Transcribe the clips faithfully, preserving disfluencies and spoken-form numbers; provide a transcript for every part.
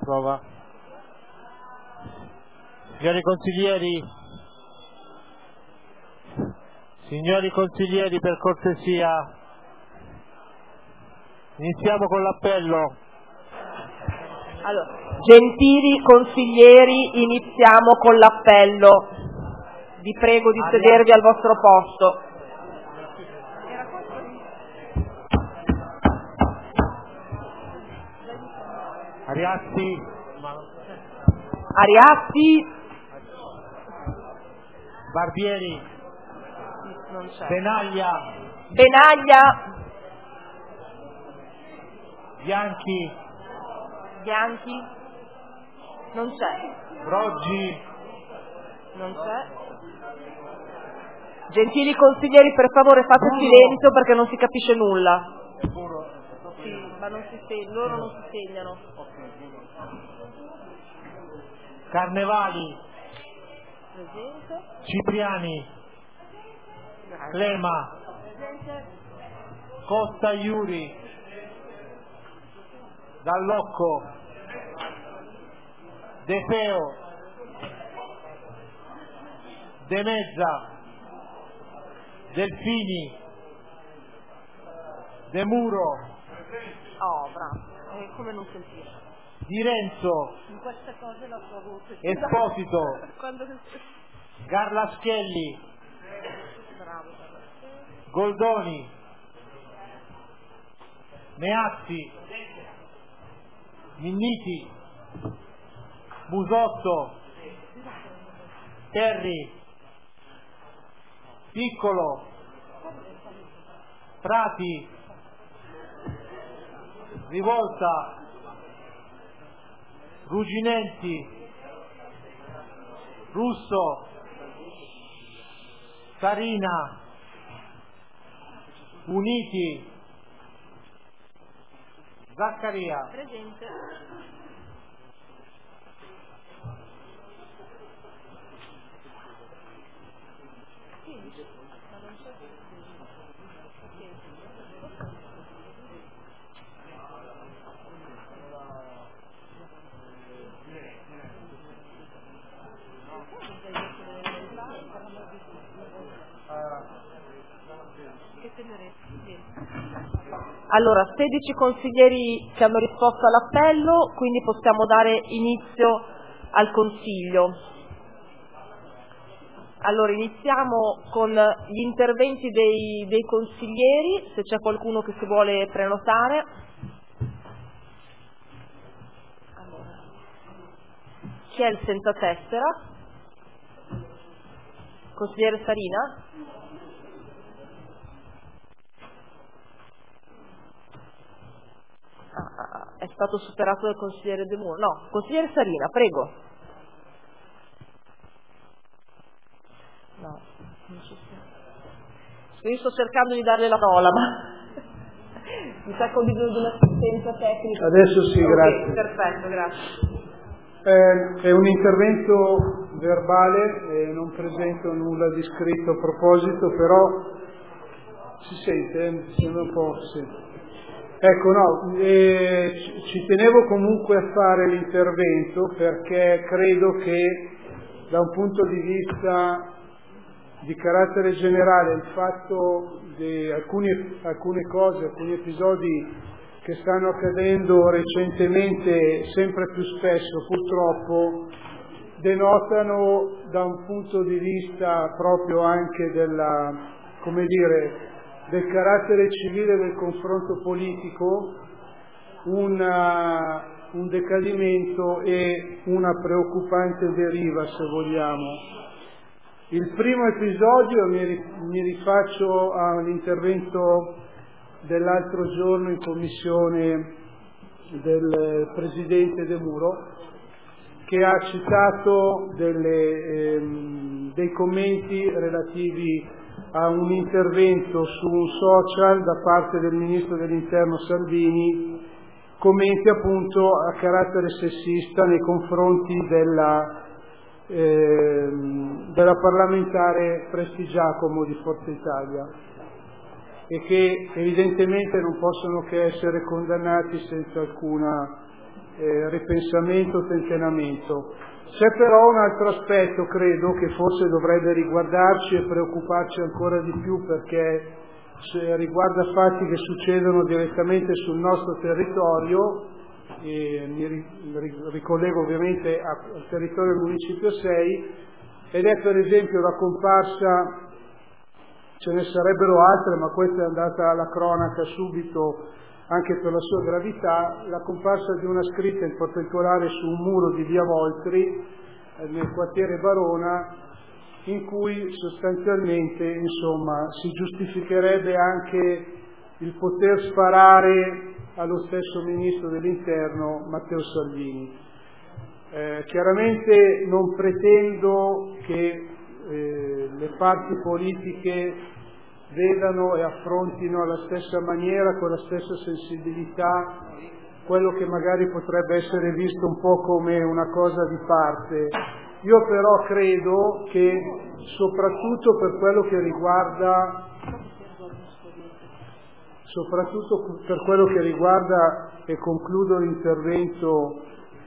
Prova. Signori consiglieri, signori consiglieri, per cortesia, iniziamo con l'appello. Allora, gentili consiglieri, iniziamo con l'appello. Vi prego di sedervi al vostro posto. Ariassi, Ariassi, Barbieri, non c'è. Benaglia, Benaglia, Bianchi, Bianchi, non c'è. Roggi, Non c'è. Gentili consiglieri, per favore fate silenzio perché non si capisce nulla. Sì, ma non si seg- loro non si segnano. Carnevali, Presente. Cipriani, Grazie. Clema, Presente. Costa Iuri, Dallocco, De Feo, De Mezza, Delfini, De Muro, Oh, bravo. E come non sentire? Di Renzo, In queste cose la sua voce. Esposito, Quando... Garlaschelli, Bravo. Goldoni, Meazzi, Minniti, Musotto, Terri, Piccolo, Prati, Rivolta, Ruginenti, Russo, Sarina, Uniti, Zaccaria. Presente. Allora, sedici consiglieri che hanno risposto all'appello, quindi possiamo dare inizio al Consiglio. Allora, iniziamo con gli interventi dei, dei consiglieri, se c'è qualcuno che si vuole prenotare. Allora, chi è il senza tessera? Consigliere Sarina? Ah, è stato superato dal consigliere De Muro. No, consigliere Sarina, prego. No, non ci sta. Io sto cercando di darle la parola, ma mi sa che ho bisogno di un'assistenza tecnica. Adesso sì, okay, grazie. Perfetto, grazie. Eh, è un intervento verbale, eh, non presento nulla di scritto a proposito, però si sente, eh? Sembra un po', sì. Ecco, no, eh, ci tenevo comunque a fare l'intervento perché credo che da un punto di vista di carattere generale il fatto di alcune, alcune cose, alcuni episodi che stanno accadendo recentemente sempre più spesso purtroppo denotano da un punto di vista proprio anche della, come dire, del carattere civile del confronto politico una, un decadimento e una preoccupante deriva, se vogliamo. Il primo episodio, mi, mi rifaccio all'intervento dell'altro giorno in commissione del Presidente De Muro, che ha citato delle, ehm, dei commenti relativi a un intervento su un social da parte del Ministro dell'Interno Salvini, commenti appunto a carattere sessista nei confronti della, eh, della parlamentare Prestigiacomo di Forza Italia, e che evidentemente non possono che essere condannati senza alcuna eh, ripensamento, tentennamento. C'è però un altro aspetto, credo, che forse dovrebbe riguardarci e preoccuparci ancora di più, perché riguarda fatti che succedono direttamente sul nostro territorio, e mi ricollego ovviamente al territorio del Municipio sei, ed è per esempio la comparsa, ce ne sarebbero altre, ma questa è andata alla cronaca subito anche per la sua gravità, la comparsa di una scritta in particolare su un muro di via Voltri eh, nel quartiere Barona, in cui sostanzialmente insomma si giustificherebbe anche il poter sparare allo stesso Ministro dell'Interno Matteo Salvini. Eh, chiaramente non pretendo che eh, le parti politiche vedano e affrontino alla stessa maniera, con la stessa sensibilità, quello che magari potrebbe essere visto un po' come una cosa di parte. Io però credo che soprattutto per quello che riguarda soprattutto per quello che riguarda, e concludo l'intervento,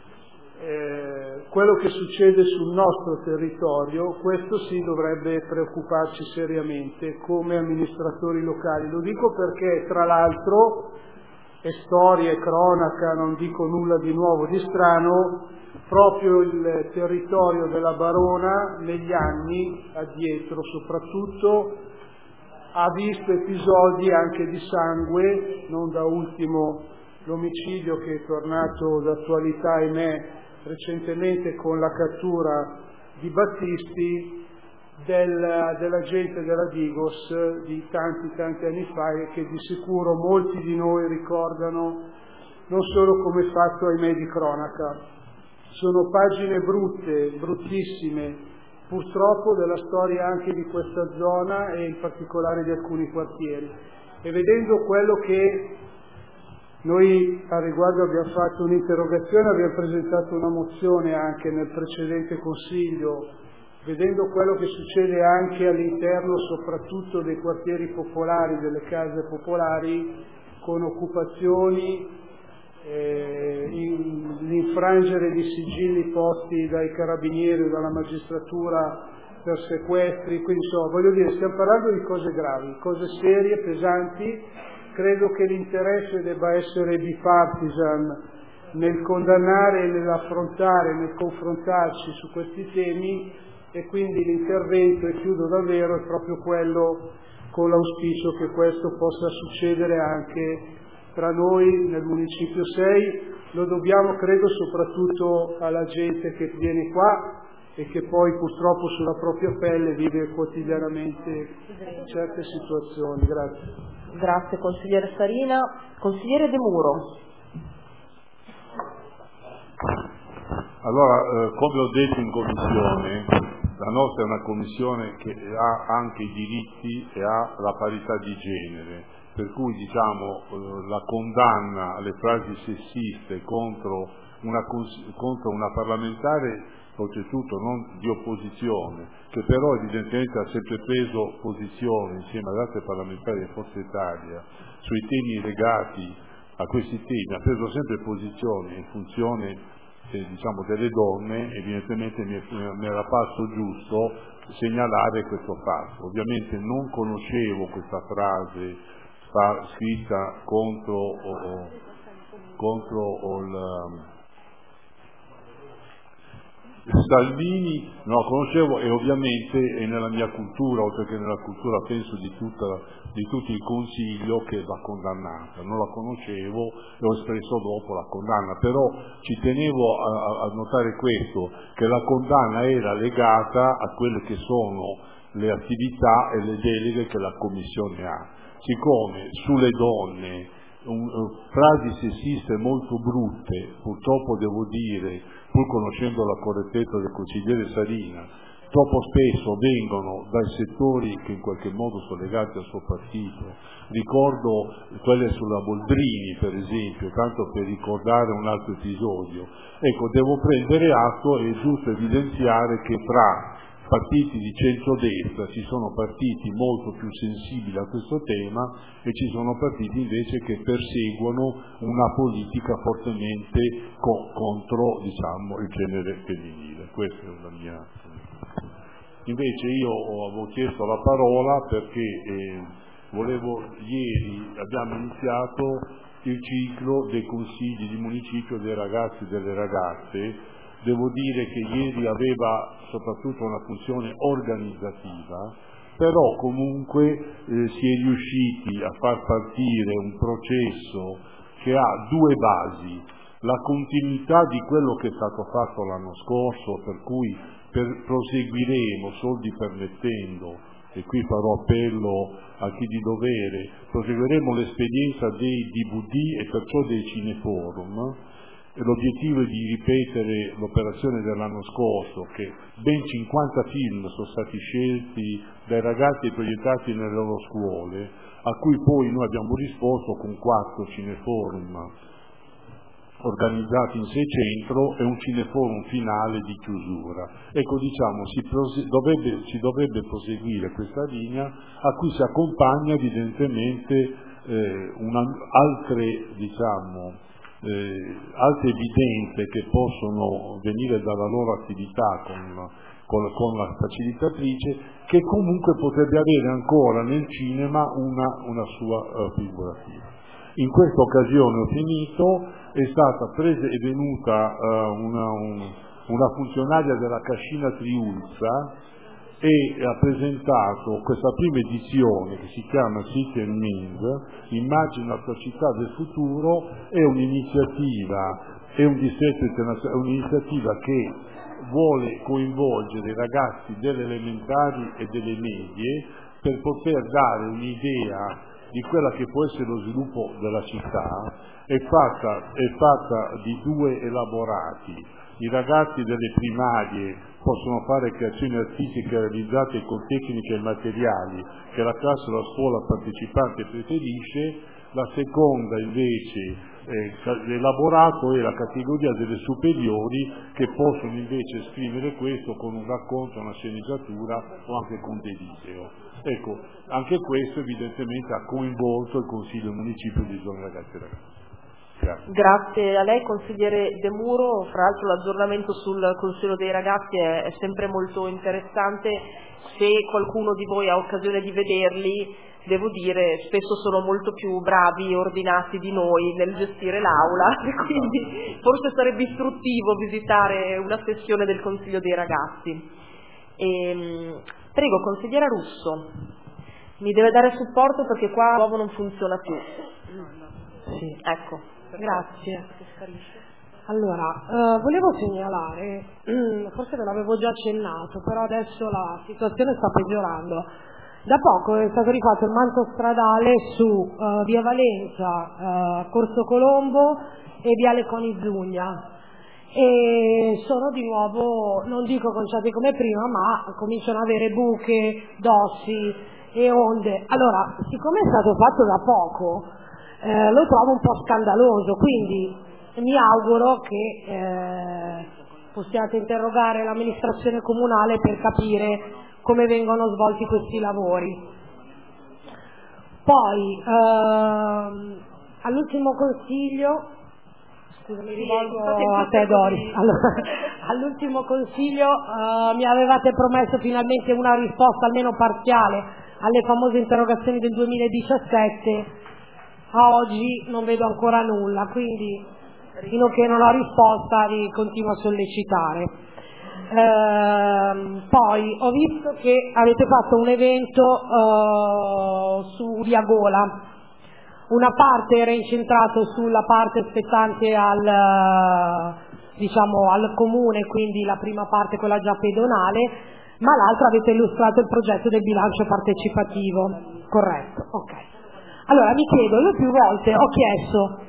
eh, quello che succede sul nostro territorio, questo sì dovrebbe preoccuparci seriamente come amministratori locali. Lo dico perché, tra l'altro, è storia e cronaca, non dico nulla di nuovo, di strano, proprio il territorio della Barona negli anni addietro soprattutto ha visto episodi anche di sangue, non da ultimo l'omicidio che è tornato d'attualità, ahimè, recentemente con la cattura di Battisti, del, dell'agente della Digos di tanti tanti anni fa, e che di sicuro molti di noi ricordano non solo come fatto, ahimè, di cronaca. Sono pagine brutte, bruttissime, purtroppo, della storia anche di questa zona e in particolare di alcuni quartieri. E vedendo quello che noi a riguardo abbiamo fatto un'interrogazione, abbiamo presentato una mozione anche nel precedente Consiglio, vedendo quello che succede anche all'interno soprattutto dei quartieri popolari, delle case popolari, con occupazioni, eh, in, l'infrangere di sigilli posti dai carabinieri o dalla magistratura per sequestri, quindi insomma, voglio dire, stiamo parlando di cose gravi, cose serie, pesanti. Credo che l'interesse debba essere bipartisan nel condannare e nell'affrontare, nel confrontarci su questi temi, e quindi l'intervento, e chiudo davvero, è proprio quello, con l'auspicio che questo possa succedere anche tra noi nel Municipio sei. Lo dobbiamo, credo, soprattutto alla gente che viene qua e che poi purtroppo sulla propria pelle vive quotidianamente certe situazioni. Grazie. Grazie consigliere Sarina. Consigliere De Muro. Allora, eh, come ho detto in commissione, la nostra è una commissione che ha anche i diritti e ha la parità di genere, per cui diciamo eh, la condanna alle frasi sessiste contro una, contro una parlamentare, oltretutto non di opposizione, che però evidentemente ha sempre preso posizione insieme ad altre parlamentari di Forza Italia sui temi legati a questi temi, ha preso sempre posizione in funzione eh, diciamo delle donne, evidentemente mi, mi era parso giusto segnalare questo fatto. Ovviamente non conoscevo questa frase scritta contro, o, o, contro o il, Salvini, non la conoscevo, e ovviamente è nella mia cultura, oltre che nella cultura penso di, tutta, di tutto il Consiglio, che va condannata. Non la conoscevo e ho espresso dopo la condanna, però ci tenevo a, a notare questo, che la condanna era legata a quelle che sono le attività e le deleghe che la Commissione ha. Siccome sulle donne un, frasi sessiste molto brutte, purtroppo devo dire, pur conoscendo la correttezza del consigliere Sarina, troppo spesso vengono dai settori che in qualche modo sono legati al suo partito. Ricordo quelle sulla Boldrini, per esempio, tanto per ricordare un altro episodio. Ecco, devo prendere atto, è giusto evidenziare che fra partiti di centrodestra, ci sono partiti molto più sensibili a questo tema e ci sono partiti invece che perseguono una politica fortemente co- contro, diciamo, il genere femminile. Questa è la mia. Invece io avevo chiesto la parola perché eh, volevo, ieri abbiamo iniziato il ciclo dei consigli di municipio dei ragazzi e delle ragazze. Devo dire che ieri aveva soprattutto una funzione organizzativa, però comunque eh, si è riusciti a far partire un processo che ha due basi: la continuità di quello che è stato fatto l'anno scorso, per cui per, proseguiremo, soldi permettendo, e qui farò appello a chi di dovere, proseguiremo l'esperienza dei D V D e perciò dei cineforum. L'obiettivo è di ripetere l'operazione dell'anno scorso, che ben cinquanta film sono stati scelti dai ragazzi e proiettati nelle loro scuole, a cui poi noi abbiamo risposto con quattro cineforum organizzati in Seicentro e un cineforum finale di chiusura. Ecco, diciamo, si, prose- dovrebbe, si dovrebbe proseguire questa linea, a cui si accompagna evidentemente eh, una, altre, diciamo, Eh, altre evidenze che possono venire dalla loro attività con, con, con la facilitatrice, che comunque potrebbe avere ancora nel cinema una, una sua uh, figurativa. In questa occasione, ho finito, è stata presa e venuta uh, una, un, una funzionaria della Cascina Triulza e ha presentato questa prima edizione che si chiama City and Means, Immagina la tua città del futuro. È un'iniziativa, è un distretto internazionale, un'iniziativa che vuole coinvolgere i ragazzi delle elementari e delle medie per poter dare un'idea di quella che può essere lo sviluppo della città. È fatta, è fatta di due elaborati. I ragazzi delle primarie possono fare creazioni artistiche realizzate con tecniche e materiali che la classe o la scuola partecipante preferisce. La seconda invece eh, l'elaborato è la categoria delle superiori, che possono invece esprimere questo con un racconto, una sceneggiatura o anche con dei video. Ecco, anche questo evidentemente ha coinvolto il Consiglio Municipio di Giovani Ragazzi e Ragazze. Grazie. Grazie a lei, consigliere De Muro. Fra l'altro l'aggiornamento sul Consiglio dei Ragazzi è, è sempre molto interessante. Se qualcuno di voi ha occasione di vederli, devo dire, spesso sono molto più bravi e ordinati di noi nel gestire l'aula, quindi forse sarebbe istruttivo visitare una sessione del Consiglio dei Ragazzi. E, prego, consigliera Russo, mi deve dare supporto perché qua il nuovo non funziona più. Sì. Ecco. Grazie. Allora, eh, volevo segnalare, forse ve l'avevo già accennato, però adesso la situazione sta peggiorando. Da poco è stato rifatto il manto stradale su eh, via Valenza, eh, Corso Colombo e viale Conizugna. E sono di nuovo, non dico conciati come prima, ma cominciano ad avere buche, dossi e onde. Allora, siccome è stato fatto da poco, Eh, lo trovo un po' scandaloso, quindi mi auguro che eh, possiate interrogare l'amministrazione comunale per capire come vengono svolti questi lavori. Poi ehm, all'ultimo consiglio, scusa, mi rivolgo a te Doris, allora, all'ultimo consiglio eh, mi avevate promesso finalmente una risposta almeno parziale alle famose interrogazioni del duemiladiciassette. A oggi non vedo ancora nulla, quindi fino a che non ho risposta vi continuo a sollecitare. Ehm, poi ho visto che avete fatto un evento eh, su Via Gola, una parte era incentrato sulla parte spettante al, diciamo, al comune, quindi la prima parte quella già pedonale, ma l'altra avete illustrato il progetto del bilancio partecipativo, corretto? Ok. Allora mi chiedo, io più volte ho chiesto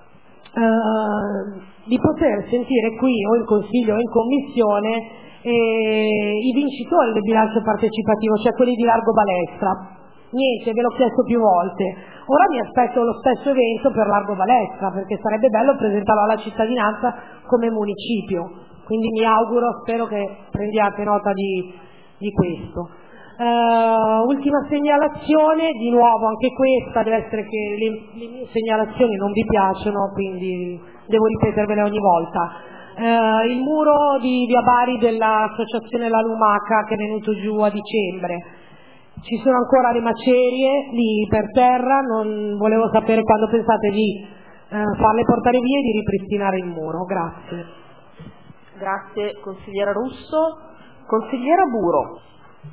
eh, di poter sentire qui o in consiglio o in commissione eh, i vincitori del bilancio partecipativo, cioè quelli di Largo Balestra. Niente, ve l'ho chiesto più volte. Ora mi aspetto lo stesso evento per Largo Balestra, perché sarebbe bello presentarlo alla cittadinanza come municipio. Quindi mi auguro, spero che prendiate nota di, di questo. Uh, ultima segnalazione, di nuovo anche questa deve essere che le, le mie segnalazioni non vi piacciono, quindi devo ripetervele ogni volta. Uh, il muro di via Bari dell'associazione La Lumaca che è venuto giù a dicembre, ci sono ancora le macerie lì per terra, non volevo sapere quando pensate di uh, farle portare via e di ripristinare il muro. Grazie. Grazie consigliera Russo. Consigliera Buro.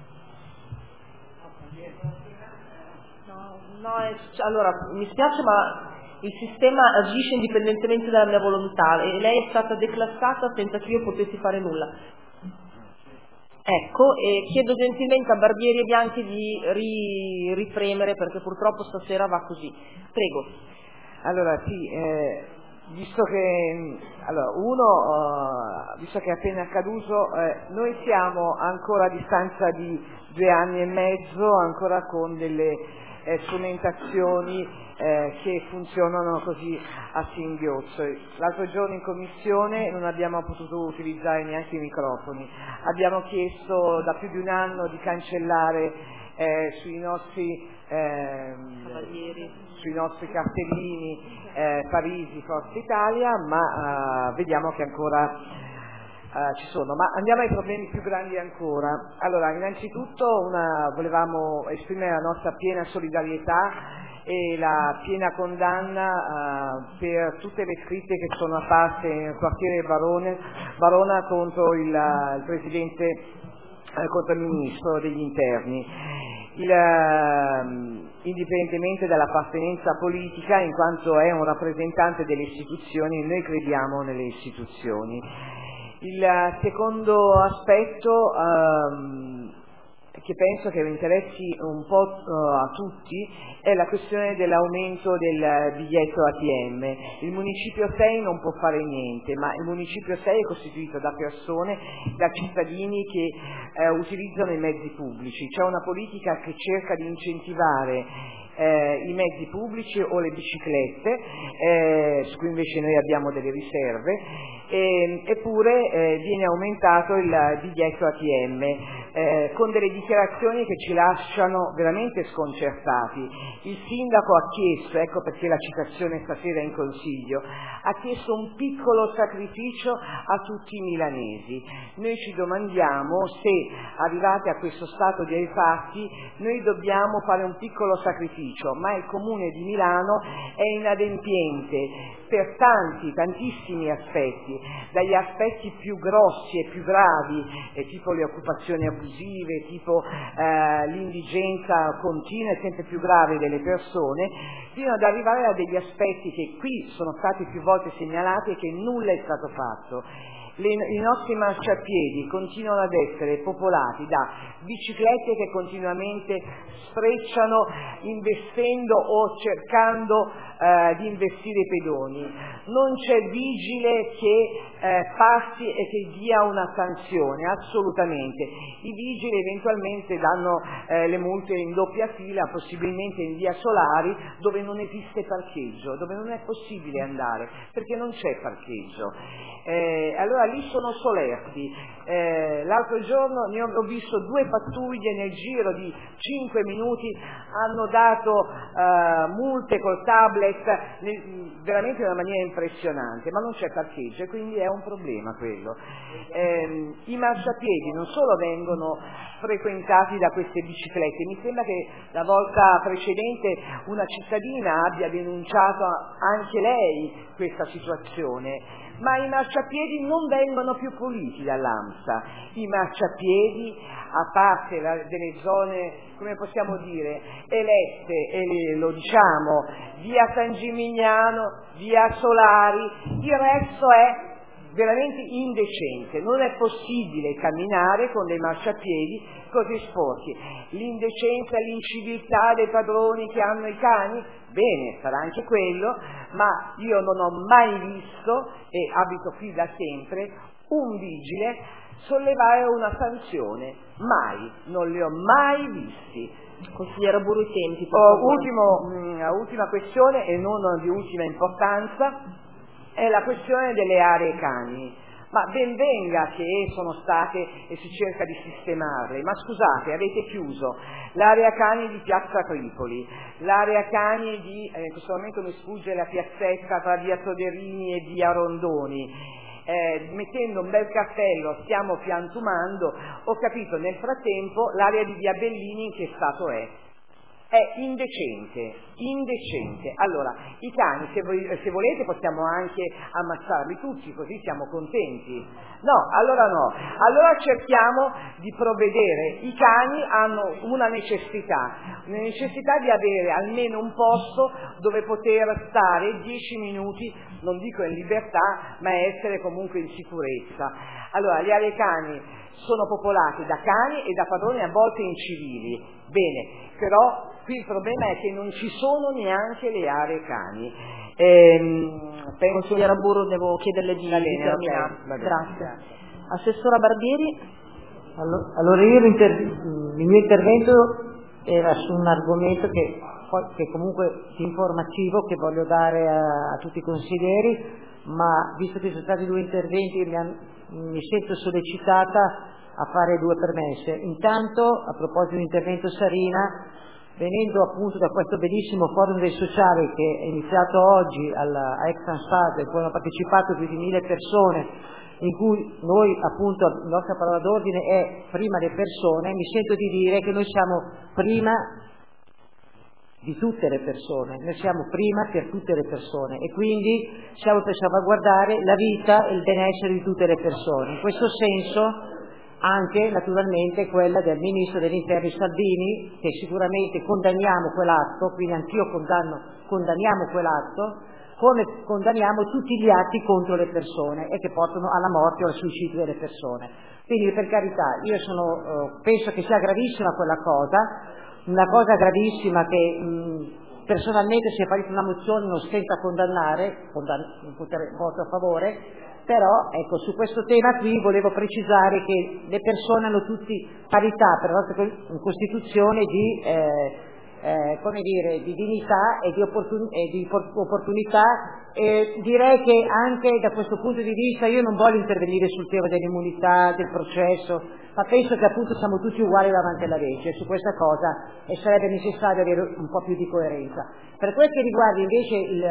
No, è, allora, mi spiace ma il sistema agisce indipendentemente dalla mia volontà e lei è stata declassata senza che io potessi fare nulla. Ecco, e chiedo gentilmente a Barbieri e Bianchi di ri, ripremere perché purtroppo stasera va così. Prego. Allora, sì, eh, visto che, allora, uno, uh, visto che è appena accaduto, eh, noi siamo ancora a distanza di due anni e mezzo, ancora con delle Eh, strumentazioni eh, che funzionano così a singhiozzo. L'altro giorno in commissione non abbiamo potuto utilizzare neanche i microfoni, abbiamo chiesto da più di un anno di cancellare eh, sui nostri eh, sui nostri cartellini eh, Parisi, Forza Italia, ma eh, vediamo che ancora Uh, ci sono, ma andiamo ai problemi più grandi ancora. Allora, innanzitutto una, volevamo esprimere la nostra piena solidarietà e la piena condanna uh, per tutte le scritte che sono apparse nel quartiere Barone, Barona contro il, il Presidente, eh, contro il Ministro degli Interni. Il, uh, indipendentemente dall'appartenenza politica, in quanto è un rappresentante delle istituzioni, noi crediamo nelle istituzioni. Il secondo aspetto um, che penso che interessi un po' uh, a tutti è la questione dell'aumento del biglietto A T M. Il Municipio sei non può fare niente, ma il Municipio sei è costituito da persone, da cittadini che eh, utilizzano i mezzi pubblici. C'è una politica che cerca di incentivare Eh, i mezzi pubblici o le biciclette, eh, su cui invece noi abbiamo delle riserve, e, eppure eh, viene aumentato il biglietto A T M eh, con delle dichiarazioni che ci lasciano veramente sconcertati. Il sindaco ha chiesto, ecco perché la citazione stasera in Consiglio, ha chiesto un piccolo sacrificio a tutti i milanesi. Noi ci domandiamo se, arrivati a questo stato di fatti, noi dobbiamo fare un piccolo sacrificio, ma il Comune di Milano è inadempiente per tanti, tantissimi aspetti, dagli aspetti più grossi e più gravi, eh, tipo le occupazioni abusive, tipo eh, l'indigenza continua e sempre più grave delle persone, fino ad arrivare a degli aspetti che qui sono stati più volte segnalati e che nulla è stato fatto. Le, I nostri marciapiedi continuano ad essere popolati da biciclette che continuamente sfrecciano investendo o cercando eh, di investire i pedoni. Non c'è vigile che eh, passi e che dia una sanzione, assolutamente. I vigili eventualmente danno eh, le multe in doppia fila, possibilmente in via Solari, dove non esiste parcheggio, dove non è possibile andare, perché non c'è parcheggio. Eh, allora lì sono solerti. Eh, l'altro giorno ne ho, ho visto due pattuglie nel giro di cinque minuti, hanno dato eh, multe col tablet nel, veramente in una maniera impressionante, ma non c'è parcheggio e quindi è un problema quello. Eh, I marciapiedi non solo vengono frequentati da queste biciclette, mi sembra che la volta precedente una cittadina abbia denunciato anche lei questa situazione, ma i marciapiedi non vengono più puliti dall'AMSA. I marciapiedi, a parte la, delle zone, come possiamo dire, elette, e lo diciamo, via San Gimignano, via Solari, il resto è veramente indecente. Non è possibile camminare con dei marciapiedi così sporchi. L'indecenza, l'inciviltà dei padroni che hanno i cani, bene, sarà anche quello, ma io non ho mai visto, e abito qui da sempre, un vigile sollevare una sanzione. Mai, non li ho mai visti. Consigliera Buro, i tempi. Oh, ultimo, mh, ultima questione, e non di ultima importanza, è la questione delle aree cani. ma ben venga che sono state e si cerca di sistemarle, ma scusate, avete chiuso l'area cani di Piazza Tripoli, l'area cani di, eh, in questo momento mi sfugge la piazzetta tra via Soderini e via Rondoni, eh, mettendo un bel cappello stiamo piantumando. Ho capito nel frattempo l'area di via Bellini in che stato è. È indecente, indecente. Allora, i cani, se, voi, se volete, possiamo anche ammazzarli tutti, così siamo contenti. No, allora no. Allora cerchiamo di provvedere. I cani hanno una necessità, una necessità di avere almeno un posto dove poter stare dieci minuti, non dico in libertà, ma essere comunque in sicurezza. Allora, le aree cani sono popolate da cani e da padroni, a volte incivili. Bene, però qui il problema è che non ci sono neanche le aree cani. Ehm, penso... Consigliera Burro, devo chiederle di, bene, di terminare. Okay, Grazie. Assessora Barbieri. Allora io il mio intervento era su un argomento che, che comunque è informativo, che voglio dare a, a tutti i consiglieri, ma visto che sono stati due interventi mi, han, mi sento sollecitata a fare due premesse. Intanto, a proposito dell'intervento Sarina, venendo appunto da questo bellissimo forum dei sociali che è iniziato oggi alla, a Ex-Ansfad, in cui hanno partecipato più di mille persone, in cui noi appunto la nostra parola d'ordine è prima le persone, mi sento di dire che noi siamo prima di tutte le persone, noi siamo prima per tutte le persone e quindi siamo per salvaguardare la vita e il benessere di tutte le persone. In questo senso anche naturalmente quella del Ministro degli Interni Salvini, che sicuramente condanniamo quell'atto, quindi anch'io condanno, condanniamo quell'atto, come condanniamo tutti gli atti contro le persone e che portano alla morte o al suicidio delle persone. Quindi per carità, io sono, eh, penso che sia gravissima quella cosa, una cosa gravissima che mh, personalmente si è partita una mozione non stenta a condannare, condann- voto a favore, però ecco, su questo tema qui volevo precisare che le persone hanno tutti parità per la nostra Costituzione di, eh, eh, come dire, di dignità e di, opportun- e di opportunità, e direi che anche da questo punto di vista io non voglio intervenire sul tema dell'immunità, del processo, ma penso che appunto siamo tutti uguali davanti alla legge, su questa cosa e sarebbe necessario avere un po' più di coerenza. Per quel che riguarda invece il,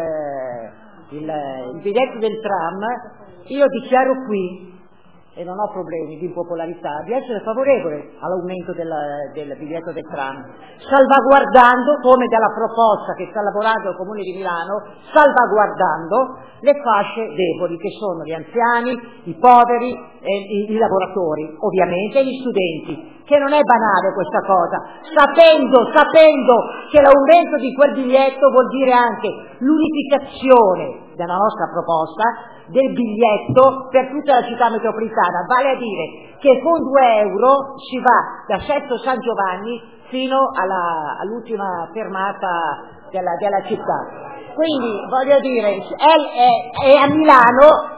il, il biglietto del tram, io dichiaro qui, e non ho problemi di impopolarità, di essere favorevole all'aumento del, del biglietto del tram, salvaguardando, come dalla proposta che sta lavorando il Comune di Milano, salvaguardando le fasce deboli, che sono gli anziani, i poveri, e i, i lavoratori, ovviamente, e gli studenti, che non è banale questa cosa, sapendo, sapendo che l'aumento di quel biglietto vuol dire anche l'unificazione della nostra proposta del biglietto per tutta la città metropolitana, vale a dire che con due euro si va da Sesto San Giovanni fino alla, all'ultima fermata della, della città. Quindi voglio dire, è, è, è a Milano,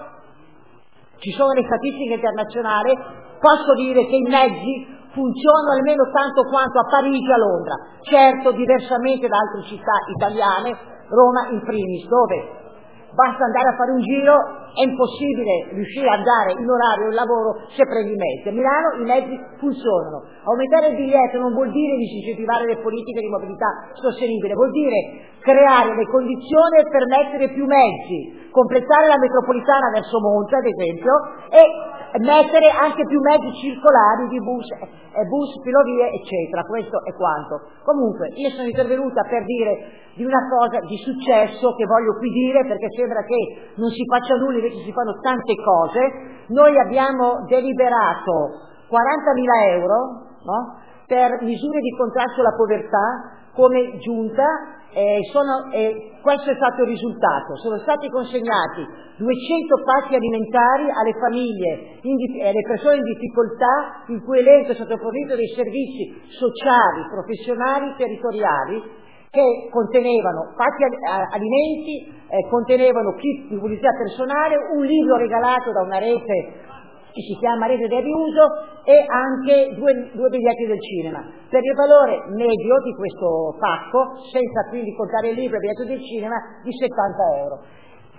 ci sono le statistiche internazionali, posso dire che i mezzi funzionano almeno tanto quanto a Parigi e a Londra, certo diversamente da altre città italiane, Roma in primis, dove basta andare a fare un giro, è impossibile riuscire a andare in orario di lavoro se prendi i mezzi. A Milano i mezzi funzionano. Aumentare il biglietto non vuol dire disincentivare le politiche di mobilità sostenibile, vuol dire creare le condizioni per mettere più mezzi, completare la metropolitana verso Monza, ad esempio, e mettere anche più mezzi circolari di bus, eh, bus, filovie, eccetera. Questo è quanto. Comunque, io sono intervenuta per dire di una cosa di successo che voglio qui dire, perché sembra che non si faccia nulla, invece si fanno tante cose. Noi abbiamo deliberato quarantamila euro, no? Per misure di contrasto alla povertà come giunta. Eh, sono, eh, questo è stato il risultato. Sono stati consegnati duecento pacchi alimentari alle famiglie e alle persone in difficoltà, il cui elenco è stato fornito dei servizi sociali, professionali, territoriali, che contenevano pacchi alimenti, eh, contenevano kit di pulizia personale, un libro regalato da una rete che si chiama Rete del Riuso e anche due, due biglietti del cinema, per il valore medio di questo pacco, senza quindi contare il libro e il biglietto del cinema, di settanta euro.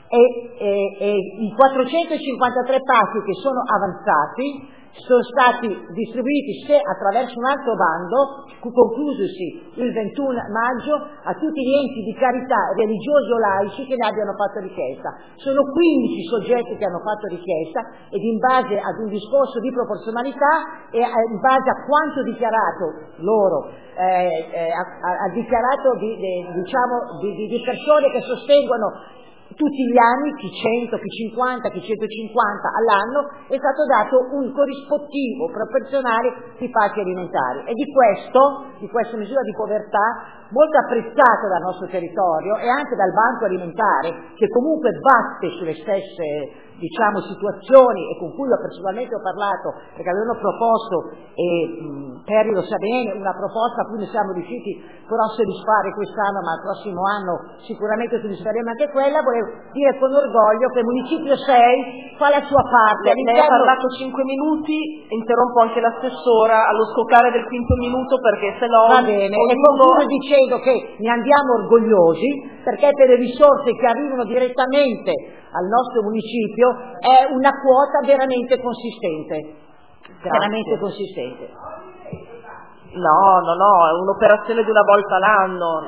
e, e, e i quattrocentocinquantatré pacchi che sono avanzati sono stati distribuiti se attraverso un altro bando conclusosi il ventuno maggio a tutti gli enti di carità religiosi o laici che ne abbiano fatto richiesta. Sono quindici soggetti che hanno fatto richiesta ed in base ad un discorso di proporzionalità e in base a quanto dichiarato loro eh, eh, ha, ha dichiarato di, di, diciamo, di, di persone che sostengono tutti gli anni, chi cento, chi cinquanta, chi centocinquanta all'anno, è stato dato un corrispettivo proporzionale di pacchi alimentari. E di questo, di questa misura di povertà, molto apprezzata dal nostro territorio e anche dal Banco Alimentare, che comunque batte sulle stesse diciamo situazioni e con cui io personalmente ho parlato, perché avevano proposto, e mh, Perry lo sa bene, una proposta a cui noi siamo riusciti però a soddisfare quest'anno, ma il prossimo anno sicuramente soddisferemo anche quella. Volevo dire con orgoglio che il Municipio sei fa la sua parte. Lei ha parlato cinque minuti, interrompo anche l'assessora allo scoccare del quinto minuto perché se no va bene, ognuno... e concludo dicendo che ne andiamo orgogliosi perché per le risorse che arrivano direttamente al nostro municipio è una quota veramente consistente. Grazie. Veramente consistente. No, no, no, è un'operazione di una volta l'anno.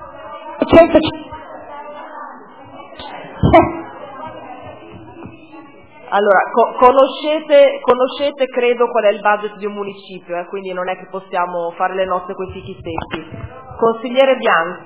Allora, co- conoscete, conoscete credo qual è il budget di un municipio, eh, quindi non è che possiamo fare le nostre coi fichi secchi. Consigliere Bianchi.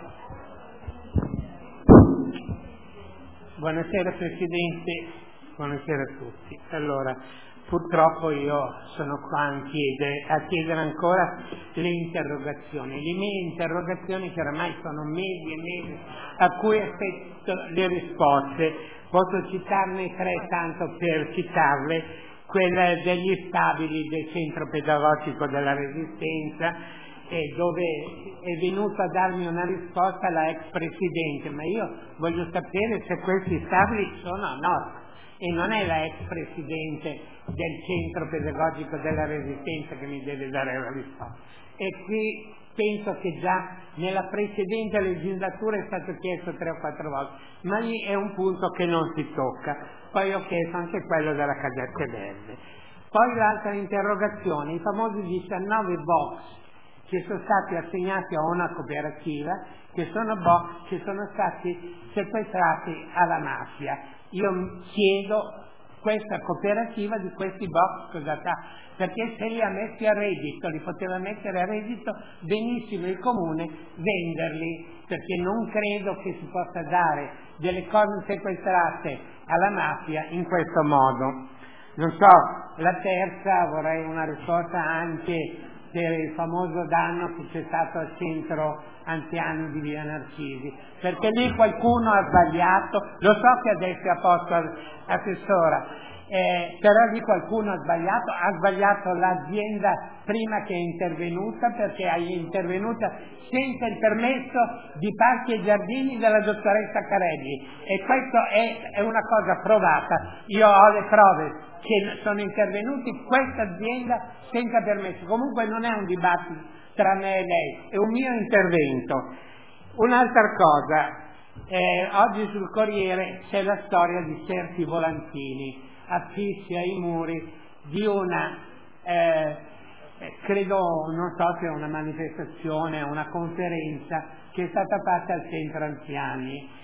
Buonasera Presidente, buonasera a tutti. Allora, purtroppo io sono qua a chiedere, a chiedere ancora le interrogazioni, le mie interrogazioni che oramai sono mesi e mesi a cui aspetto le risposte. Posso citarne tre tanto per citarle, quella degli stabili del centro pedagogico della Resistenza, e dove è venuto a darmi una risposta la ex presidente, ma io voglio sapere se questi stabili sono a norma e non è la ex presidente del centro pedagogico della Resistenza che mi deve dare la risposta. E qui penso che già nella precedente legislatura è stato chiesto tre o quattro volte, ma lì è un punto che non si tocca. Poi ho chiesto anche quello della casetta verde. Poi l'altra interrogazione, i famosi diciannove box che sono stati assegnati a una cooperativa, che sono box che sono stati sequestrati alla mafia. Io chiedo questa cooperativa di questi box cosa fa, perché se li ha messi a reddito, li poteva mettere a reddito benissimo il comune, venderli, perché non credo che si possa dare delle cose sequestrate alla mafia in questo modo. Non so, la terza vorrei una risposta anche per il famoso danno che c'è stato al centro anziani di via Narcisi, perché lì qualcuno ha sbagliato, lo so che adesso è a posto assessora, eh, però lì qualcuno ha sbagliato, ha sbagliato l'azienda prima che è intervenuta, perché è intervenuta senza il permesso di parchi e giardini della dottoressa Carelli, e questo è, è una cosa provata. Io ho le prove che sono intervenuti questa azienda senza permesso. Comunque non è un dibattito tra me e lei, è un mio intervento. Un'altra cosa, eh, oggi sul Corriere c'è la storia di certi volantini affissi ai muri di una, eh, credo, non so se è una manifestazione, una conferenza che è stata fatta al centro anziani.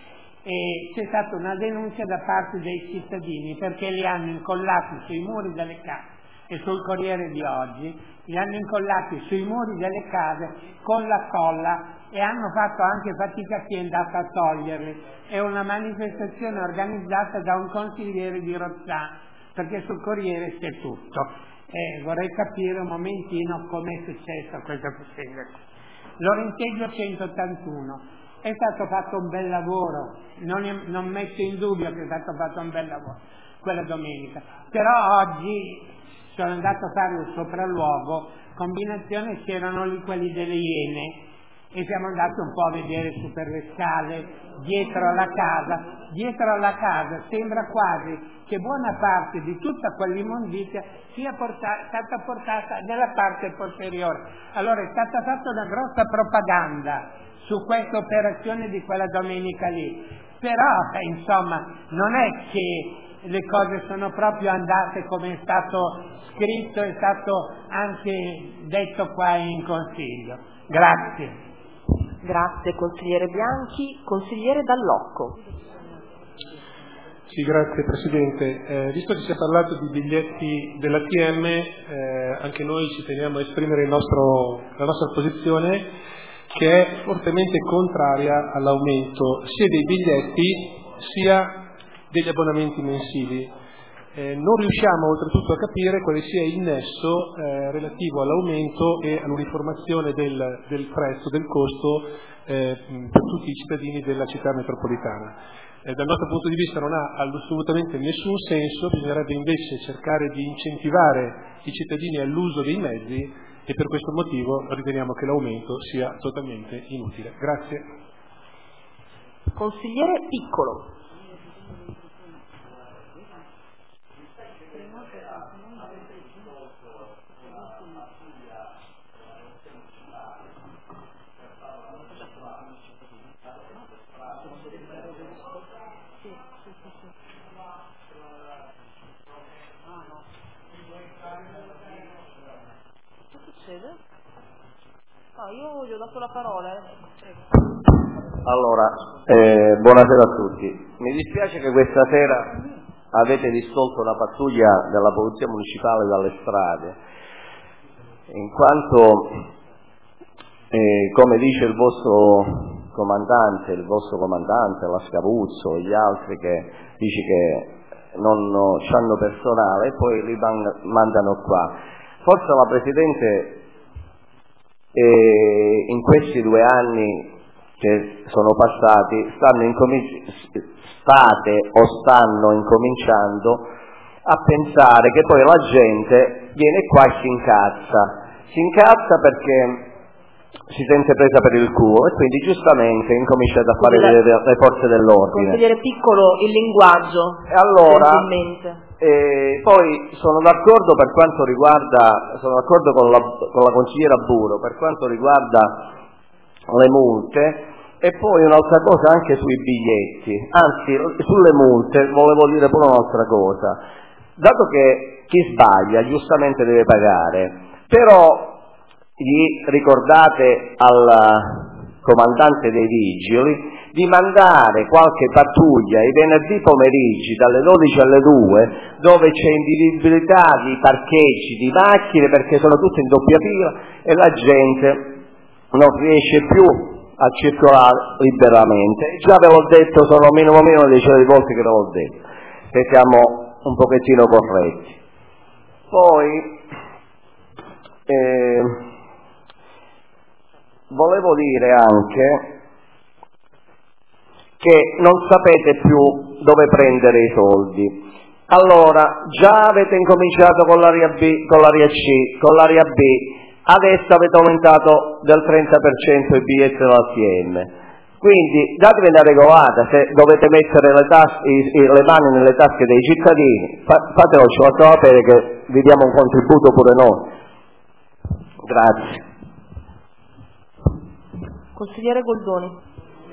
E c'è stata una denuncia da parte dei cittadini perché li hanno incollati sui muri delle case, e sul Corriere di oggi li hanno incollati sui muri delle case con la colla e hanno fatto anche fatica chi è andato a toglierli. È una manifestazione organizzata da un consigliere di Rozzano, perché sul Corriere c'è tutto. E vorrei capire un momentino come è successa questa vicenda. Lorenzeggio centottantuno. È stato fatto un bel lavoro, non, è, non metto in dubbio che è stato fatto un bel lavoro quella domenica, però oggi sono andato a fare un sopralluogo, combinazione c'erano lì quelli delle Iene, e siamo andati un po' a vedere su per le scale dietro alla casa. Dietro alla casa sembra quasi che buona parte di tutta quell'immondizia sia portata, stata portata nella parte posteriore. Allora è stata fatta una grossa propaganda su questa operazione di quella domenica lì, però insomma non è che le cose sono proprio andate come è stato scritto, è stato anche detto qua in consiglio. Grazie. Grazie consigliere Bianchi. Consigliere Dall'Occo. Sì, grazie Presidente. Eh, visto che si è parlato di biglietti della T M, eh, anche noi ci teniamo a esprimere il nostro, la nostra posizione, che è fortemente contraria all'aumento sia dei biglietti sia degli abbonamenti mensili. Eh, non riusciamo oltretutto a capire quale sia il nesso eh, relativo all'aumento e all'uniformazione del, del prezzo, del costo eh, per tutti i cittadini della città metropolitana. Eh, dal nostro punto di vista non ha assolutamente nessun senso, bisognerebbe invece cercare di incentivare i cittadini all'uso dei mezzi e per questo motivo riteniamo che l'aumento sia totalmente inutile. Grazie. Consigliere Piccolo. No, io gli ho dato la parola. Allora, eh, buonasera a tutti. Mi dispiace che questa sera avete distolto la pattuglia della Polizia Municipale dalle strade, in quanto, eh, come dice il vostro comandante, il vostro comandante, la Scavuzzo e gli altri che dice che non hanno personale e poi li mandano qua. Forse la Presidente E in questi due anni che sono passati stanno incominci- state o stanno incominciando a pensare che poi la gente viene qua e si incazza si incazza perché si sente presa per il culo e quindi giustamente incominciate a fare le, le forze dell'ordine. Consigliere Piccolo, il linguaggio. E allora E poi sono d'accordo per quanto riguarda, sono d'accordo con la, con la consigliera Buro per quanto riguarda le multe e poi un'altra cosa anche sui biglietti, anzi sulle multe volevo dire pure un'altra cosa, dato che chi sbaglia giustamente deve pagare, però gli ricordate al comandante dei vigili di mandare qualche pattuglia i venerdì pomeriggi dalle dodici alle due dove c'è individualità di parcheggi di macchine perché sono tutte in doppia fila e la gente non riesce più a circolare liberamente. Già ve l'ho detto, sono minimo meno una decina di volte che ve l'ho detto, che siamo un pochettino corretti. Poi eh, volevo dire anche che non sapete più dove prendere i soldi. Allora, già avete incominciato con l'area B, con l'area C, con l'area B, adesso avete aumentato del trenta per cento i biglietti dell'A T M. Quindi datevi una regolata, se dovete mettere le, tas- i, i, le mani nelle tasche dei cittadini, fa- fatelo, ci facciamo sapere che vi diamo un contributo pure noi. Grazie. Consigliere Goldoni.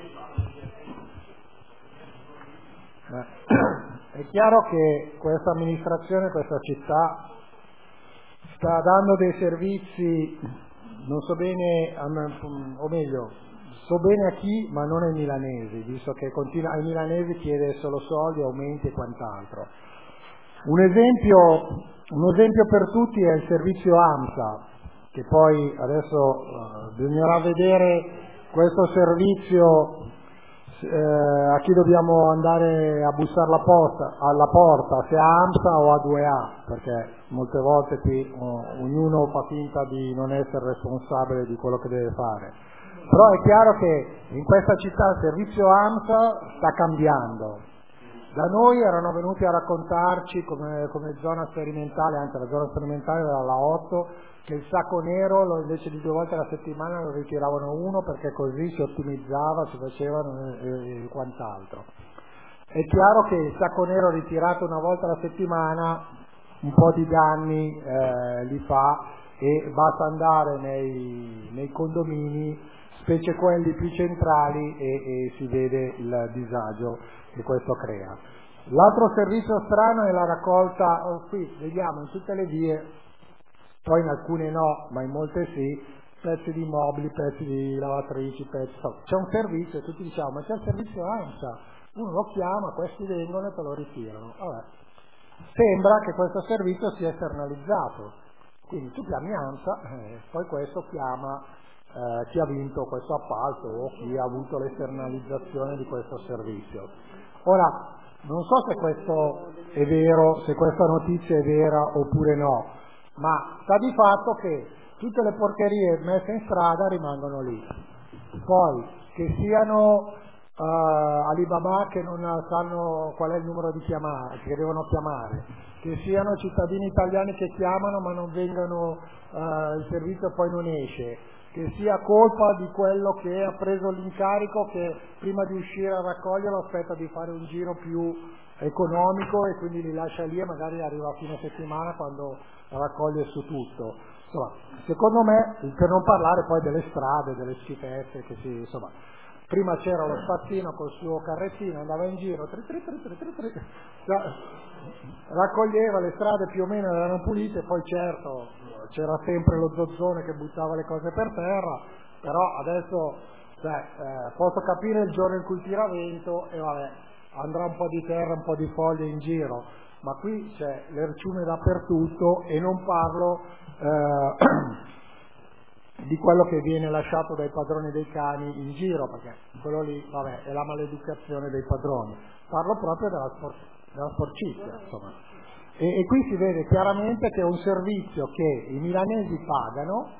È chiaro che questa amministrazione, questa città sta dando dei servizi, non so bene, o meglio, so bene a chi, ma non ai milanesi, visto che continua, ai milanesi chiede solo soldi, aumenti e quant'altro. Un esempio, un esempio per tutti è il servizio AMSA, che poi adesso uh, bisognerà vedere questo servizio. Eh, a chi dobbiamo andare a bussare alla porta, alla porta, se a AMSA o a due A, perché molte volte qui oh, ognuno fa finta di non essere responsabile di quello che deve fare. Però è chiaro che in questa città il servizio AMSA sta cambiando. Da noi erano venuti a raccontarci come, come zona sperimentale, anche la zona sperimentale era la otto, che il sacco nero lo, invece di due volte alla settimana lo ritiravano uno perché così si ottimizzava, si facevano e, e quant'altro. È chiaro che il sacco nero ritirato una volta alla settimana un po' di danni eh, li fa, e basta andare nei, nei condomini, specie quelli più centrali, e, e si vede il disagio che questo crea. L'altro servizio strano è la raccolta, oh, qui vediamo in tutte le vie, poi in alcune no, ma in molte sì, pezzi di mobili, pezzi di lavatrici, pezzi, c'è un servizio e tutti diciamo ma c'è il servizio ANSA, uno lo chiama, questi vengono e te lo ritirano. Vabbè. Sembra che questo servizio sia esternalizzato, quindi tu chiami ANSA, eh, poi questo chiama eh, chi ha vinto questo appalto o chi ha avuto l'esternalizzazione di questo servizio. Ora, non so se questo è vero, se questa notizia è vera oppure no, ma sta di fatto che tutte le porcherie messe in strada rimangono lì. Poi, che siano uh, Alibaba che non sanno qual è il numero di chiamare, che devono chiamare, che siano cittadini italiani che chiamano ma non vengono, uh, il servizio poi non esce, che sia colpa di quello che ha preso l'incarico che prima di uscire a raccoglierlo aspetta di fare un giro più economico e quindi li lascia lì e magari arriva a fine settimana quando raccoglie su tutto. Insomma, secondo me, per non parlare poi delle strade, delle schifezze che si, insomma, prima c'era lo spazzino col suo carrettino, andava in giro, tri, tri, tri, tri, tri, tri, raccoglieva, le strade più o meno erano pulite, poi certo c'era sempre lo zozzone che buttava le cose per terra, però adesso cioè, eh, posso capire il giorno in cui tira vento e vabbè, andrà un po' di terra, un po' di foglie in giro, ma qui c'è l'erciume dappertutto e non parlo eh, di quello che viene lasciato dai padroni dei cani in giro, perché quello lì vabbè, è la maleducazione dei padroni, parlo proprio della, spor- della sporcizia, insomma. E, e qui si vede chiaramente che è un servizio che i milanesi pagano,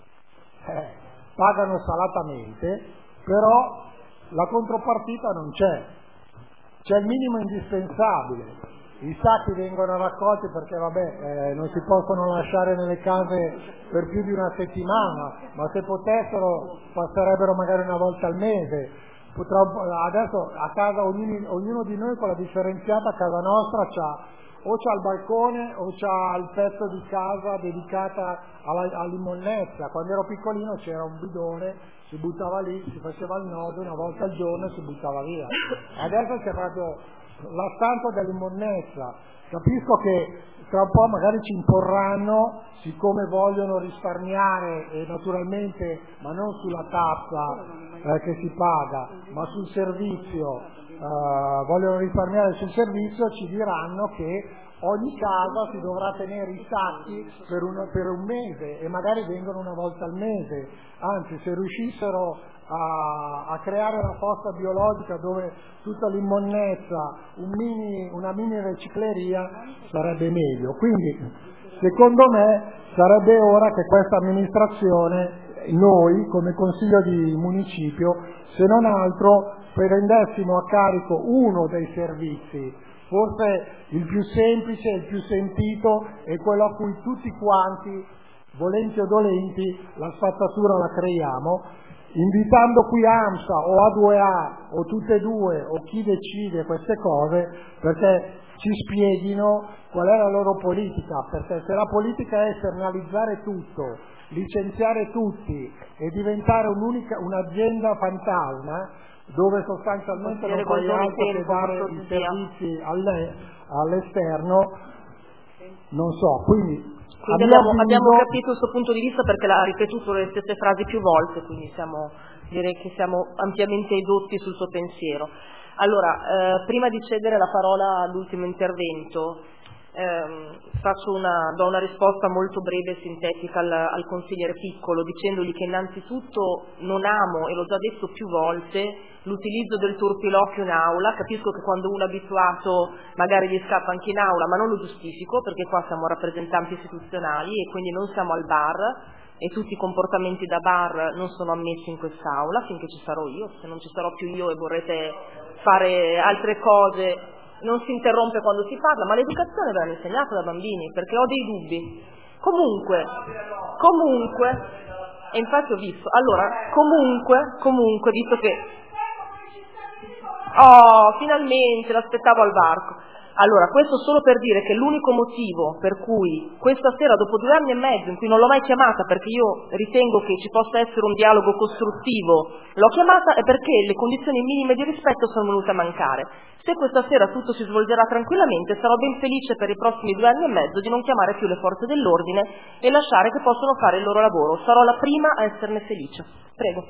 eh, pagano salatamente, però la contropartita non c'è, c'è il minimo indispensabile. I sacchi vengono raccolti perché vabbè, eh, non si possono lasciare nelle case per più di una settimana, ma se potessero passerebbero magari una volta al mese. Purtroppo adesso a casa ognuno, ognuno di noi con la differenziata a casa nostra c'ha, o c'ha il balcone o c'ha il pezzo di casa dedicata alla, all'immonnezza. Quando ero piccolino c'era un bidone, si buttava lì, si faceva il nodo una volta al giorno e si buttava via. Adesso c'è proprio la stanza dell'immonnezza. Capisco che tra un po' magari ci imporranno, siccome vogliono risparmiare e naturalmente, ma non sulla tassa eh, che si paga, ma sul servizio, eh, vogliono risparmiare sul servizio, ci diranno che ogni casa si dovrà tenere i sacchi per un, per un mese e magari vengono una volta al mese. Anzi, se riuscissero a, a creare una fossa biologica dove tutta l'immonnezza, un mini, una mini ricicleria, sarebbe meglio. Quindi, secondo me, sarebbe ora che questa amministrazione, noi come Consiglio di Municipio, se non altro, prendessimo a carico uno dei servizi, forse il più semplice, il più sentito, è quello a cui tutti quanti, volenti o dolenti, la spazzatura la creiamo, invitando qui AMSA o A due A o tutte e due o chi decide queste cose, perché ci spieghino qual è la loro politica, perché se la politica è esternalizzare tutto, licenziare tutti e diventare un'unica, un'azienda fantasma, dove sostanzialmente non fai altro che dare i servizi alle, all'esterno, non so, quindi Quindi abbiamo, abbiamo capito il suo punto di vista perché l'ha ripetuto le stesse frasi più volte, quindi siamo, direi che siamo ampiamente edotti sul suo pensiero. Allora, eh, prima di cedere la parola all'ultimo intervento, ehm, faccio una, do una risposta molto breve e sintetica al, al consigliere Piccolo, dicendogli che innanzitutto non amo, e l'ho già detto più volte, l'utilizzo del turpiloquio in aula. Capisco che quando uno è abituato magari gli scappa anche in aula, ma non lo giustifico perché qua siamo rappresentanti istituzionali e quindi non siamo al bar e tutti i comportamenti da bar non sono ammessi in quest'aula finché ci sarò io. Se non ci sarò più io e vorrete fare altre cose, non si interrompe quando si parla, ma l'educazione verrà insegnata da bambini, perché ho dei dubbi. Comunque, comunque, e infatti ho visto, allora, comunque, comunque, visto che, oh, finalmente, l'aspettavo al varco. Allora, questo solo per dire che l'unico motivo per cui questa sera, dopo due anni e mezzo in cui non l'ho mai chiamata perché io ritengo che ci possa essere un dialogo costruttivo, l'ho chiamata è perché le condizioni minime di rispetto sono venute a mancare. Se questa sera tutto si svolgerà tranquillamente, sarò ben felice per i prossimi due anni e mezzo di non chiamare più le forze dell'ordine e lasciare che possano fare il loro lavoro. Sarò la prima a esserne felice. Prego.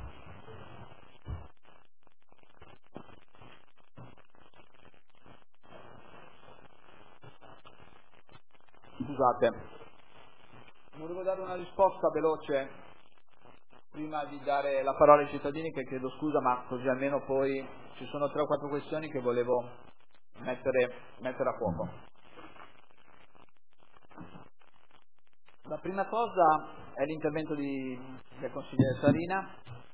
Scusate, volevo dare una risposta veloce prima di dare la parola ai cittadini, che chiedo scusa, ma così almeno poi ci sono tre o quattro questioni che volevo mettere, mettere a fuoco. La prima cosa è l'intervento di, del consigliere Sarina,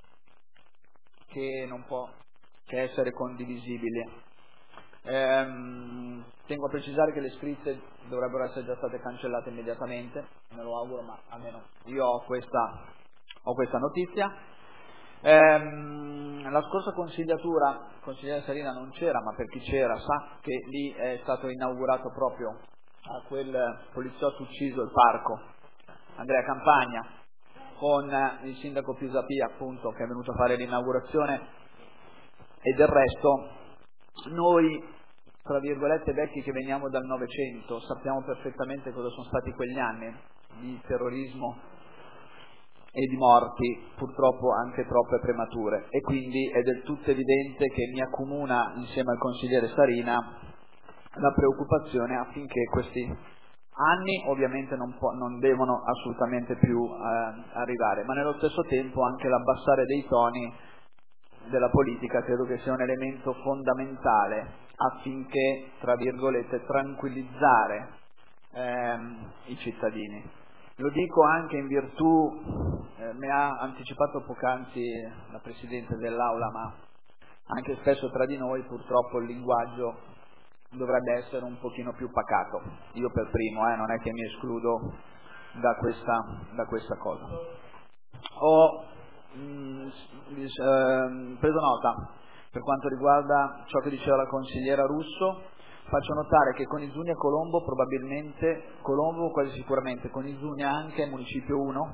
che non può che essere condivisibile. Ehm, tengo a precisare che le scritte dovrebbero essere già state cancellate immediatamente, me lo auguro, ma almeno io ho questa, ho questa notizia. Ehm, la scorsa consigliatura, il consigliere Sarina non c'era, ma per chi c'era sa che lì è stato inaugurato proprio a quel poliziotto ucciso il parco, Andrea Campagna, con il sindaco Pisapia, appunto, che è venuto a fare l'inaugurazione, e del resto noi, tra virgolette, vecchi che veniamo dal Novecento, sappiamo perfettamente cosa sono stati quegli anni di terrorismo e di morti, purtroppo anche troppe premature, e quindi è del tutto evidente che mi accomuna, insieme al consigliere Sarina, la preoccupazione affinché questi anni ovviamente non, po- non devono assolutamente più eh, arrivare, ma nello stesso tempo anche l'abbassare dei toni della politica credo che sia un elemento fondamentale affinché, tra virgolette, tranquillizzare ehm, i cittadini. Lo dico anche in virtù, eh, me ha anticipato poc'anzi la Presidente dell'Aula, ma anche spesso tra di noi purtroppo il linguaggio dovrebbe essere un pochino più pacato. Io per primo, eh, non è che mi escludo da questa, da questa cosa. Ho mh, eh, preso nota per quanto riguarda ciò che diceva la consigliera Russo. Faccio notare che con Izunia Colombo probabilmente, Colombo quasi sicuramente, con Izunia anche è municipio uno,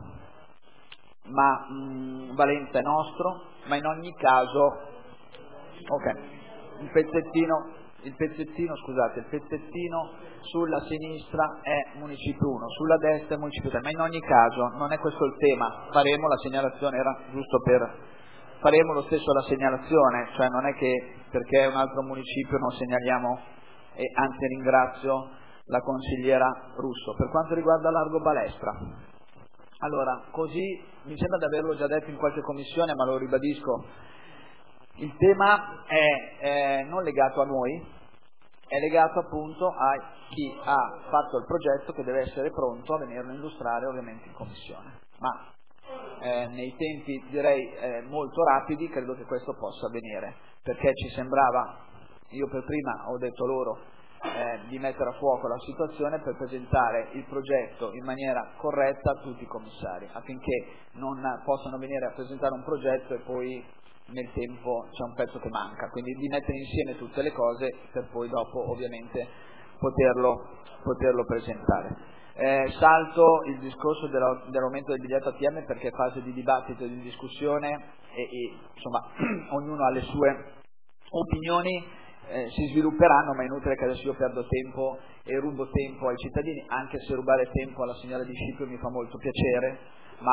ma mh, Valenza è nostro, ma in ogni caso, ok, il pezzettino, il pezzettino, scusate, il pezzettino sulla sinistra è municipio uno, sulla destra è municipio tre, ma in ogni caso non è questo il tema, faremo la segnalazione, era giusto per, faremo lo stesso la segnalazione, cioè non è che perché è un altro municipio non segnaliamo. E anzi ringrazio la consigliera Russo. Per quanto riguarda Largo Balestra, allora così mi sembra di averlo già detto in qualche commissione, ma lo ribadisco, il tema è eh, non legato a noi, è legato appunto a chi ha fatto il progetto, che deve essere pronto a venirlo a illustrare ovviamente in commissione, ma eh, nei tempi direi eh, molto rapidi credo che questo possa avvenire, perché ci sembrava, io per prima ho detto loro eh, di mettere a fuoco la situazione per presentare il progetto in maniera corretta a tutti i commissari, affinché non possano venire a presentare un progetto e poi nel tempo c'è un pezzo che manca, quindi di mettere insieme tutte le cose per poi dopo ovviamente poterlo, poterlo presentare. Eh, salto il discorso della, dell'aumento del biglietto A T M perché è fase di dibattito e di discussione e, e insomma ognuno ha le sue opinioni. Eh, si svilupperanno, ma è inutile che adesso io perdo tempo e rubo tempo ai cittadini, anche se rubare tempo alla signora di Scipio mi fa molto piacere, ma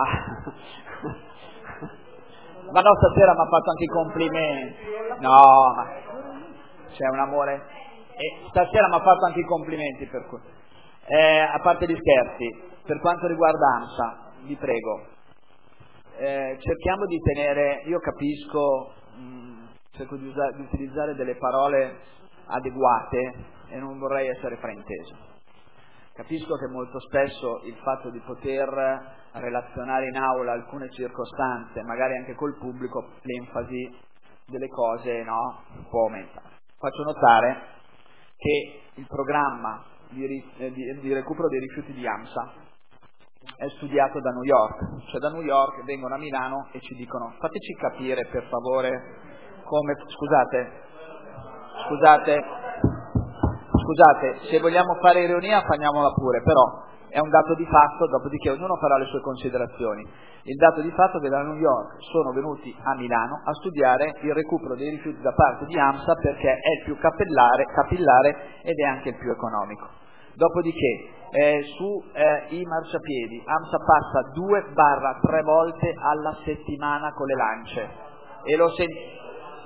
ma no, stasera mi ha fatto anche i complimenti, no, ma c'è un amore, e stasera mi ha fatto anche i complimenti, per cui eh, a parte gli scherzi, per quanto riguarda ANSA, vi prego, eh, cerchiamo di tenere, io capisco mh, cerco di, usare, di utilizzare delle parole adeguate e non vorrei essere frainteso. Capisco che molto spesso il fatto di poter relazionare in aula alcune circostanze, magari anche col pubblico, l'enfasi delle cose no, può aumentare. Faccio notare che il programma di, ri- di, di recupero dei rifiuti di AMSA è studiato da New York, cioè da New York vengono a Milano e ci dicono fateci capire per favore come, scusate, scusate, scusate, se vogliamo fare ironia facciamola pure, però è un dato di fatto, dopodiché ognuno farà le sue considerazioni. Il dato di fatto è che da New York sono venuti a Milano a studiare il recupero dei rifiuti da parte di AMSA perché è il più capillare, capillare ed è anche il più economico. Dopodiché eh, su eh, i marciapiedi AMSA passa due barra tre volte alla settimana con le lance e lo sentite.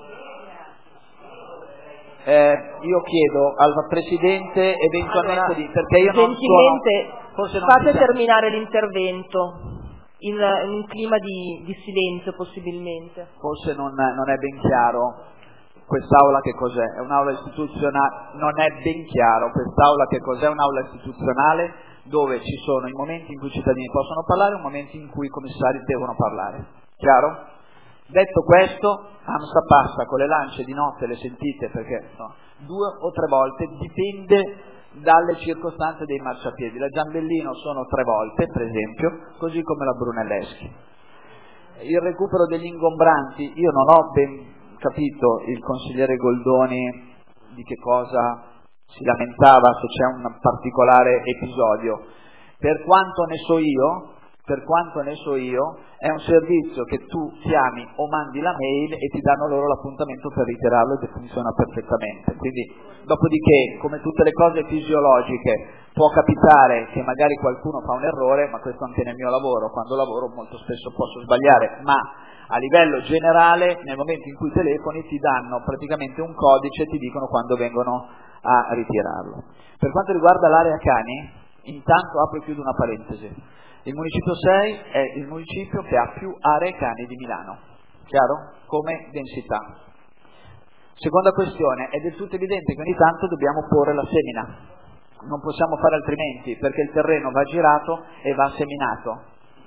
Eh, io chiedo al Presidente eventualmente allora, di, perché io non gentilmente sono, fate terminare l'intervento in, in un clima di, di silenzio possibilmente. Forse non, non è ben chiaro quest'aula che cos'è, è un'aula istituzionale, non è ben chiaro quest'aula che cos'è, un'aula istituzionale dove ci sono i momenti in cui i cittadini possono parlare e i momenti in cui i commissari devono parlare, chiaro? Detto questo, AMSA passa con le lance di notte, le sentite perché no, due o tre volte, dipende dalle circostanze dei marciapiedi. La Giambellino sono tre volte, per esempio, così come la Brunelleschi. Il recupero degli ingombranti, io non ho ben capito il consigliere Goldoni di che cosa si lamentava, se c'è un particolare episodio. Per quanto ne so io, per quanto ne so io, è un servizio che tu chiami o mandi la mail e ti danno loro l'appuntamento per ritirarlo e funziona perfettamente. Quindi, dopodiché, come tutte le cose fisiologiche, può capitare che magari qualcuno fa un errore, ma questo anche nel mio lavoro, quando lavoro molto spesso posso sbagliare, ma a livello generale, nel momento in cui telefoni ti danno praticamente un codice e ti dicono quando vengono a ritirarlo. Per quanto riguarda l'area cani, intanto apro e chiudo una parentesi. Il municipio sei è il municipio che ha più aree cani di Milano, chiaro? Come densità. Seconda questione, è del tutto evidente che ogni tanto dobbiamo porre la semina, non possiamo fare altrimenti perché il terreno va girato e va seminato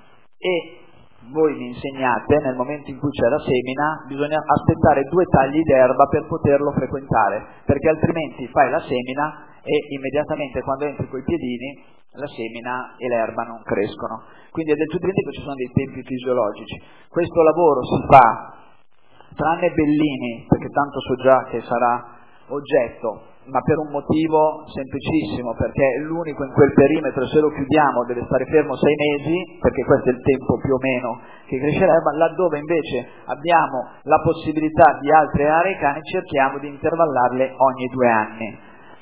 e voi mi insegnate nel momento in cui c'è la semina bisogna aspettare due tagli d'erba per poterlo frequentare perché altrimenti fai la semina e immediatamente quando entri coi piedini la semina e l'erba non crescono, quindi è del tutto evidente che ci sono dei tempi fisiologici. Questo lavoro si fa, tranne Bellini, perché tanto so già che sarà oggetto, ma per un motivo semplicissimo, perché è l'unico in quel perimetro, se lo chiudiamo deve stare fermo sei mesi, perché questo è il tempo più o meno che crescerebbe, laddove invece abbiamo la possibilità di altre aree cani cerchiamo di intervallarle ogni due anni.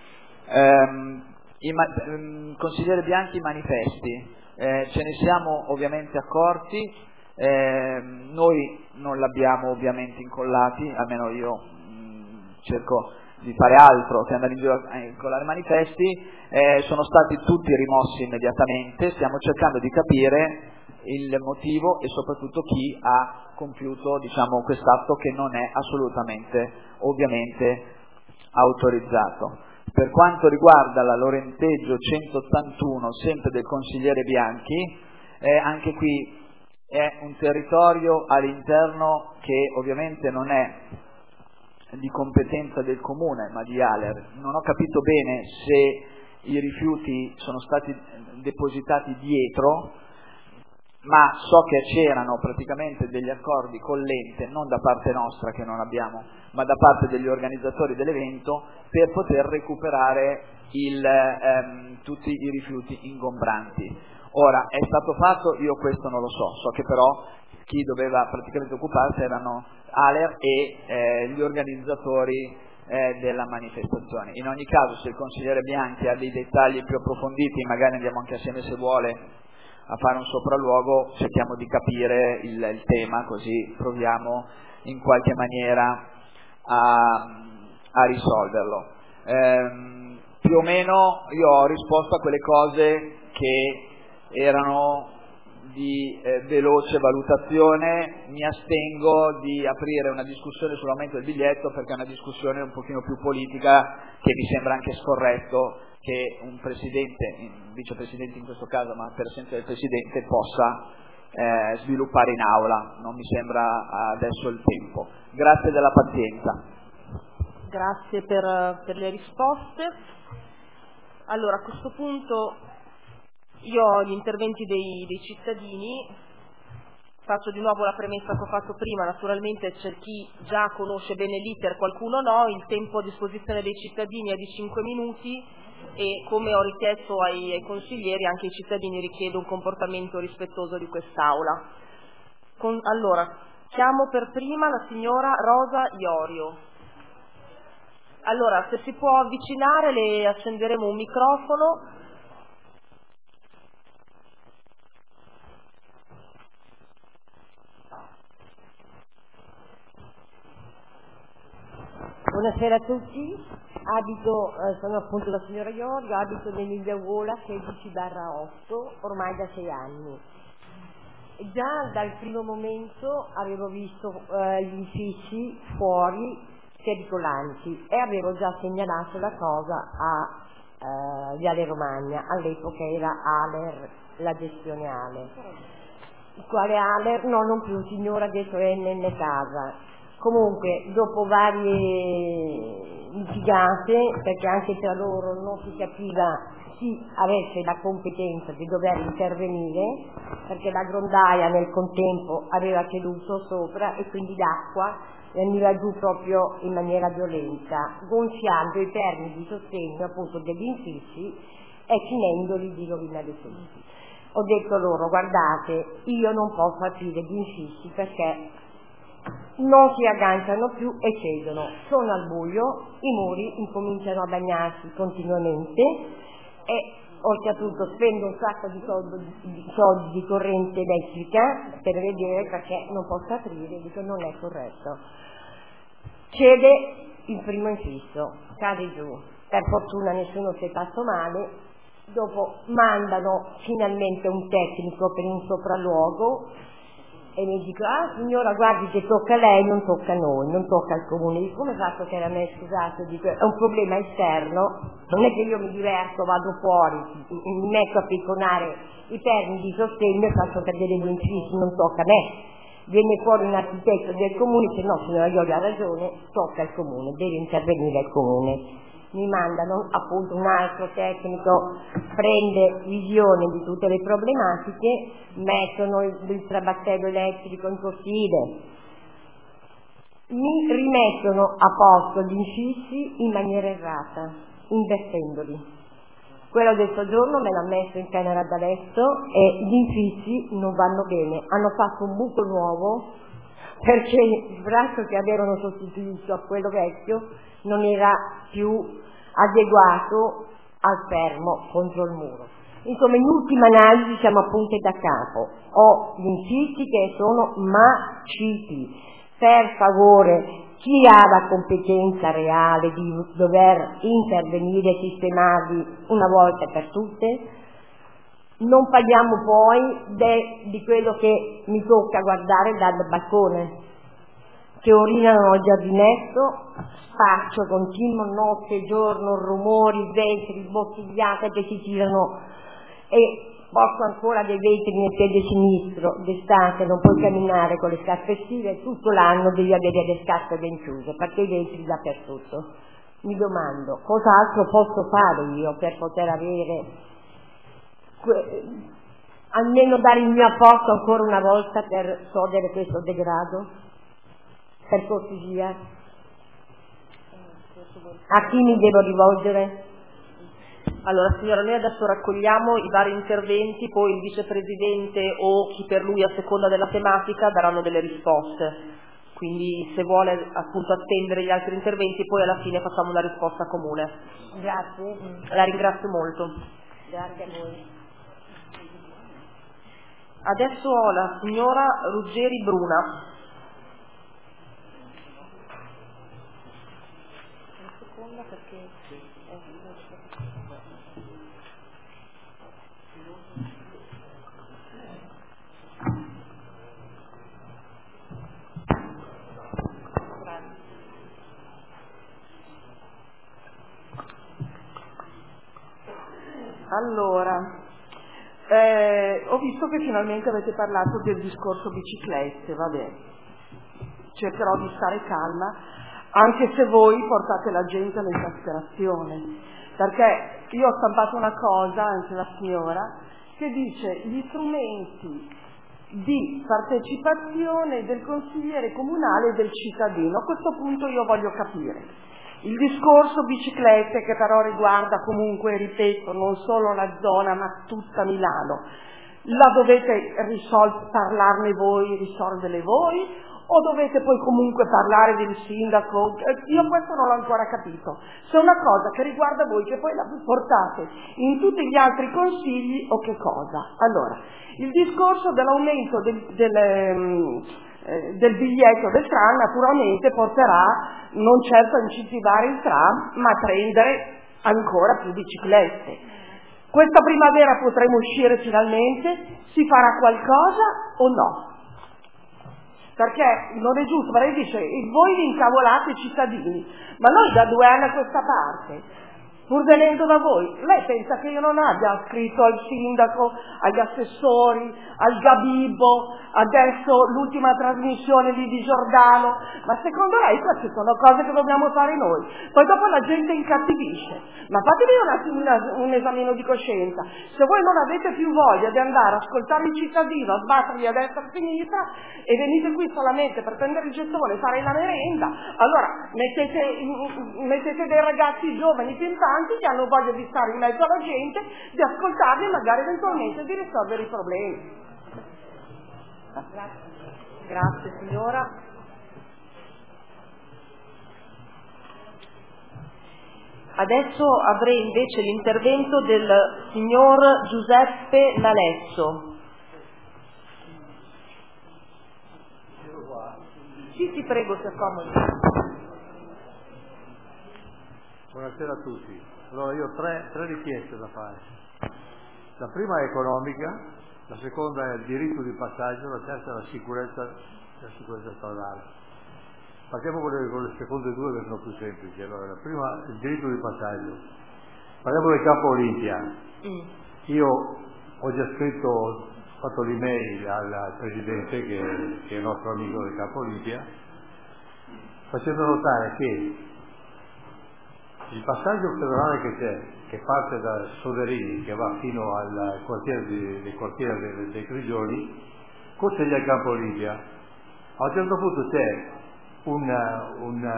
Ehm, I ma- ehm, consigliere Bianchi, i manifesti, eh, ce ne siamo ovviamente accorti, eh, noi non l'abbiamo ovviamente incollati, almeno io mh, cerco di fare altro che andare in giro a incollare manifesti, eh, sono stati tutti rimossi immediatamente, stiamo cercando di capire il motivo e soprattutto chi ha compiuto diciamo, quest'atto che non è assolutamente ovviamente autorizzato. Per quanto riguarda la Lorenteggio centottantuno, sempre del consigliere Bianchi, eh, anche qui è un territorio all'interno che ovviamente non è di competenza del comune, ma di Aler. Non ho capito bene se i rifiuti sono stati depositati dietro, ma so che c'erano praticamente degli accordi con l'ente, non da parte nostra che non abbiamo, ma da parte degli organizzatori dell'evento per poter recuperare il, ehm, tutti i rifiuti ingombranti. Ora, è stato fatto? Io questo non lo so, so che però chi doveva praticamente occuparsi erano Aler e eh, gli organizzatori eh, della manifestazione. In ogni caso, se il consigliere Bianchi ha dei dettagli più approfonditi, magari andiamo anche assieme se vuole a fare un sopralluogo, cerchiamo di capire il, il tema, così proviamo in qualche maniera a, a risolverlo. Ehm, più o meno io ho risposto a quelle cose che erano di eh, veloce valutazione, mi astengo di aprire una discussione sull'aumento del biglietto perché è una discussione un pochino più politica che mi sembra anche scorretto che un presidente, un vicepresidente in questo caso, ma per esempio del presidente, possa eh, sviluppare in aula. Non mi sembra adesso il tempo. Grazie della pazienza. grazie per, per le risposte. Allora, a questo punto io ho gli interventi dei, dei cittadini. Faccio di nuovo la premessa che ho fatto prima, naturalmente c'è chi già conosce bene l'iter, qualcuno no, il tempo a disposizione dei cittadini è di cinque minuti e come ho richiesto ai, ai consiglieri anche ai cittadini richiedo un comportamento rispettoso di quest'Aula. Con, allora, chiamo per prima la signora Rosa Iorio. Allora, se si può avvicinare le accenderemo un microfono. Buonasera a tutti, abito, eh, sono appunto la signora Iorio, abito nell'Emilia Uola sedici barra otto, ormai da sei anni. E già dal primo momento avevo visto eh, gli infissi fuori pericolanti e avevo già segnalato la cosa a eh, Viale Romagna, all'epoca era Aler, la gestione Aler. Il quale Aler, no non più, signora detto è nelle casa. Comunque, dopo varie litigate, perché anche tra loro non si capiva chi avesse la competenza di dover intervenire, perché la grondaia nel contempo aveva ceduto sopra e quindi l'acqua veniva giù proprio in maniera violenta, gonfiando i perni di sostegno appunto degli infissi e finendoli di rovinamenti. Ho detto loro, guardate, io non posso aprire gli infissi perché non si agganciano più e cedono, sono al buio, i muri incominciano a bagnarsi continuamente e oltre a tutto spendo un sacco di soldi, di soldi di corrente elettrica per vedere perché non posso aprire, dico non è corretto. Cede il primo infisso, cade giù, per fortuna nessuno si è fatto male, dopo mandano finalmente un tecnico per un sopralluogo e mi dico, ah signora guardi che tocca a lei, non tocca a noi, non tocca al comune. Dico, come faccio che era me, scusate, dico, è un problema esterno, non è che io mi diverto, vado fuori, mi metto a picconare i perni di sostegno e faccio cadere gli infissi, non tocca a me. Viene fuori un architetto del comune e dice no signora io ho ragione, tocca al comune, deve intervenire il comune. Mi mandano appunto un altro tecnico, prende visione di tutte le problematiche, mettono il, il trabattello elettrico in cortile, mi rimettono a posto gli infissi in maniera errata, invertendoli. Quello del soggiorno me l'ha messo in camera da letto e gli infissi non vanno bene, hanno fatto un buco nuovo perché il braccio che avevano sostituito a quello vecchio non era più adeguato al fermo contro il muro. Insomma, in ultima analisi siamo a punte da capo. Ho gli infissi che sono marciti. Per favore, chi ha la competenza reale di dover intervenire e sistemarli una volta per tutte? Non parliamo poi de, di quello che mi tocca guardare dal balcone, che urinano al giardinetto, spaccio continuo, notte e giorno, rumori, vetri, bottigliate che si tirano e porto ancora dei vetri nel piede sinistro, d'estate non puoi camminare con le scarpe estive, tutto l'anno devi avere le scarpe ben chiuse perché i vetri dappertutto. Mi domando, cos'altro posso fare io per poter avere almeno dare il mio apporto ancora una volta per togliere questo degrado? Per cortesia, a chi mi devo rivolgere? Allora signora, noi adesso raccogliamo i vari interventi, poi il vicepresidente o chi per lui a seconda della tematica daranno delle risposte, quindi se vuole appunto attendere gli altri interventi poi alla fine facciamo una risposta comune. Grazie. La ringrazio molto. Grazie a voi. Adesso ho la signora Ruggeri Bruna. Allora, eh, ho visto che finalmente avete parlato del discorso biciclette, vabbè, cercherò di stare calma. anche se voi portate la gente all'esasperazione. Perché io ho stampato una cosa, anche la signora, che dice gli strumenti di partecipazione del consigliere comunale e del cittadino. A questo punto io voglio capire il discorso biciclette, che però riguarda comunque, ripeto, non solo la zona ma tutta Milano. La dovete risol- parlarne voi, risolverle voi, o dovete poi comunque parlare del sindaco? Io questo non l'ho ancora capito. Se è una cosa che riguarda voi, che poi la portate in tutti gli altri consigli, o che cosa? Allora, il discorso dell'aumento del, del, eh, del biglietto del tram naturalmente porterà non certo a incentivare il tram, ma a prendere ancora più biciclette. Questa primavera potremo uscire finalmente? Si farà qualcosa o no? Perché non è giusto, perché dice voi vi incavolate cittadini, ma noi da due anni a questa parte, pur venendo da voi, lei pensa che io non abbia scritto al sindaco, agli assessori, al Gabibbo, adesso l'ultima trasmissione di Di Giordano, ma secondo lei queste sono cose che dobbiamo fare noi? Poi dopo la gente incattivisce, ma fatevi un attimo un, un esamino di coscienza. Se voi non avete più voglia di andare a ascoltare il cittadino, a sbattergli a destra e a sinistra e venite qui solamente per prendere il gettone e fare la merenda, allora mettete, mettete dei ragazzi giovani piantanti che hanno voglia di stare in mezzo alla gente, di ascoltarli e magari eventualmente di risolvere i problemi. Grazie, Grazie signora. Adesso avrei invece l'intervento del signor Giuseppe Lalezzo. Sì, ti prego, si accomodi. Buonasera a tutti. Allora io ho tre, tre richieste da fare. La prima è economica, la seconda è il diritto di passaggio, la terza è la sicurezza, la sicurezza stradale. Partiamo con le, con le seconde due che sono più semplici. Allora, la prima il diritto di passaggio. Parliamo del Campo Olimpia. Mm. Io ho già scritto, ho fatto l'email al Presidente che, che è il nostro amico del Campo Olimpia, facendo notare che il passaggio pedonale che c'è, che parte da Soderini, che va fino al quartiere di, del quartiere dei, dei Grigioni, consegna il Campo Olimpia. A un certo punto c'è un, un,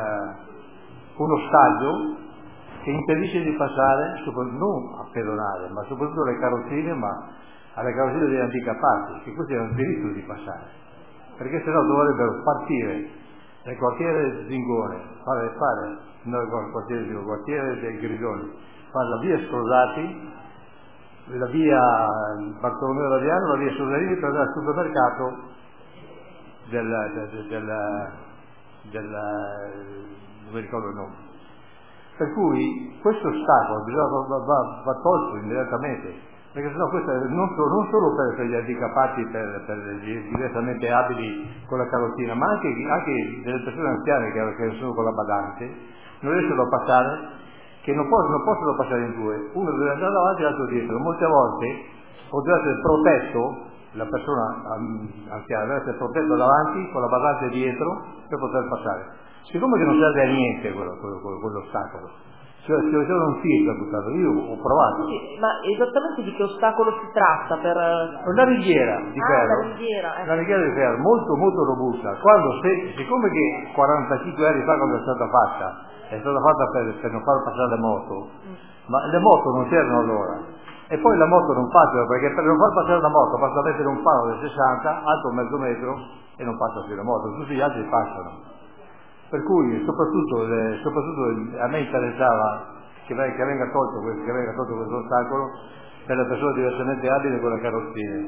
uno stadio che impedisce di passare non a pedonale, ma soprattutto alle carrozzine, ma alle carrozzine degli handicapati, che così è un diritto di passare, perché sennò dovrebbero partire nel quartiere Zingone, fare, fare no, il quartiere Zingone, il quartiere dei Grigioni, fare la via Scrosati, la via Bartolomeo Laviano, la via Soderini per andare al supermercato del, del, del, del non mi ricordo il nome. Per cui questo ostacolo bisogna, va, va, va tolto immediatamente, perché sennò questo è non, non solo per, per gli handicapati, per, per gli diversamente abili con la carrozzina, ma anche, anche delle persone anziane che, che sono con la badante, non riescono a passare, che non possono, non possono passare in due, uno deve andare davanti e l'altro dietro. Molte volte deve essere protetto, la persona anziana deve essere protetta davanti con la badante dietro per poter passare. Siccome che non serve a niente quello, quello, quello, quell'ostacolo, cioè se c'è un filo buttato, io ho provato. Sì, ma esattamente di che ostacolo si tratta? Per una ringhiera di ah, ferro, una ringhiera, ecco. Una ringhiera di ferro molto molto robusta. Quando se, siccome che quarantacinque anni fa quando è stata fatta, è stata fatta per, per non far passare le moto, mm. ma le moto non c'erano allora. E poi la moto non passa, perché per non far passare la moto basta mettere un palo del sessanta, alto mezzo metro e non passa più la moto, tutti gli altri passano. Per cui soprattutto, le, soprattutto a me interessava che, che venga tolto questo, che venga tolto questo ostacolo per le persone diversamente abili con le carrozzine.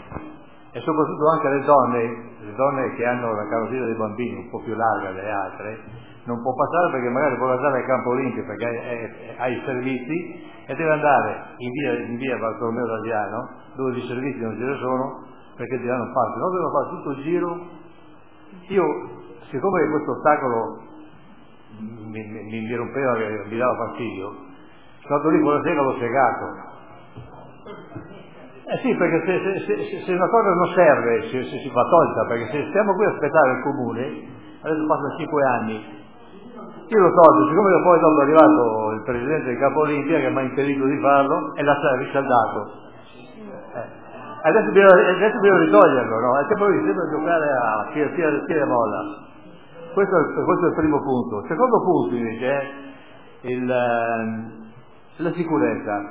E soprattutto anche le donne, le donne che hanno la carrozzina dei bambini un po' più larga delle altre, non può passare perché magari vuole andare al Campo Olimpio perché ha i servizi e deve andare in via, in via Bartolomeo Laviano dove di servizi non ce ne sono perché di là non passa, no, deve fare tutto il giro. Io, siccome questo ostacolo mi, mi, mi rompeva, mi dava fastidio, sono stato lì quella sera, l'ho spiegato. Eh sì, perché se, se, se, se una cosa non serve se, se si fa tolta, perché se stiamo qui a aspettare il comune, adesso passano cinque anni, io l'ho tolto, siccome poi dopo è arrivato il presidente del Capo Olimpia che mi ha impedito di farlo e l'ha risaldato. Eh. Adesso bisogna, adesso bisogna ritoglierlo, no? E poi sembra giocare a tira e molla. Questo è, questo è il primo punto. Il secondo punto invece è il, la sicurezza.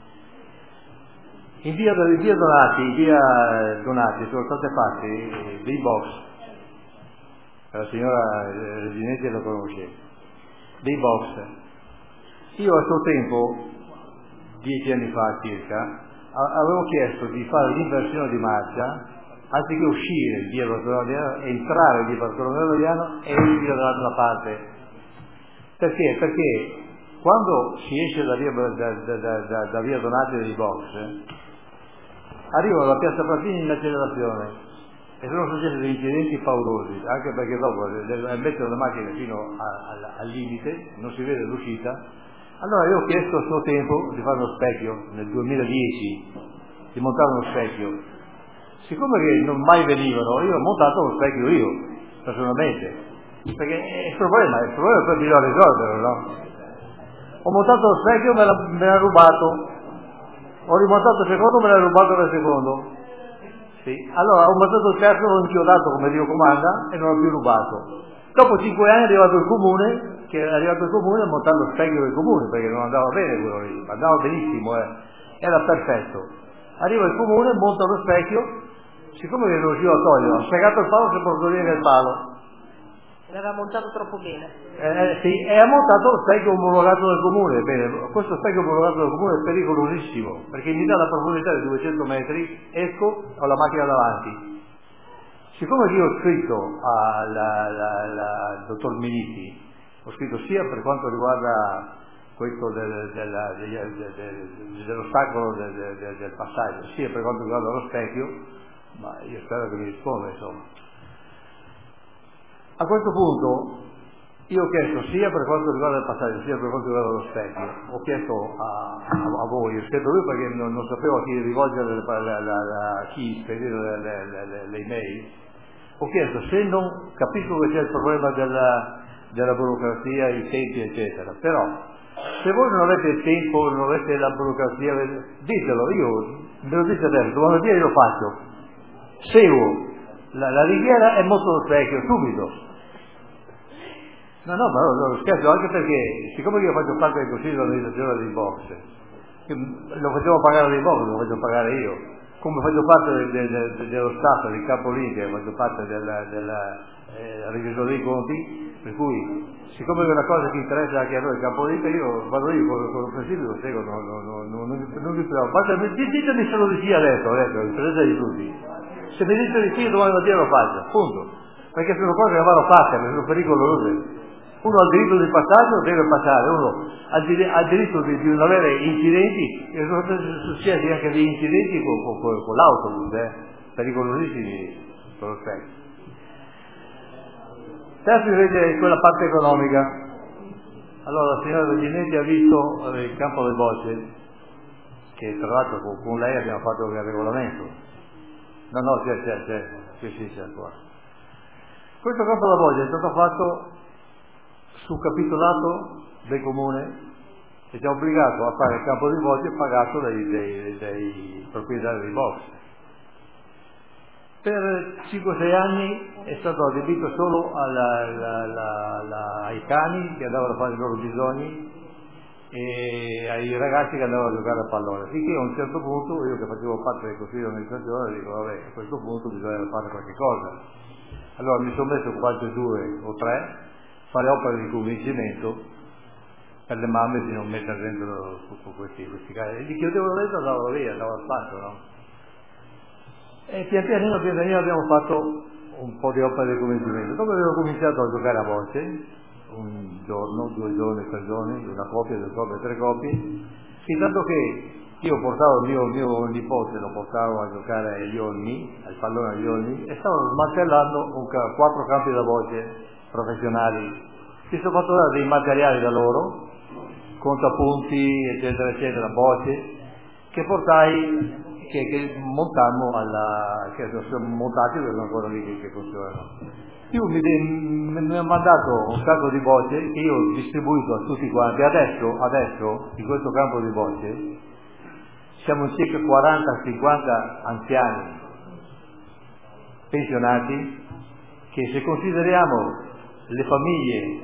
In via, in via Donati, in via Donati sono state fatte dei box, la signora Reginetti lo conosce, dei box. Io a suo tempo, dieci anni fa circa, avevo chiesto di fare l'inversione di marcia, anziché uscire in via Bartolomeo, entrare in via Bartolomeo e uscire dall'altra parte. Perché? Perché quando si esce da via, da, da, da, da via Donati dei box, arrivano alla piazza Platini in accelerazione e sono successi degli incidenti paurosi, anche perché dopo mettono le macchine fino a, a, al limite, non si vede l'uscita. Allora io ho chiesto a suo tempo di fare uno specchio, nel duemiladieci, di montare uno specchio. Siccome che non mai venivano, io ho montato uno specchio io, personalmente, perché il problema, il problema poi bisogna risolverlo, no? Ho montato lo specchio, me l'ha, me l'ha rubato, ho rimontato il secondo, me l'ha rubato il secondo. Sì. Allora ho montato il terzo, l'ho inchiodato come Dio comanda e non l'ho più rubato. Dopo cinque anni è arrivato il comune, che è arrivato il comune a montare lo specchio del comune, perché non andava bene quello lì, andava benissimo, eh. Era perfetto. Arriva il comune, monta lo specchio, siccome che non riusciva a toglierlo, ha spiegato il palo, si è portato via il palo. L'aveva montato troppo bene. Eh, sì, e ha montato lo specchio omologato del comune. Bene, questo specchio omologato del comune è pericolosissimo, perché mi dà la profondità di duecento metri, esco, ho la macchina davanti. Siccome io ho scritto al dottor Militi, ho scritto sia per quanto riguarda questo del, del, del, del, dell'ostacolo del, del, del passaggio, sia per quanto riguarda lo specchio, ma io spero che mi risponda, insomma. A questo punto io ho chiesto sia per quanto riguarda il passaggio sia per quanto riguarda lo specchio, ho chiesto a, a, a voi, ho scritto lui perché non, non sapevo a chi rivolgere, la, la, la, la, chi spedire le, le, le, le email, ho chiesto se non capisco che c'è il problema della, della burocrazia, i tempi eccetera, però se voi non avete il tempo, non avete la burocrazia, ditelo, io me lo dite adesso, domani mattina io lo faccio, seguo la, la ringhiera e monto lo specchio subito. No, no, ma no, no, scherzo, anche perché siccome io faccio parte del consiglio di amministrazione dei box, lo facevo pagare dei box, lo faccio pagare io, come faccio parte de, de, de, dello Stato, del Capo Olimpia, faccio parte della, della eh, revisione dei conti, per cui siccome è una cosa che interessa anche a noi il Capo Olimpia, io vado io con, con il presidio, lo seguo, no, no, no, no, non, non mi preoccupo, ditemi solo di sì adesso, adesso, in presenza di tutti, se mi dite di sì domani mattina lo faccio, punto, perché sono cose che vanno fatte, perché sono pericolose. Uno ha il diritto di passaggio, deve passare, uno ha il diritto di, di non avere incidenti, e sono successi anche degli incidenti con, con, con, con l'autobus, eh, pericolosissimi con lo specchio. Terzo invece è quella parte economica. Allora la signora Reginetti ha visto eh, il campo del Boce, che tra l'altro con, con lei abbiamo fatto il regolamento. No, no, c'è, c'è, c'è, sì, sì, c'è ancora. Questo campo da Boce è stato fatto su capitolato del comune e ci ha obbligato a fare il campo di voce pagato dai, dai, dai proprietari dei box. Per cinque sei anni è stato adibito solo alla, alla, alla, alla, ai cani che andavano a fare i loro bisogni e ai ragazzi che andavano a giocare a pallone, finché a un certo punto io che facevo parte del consiglio di amministrazione dico vabbè, a questo punto bisogna fare qualche cosa. Allora mi sono messo quasi due o tre fare opere di convincimento per le mamme di non mettere dentro questi, questi cani. E gli chiudevano dentro e andavano via, andavano a spazio, no? E pian pianino, pian pianino abbiamo fatto un po' di opere di convincimento. Dopo avevo cominciato a giocare a voce, un giorno, due giorni, tre giorni, una coppia, due coppie, tre coppie, fin tanto che io portavo il mio, mio nipote, lo portavo a giocare agli Olmi, al pallone agli Olmi, e stavo smantellando un, quattro campi da voce professionali. Mi sono fatto dare dei materiali da loro, contapunti, eccetera, eccetera, voce, che portai, che, che montammo alla, che sono montati, perché sono ancora lì che, che funzionano. più mi, de- mi ha mandato un sacco di voce che io ho distribuito a tutti quanti. Adesso, adesso in questo campo di voce siamo circa quaranta cinquanta anziani pensionati che, se consideriamo le famiglie,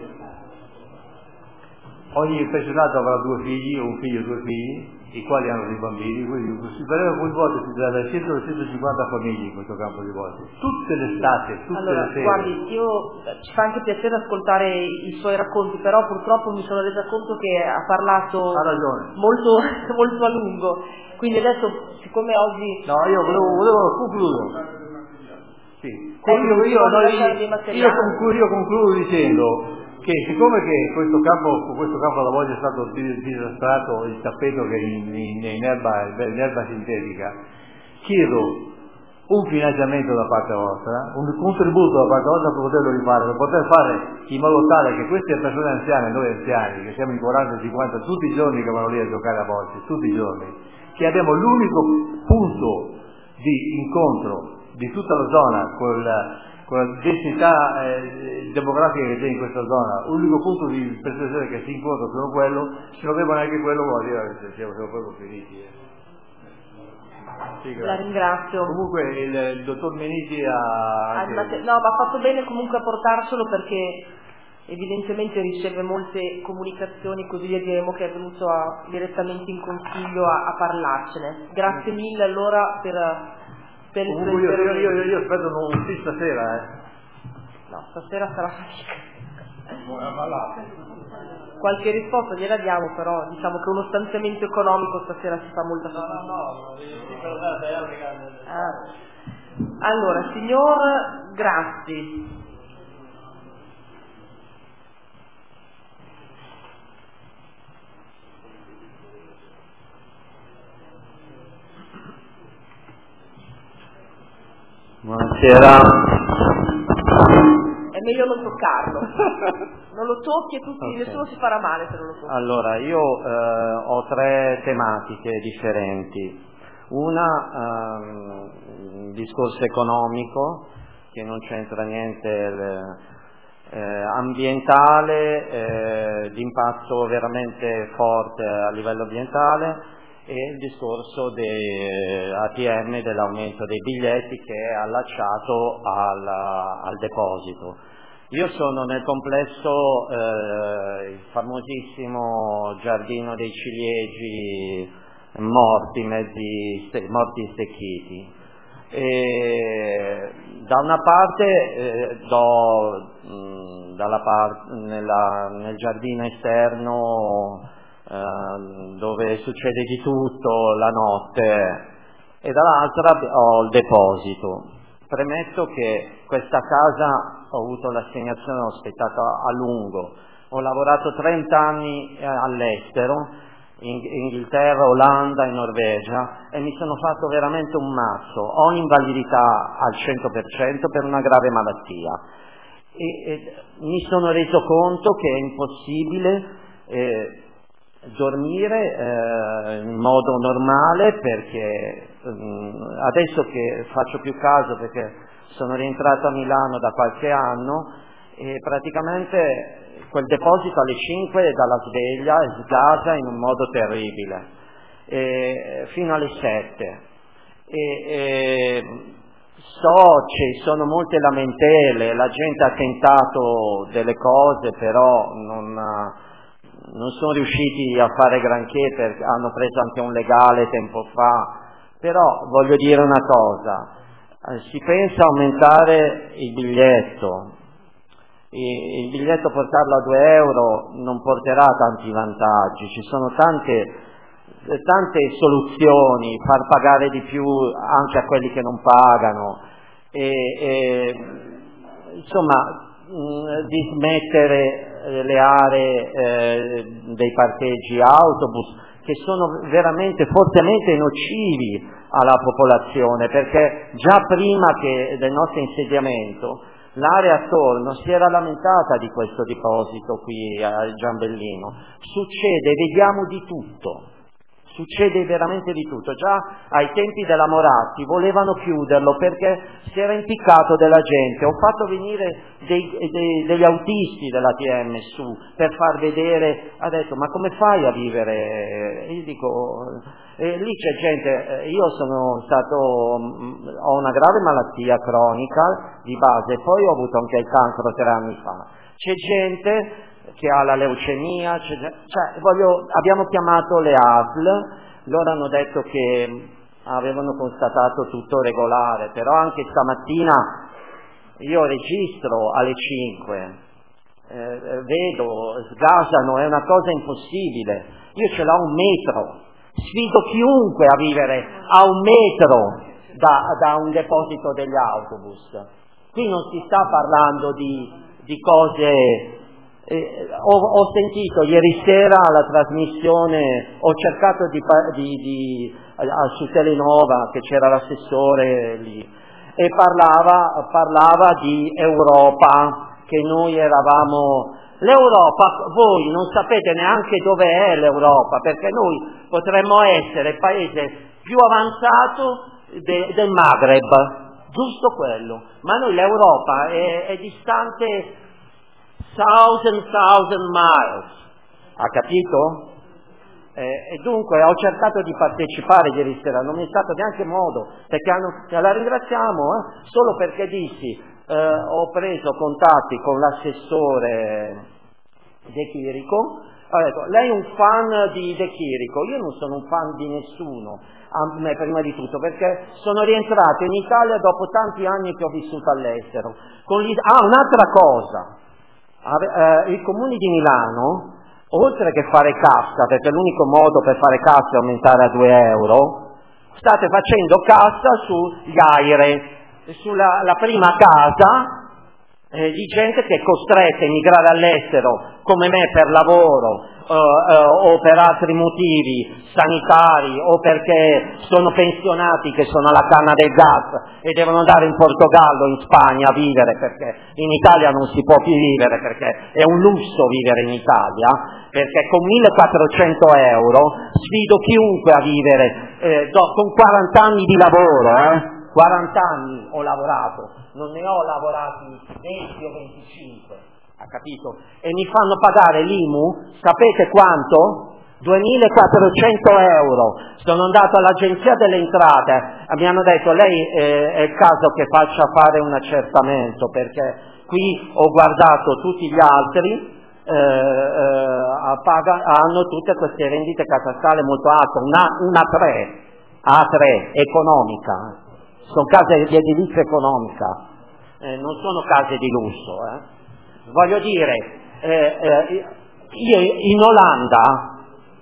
ogni pensionato avrà due figli, o un figlio o due figli, i quali hanno dei bambini, quindi si pareva ogni volta si da cento a centocinquanta famiglie in questo campo di volte, tutte le estate, tutte allora, le sere. Guardi, io ci fa anche piacere ascoltare i suoi racconti, però purtroppo mi sono resa conto che ha parlato ha ragione. molto, molto a lungo, quindi adesso, siccome oggi... No, io volevo, volevo concludo. Sì. Eh, Io, io, no, io, materiali. io, concludo, io concludo dicendo che siccome che questo campo, questo campo da voce è stato disastrato, il tappeto che è in, in, in, erba, in erba sintetica, chiedo un finanziamento da parte vostra, un contributo da parte vostra per poterlo rifare, per poter fare in modo tale che queste persone anziane, noi anziani, che siamo in quaranta cinquanta tutti i giorni che vanno lì a giocare a voce, tutti i giorni, che abbiamo l'unico punto di incontro di tutta la zona con la, con la densità eh, demografica che c'è in questa zona, l'unico punto di percezione che si incontra sono quello, se non avevano anche quello vuol dire che siamo proprio finiti. Eh. Sì, la ringrazio. Comunque il, il dottor Meniti ha... Anche... No, ma ha fatto bene comunque a portarcelo, perché evidentemente riceve molte comunicazioni, così vedremo che è venuto a, direttamente in consiglio a, a parlarcene. Grazie mille allora per... Per il Comunque io, io, io, io aspetto non sì stasera, eh. No, stasera sarà fatica. Qualche risposta gliela diamo, però diciamo che uno stanziamento economico stasera si fa molta fatica. No, no, no. Ah. Allora, signor Grassi. Buonasera. È meglio non toccarlo. Non lo tocchi e tutti, okay. Nessuno si farà male se non lo tocchi. Allora, io eh, ho tre tematiche differenti. Una, ehm, il discorso economico, che non c'entra niente, eh, ambientale, eh, di impatto veramente forte a livello ambientale, e il discorso dell'A T M, dell'aumento dei biglietti, che è allacciato al, al deposito. Io sono nel complesso eh, il famosissimo Giardino dei Ciliegi morti, mezzi morti stecchiti. E da una parte eh, do mh, dalla par- nella, nel giardino esterno, Uh, dove succede di tutto la notte, e dall'altra ho il deposito. Premetto che questa casa ho avuto l'assegnazione, ho aspettato a lungo, ho lavorato trenta anni all'estero, in Inghilterra, Olanda e Norvegia, e mi sono fatto veramente un mazzo. Ho invalidità al cento per cento per una grave malattia, e, e mi sono reso conto che è impossibile eh, dormire eh, in modo normale, perché mh, adesso che faccio più caso, perché sono rientrato a Milano da qualche anno, e praticamente quel deposito alle cinque dalla sveglia sgasa in un modo terribile, e, fino alle sette, e, e, so ci sono molte lamentele, la gente ha tentato delle cose, però non non sono riusciti a fare granché, perché hanno preso anche un legale tempo fa. Però voglio dire una cosa, eh, si pensa a aumentare il biglietto, il, il biglietto portarlo a due euro non porterà tanti vantaggi, ci sono tante, tante soluzioni, far pagare di più anche a quelli che non pagano, e, e insomma mh, dismettere le aree eh, dei parcheggi autobus, che sono veramente fortemente nocivi alla popolazione, perché già prima che del nostro insediamento l'area attorno si era lamentata di questo deposito qui a Giambellino. Succede, vediamo di tutto, succede veramente di tutto. Già ai tempi della Moratti volevano chiuderlo perché si era impiccato della gente. Ho fatto venire dei, dei, degli autisti della T M su per far vedere, ha detto ma come fai a vivere? E io dico, eh, lì c'è gente, io sono stato, ho una grave malattia cronica di base, poi ho avuto anche il cancro tre anni fa. C'è gente che ha la leucemia, c'è, cioè, voglio, abbiamo chiamato le A S L, loro hanno detto che avevano constatato tutto regolare, però anche stamattina io registro alle cinque, eh, vedo, sgasano, è una cosa impossibile, io ce l'ho a un metro, sfido chiunque a vivere a un metro da, da un deposito degli autobus. Qui non si sta parlando di, di cose... Eh, ho, ho sentito ieri sera la trasmissione, ho cercato di, di, di a, su Telenova che c'era l'assessore lì e parlava, parlava di Europa, che noi eravamo l'Europa, voi non sapete neanche dove è l'Europa, perché noi potremmo essere il paese più avanzato de, del Maghreb, giusto quello, ma noi l'Europa è, è distante thousand thousand miles, ha capito? Eh, e dunque ho cercato di partecipare ieri sera, non mi è stato neanche modo, perché hanno, la ringraziamo eh, solo perché dissi, eh, ho preso contatti con l'assessore De Chirico, ho detto, lei è un fan di De Chirico, io non sono un fan di nessuno, a me prima di tutto, perché sono rientrato in Italia dopo tanti anni che ho vissuto all'estero. Con gli... Ah, un'altra cosa. Uh, il Comune di Milano, oltre che fare cassa, perché l'unico modo per fare cassa è aumentare a due euro, state facendo cassa sugli AIRE, sulla la prima casa eh, di gente che è costretta a emigrare all'estero, come me per lavoro, uh, uh, o per altri motivi sanitari, o perché sono pensionati che sono alla canna del gas e devono andare in Portogallo, in Spagna a vivere, perché in Italia non si può più vivere, perché è un lusso vivere in Italia, perché con millequattrocento euro sfido chiunque a vivere, eh, do, con quaranta anni di lavoro, eh? quaranta anni ho lavorato, non ne ho lavorati venti o venticinque, ha capito? E mi fanno pagare l'I M U, sapete quanto? duemilaquattrocento euro. Sono andato all'agenzia delle entrate, mi hanno detto lei eh, è il caso che faccia fare un accertamento, perché qui ho guardato tutti gli altri, eh, eh, paga, hanno tutte queste rendite catastali molto alte, una, una tre, A tre, economica, sono case di edilizia economica, eh, non sono case di lusso. Eh. Voglio dire, eh, eh, io in Olanda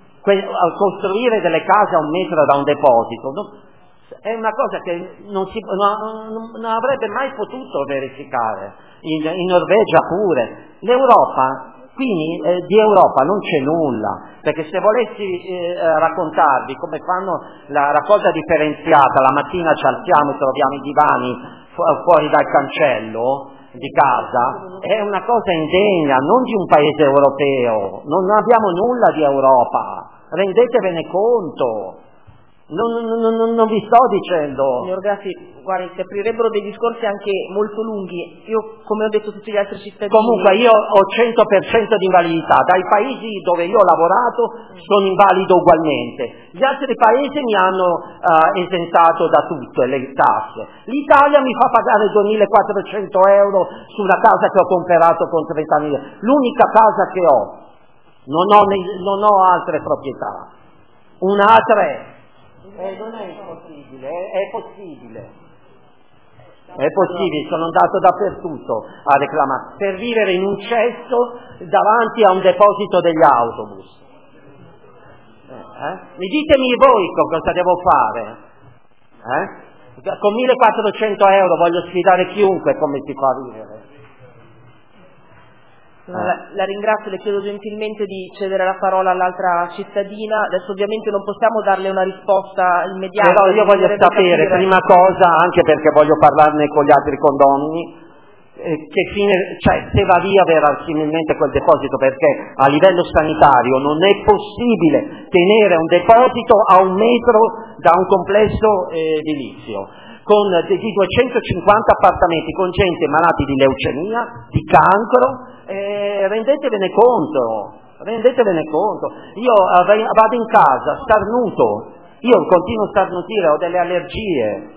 a costruire delle case a un metro da un deposito no, è una cosa che non, si, non, non avrebbe mai potuto verificare, in, in Norvegia pure. L'Europa, quindi eh, di Europa non c'è nulla, perché se volessi eh, raccontarvi come fanno la raccolta differenziata, la mattina ci alziamo e troviamo i divani fu- fuori dal cancello di casa, è una cosa indegna, non di un paese europeo, non abbiamo nulla di Europa, rendetevene conto. Non, non, non, non vi sto dicendo. Signor Grassi, guardi, si aprirebbero dei discorsi anche molto lunghi. Io, come ho detto tutti gli altri cittadini... Comunque io ho cento per cento di invalidità. Dai paesi dove io ho lavorato sono invalido ugualmente. Gli altri paesi mi hanno uh, esentato da tutto, le tasse. L'Italia mi fa pagare duemilaquattrocento euro sulla casa che ho comprato con trentamila. L'unica casa che ho. Non ho, ne- non ho altre proprietà. Una A tre. Eh, non è impossibile, è, è possibile, è possibile, sono andato dappertutto a reclamare, per vivere in un cesso davanti a un deposito degli autobus. Eh, eh? Mi ditemi voi cosa devo fare, eh? Con millequattrocento euro voglio sfidare chiunque come si fa a vivere. La, la ringrazio, le chiedo gentilmente di cedere la parola all'altra cittadina. Adesso ovviamente non possiamo darle una risposta immediata. Però io voglio sapere, capire. Prima cosa, anche perché voglio parlarne con gli altri condomini, che fine, cioè se va via verosimilmente quel deposito, perché a livello sanitario non è possibile tenere un deposito a un metro da un complesso eh, edilizio con di duecentocinquanta appartamenti con gente malati di leucemia, di cancro, eh, rendetevene conto, rendetevene conto. Io vado in casa, starnuto, io continuo a starnutire, ho delle allergie.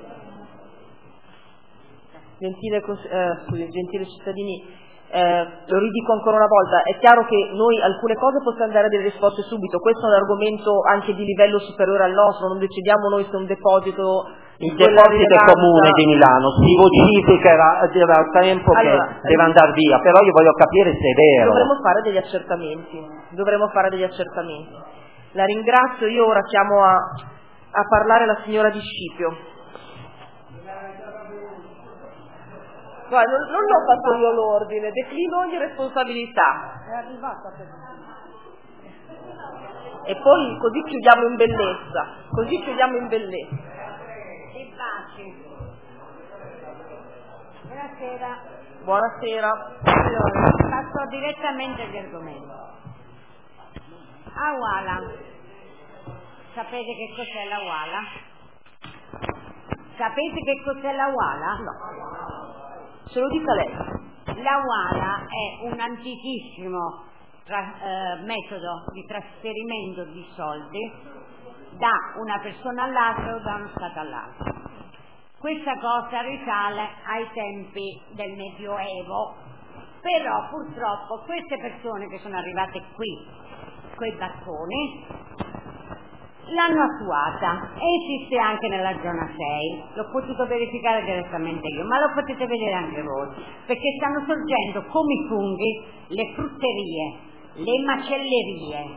Gentile, eh, scusi, gentili cittadini, eh, lo ridico ancora una volta, è chiaro che noi alcune cose possiamo dare delle risposte subito, questo è un argomento anche di livello superiore al nostro, non decidiamo noi se un deposito... Il deposito è comune di Milano, si vocifera da tempo allora, che deve andare via, però io voglio capire se è vero. Dovremmo fare degli accertamenti, dovremmo fare degli accertamenti. La ringrazio, io ora chiamo a, a parlare la signora Di Scipio. Guarda, non, non l'ho fatto io l'ordine, declino ogni responsabilità. È arrivata per... E poi così chiudiamo in bellezza, così chiudiamo in bellezza. Di pace. Buonasera. Buonasera. Allora, passo direttamente agli argomenti. Awala. Sapete che cos'è la Awala? Sapete che cos'è la Awala? No. Se lo dica lei. La Awala è un antichissimo tra, eh, metodo di trasferimento di soldi da una persona all'altra o da uno stato all'altro. Questa cosa risale ai tempi del Medioevo, però purtroppo queste persone che sono arrivate qui, quei barconi, l'hanno attuata e esiste anche nella zona sei, l'ho potuto verificare direttamente io, ma lo potete vedere anche voi, perché stanno sorgendo come i funghi le frutterie, le macellerie,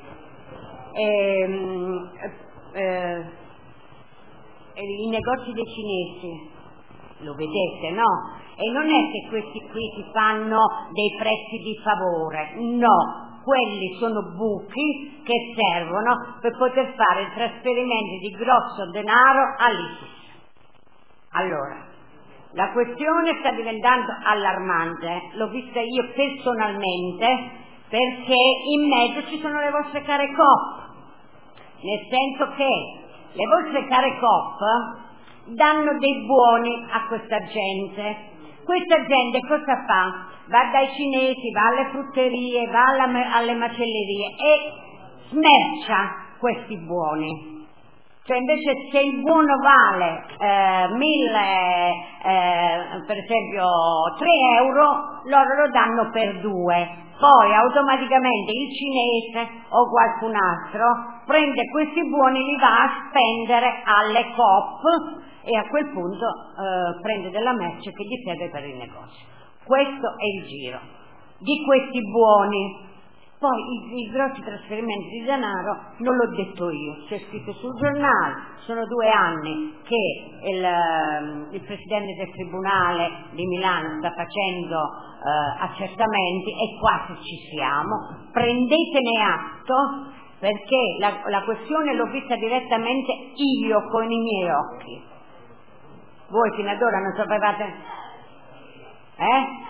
ehm, eh, i negozi dei cinesi, lo vedete, no? E non è che questi qui si fanno dei prezzi di favore, no, quelli sono buchi che servono per poter fare trasferimenti di grosso denaro all'ISIS. Allora, la questione sta diventando allarmante, l'ho vista io personalmente, perché in mezzo ci sono le vostre care coop, nel senso che le vostre care coop danno dei buoni a questa gente. Questa gente cosa fa? Va dai cinesi, va alle frutterie, va alla, alle macellerie e smercia questi buoni. Cioè invece se il buono vale eh, mille, eh, per esempio tre euro, loro lo danno per due. Poi automaticamente il cinese o qualcun altro prende questi buoni e li va a spendere alle coop e a quel punto eh, prende della merce che gli serve per il negozio. Questo è il giro di questi buoni. Poi i, i grossi trasferimenti di denaro non l'ho detto io, c'è scritto sul giornale, sono due anni che il, il Presidente del Tribunale di Milano sta facendo eh, accertamenti e quasi ci siamo, prendetene atto perché la, la questione l'ho vista direttamente io con i miei occhi. Voi fino ad ora non sapevate? Eh?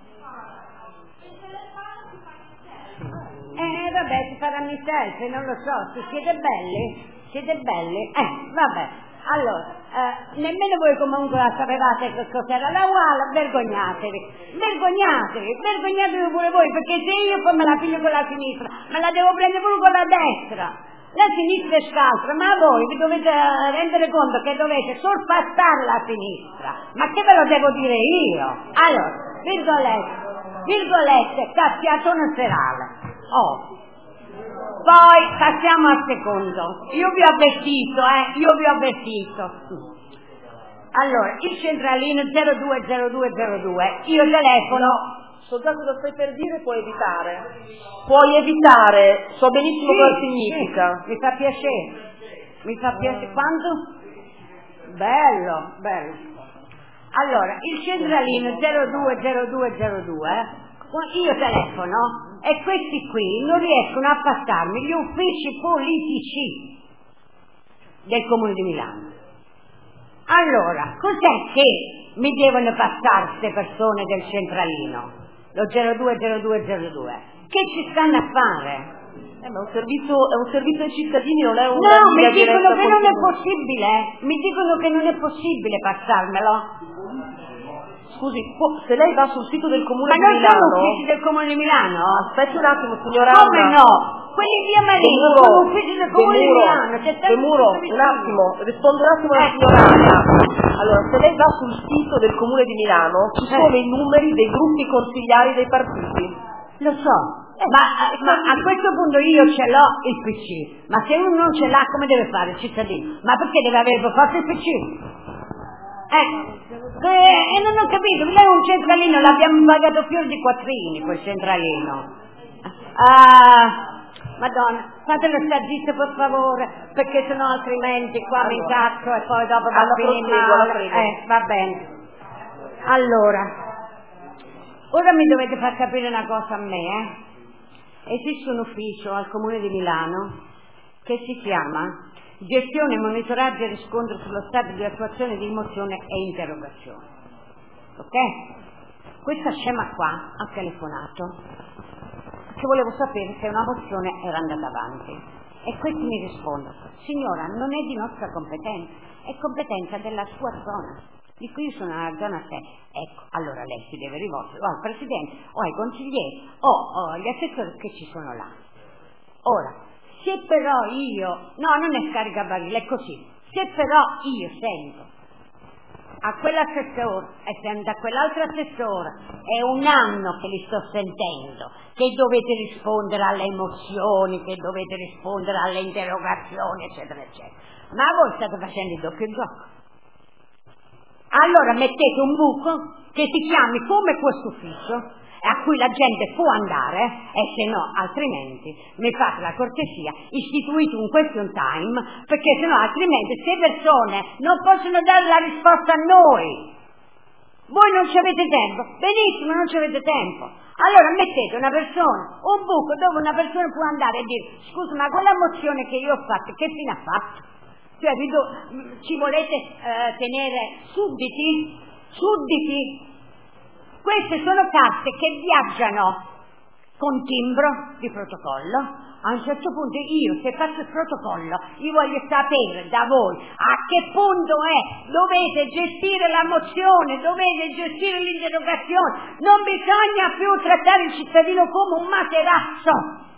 Eh vabbè, si faranno i selfie, non lo so, se siete belli, siete belli, eh vabbè, allora, eh, nemmeno voi comunque sapevate che cos'era la Awala, vergognatevi, vergognatevi, vergognatevi pure voi, perché se io poi me la piglio con la sinistra, me la devo prendere pure con la destra, la sinistra è scaltra, ma voi vi dovete rendere conto che dovete sorpassare la sinistra, ma che ve lo devo dire io? Allora, virgolette, virgolette, cazziatone serale. Oh. Poi passiamo al secondo. Io vi ho avvertito, eh, io vi ho avvertito. Allora, il centralino zero due zero due zero due, io telefono. So già cosa stai per dire, puoi evitare. Puoi evitare, so benissimo sì, cosa significa. Sì, mi fa piacere. Mi fa piacere. Quanto? Bello, bello. Allora, il centralino zero due zero due zero due, io telefono e questi qui non riescono a passarmi gli uffici politici del Comune di Milano. Allora, cos'è che mi devono passare queste persone del centralino, lo zero due zero due zero due? Che ci stanno a fare? Eh, ma un servizio, è un servizio ai cittadini, non è un No, mi dicono che non è possibile, mi dicono che non è possibile passarmelo. Scusi, se lei va sul sito del Comune ma di Milano... Ma non sono uffici del Comune di Milano? Aspetti un attimo, signora Come Anna. no? Quelli di Amarino sono uffici del Comune di Milano. C'è De Muro, un attimo, rispondo un attimo alla signora Anna. Allora, se lei va sul sito del Comune di Milano, ci sono i numeri dei gruppi consigliari dei partiti. Lo so. Eh, ma, ma a questo punto io ce l'ho il P C, ma se uno non ce l'ha come deve fare il cittadino? Ma perché deve avere per forza il P C? Ecco, eh, e non ho capito, lei è un centralino, l'abbiamo pagato più di quattrini quel centralino. Ah, Madonna, fatelo stare zitto per favore, perché sennò altrimenti qua mi incazzo e poi dopo va a finire male. Eh, va bene. Allora, ora mi dovete far capire una cosa a me, eh? Esiste un ufficio al Comune di Milano che si chiama Gestione, Monitoraggio e Riscontro sullo stato di attuazione di mozione e interrogazione. Ok? Questa scema qua ha telefonato che volevo sapere se una mozione era andata avanti e questi mi rispondono: signora, non è di nostra competenza, è competenza della sua zona, di cui io sono nella zona sei. Ecco, allora lei si deve rivolgere o al Presidente o ai consiglieri o, o agli assessori che ci sono là. Ora, se però io, no, non è scaricabarile, è così, se però io sento a quell'assessore e sento a quell'altro assessore, è un anno che li sto sentendo, che dovete rispondere alle emozioni, che dovete rispondere alle interrogazioni, eccetera, eccetera, ma voi state facendo il doppio gioco. Allora mettete un buco che si chiami come questo ufficio, a cui la gente può andare, e se no, altrimenti, mi fate la cortesia, istituite un question time, perché se no, altrimenti, queste persone non possono dare la risposta a noi. Voi non ci avete tempo? Benissimo, non ci avete tempo. Allora mettete una persona, un buco dove una persona può andare e dire: scusa, ma quella mozione che io ho fatto, che fine ha fatto? Cioè, ci volete eh, tenere sudditi? Sudditi? Queste sono carte che viaggiano con timbro di protocollo. A un certo punto io, se faccio il protocollo, io voglio sapere da voi a che punto è, dovete gestire la mozione, dovete gestire l'interrogazione, non bisogna più trattare il cittadino come un materasso.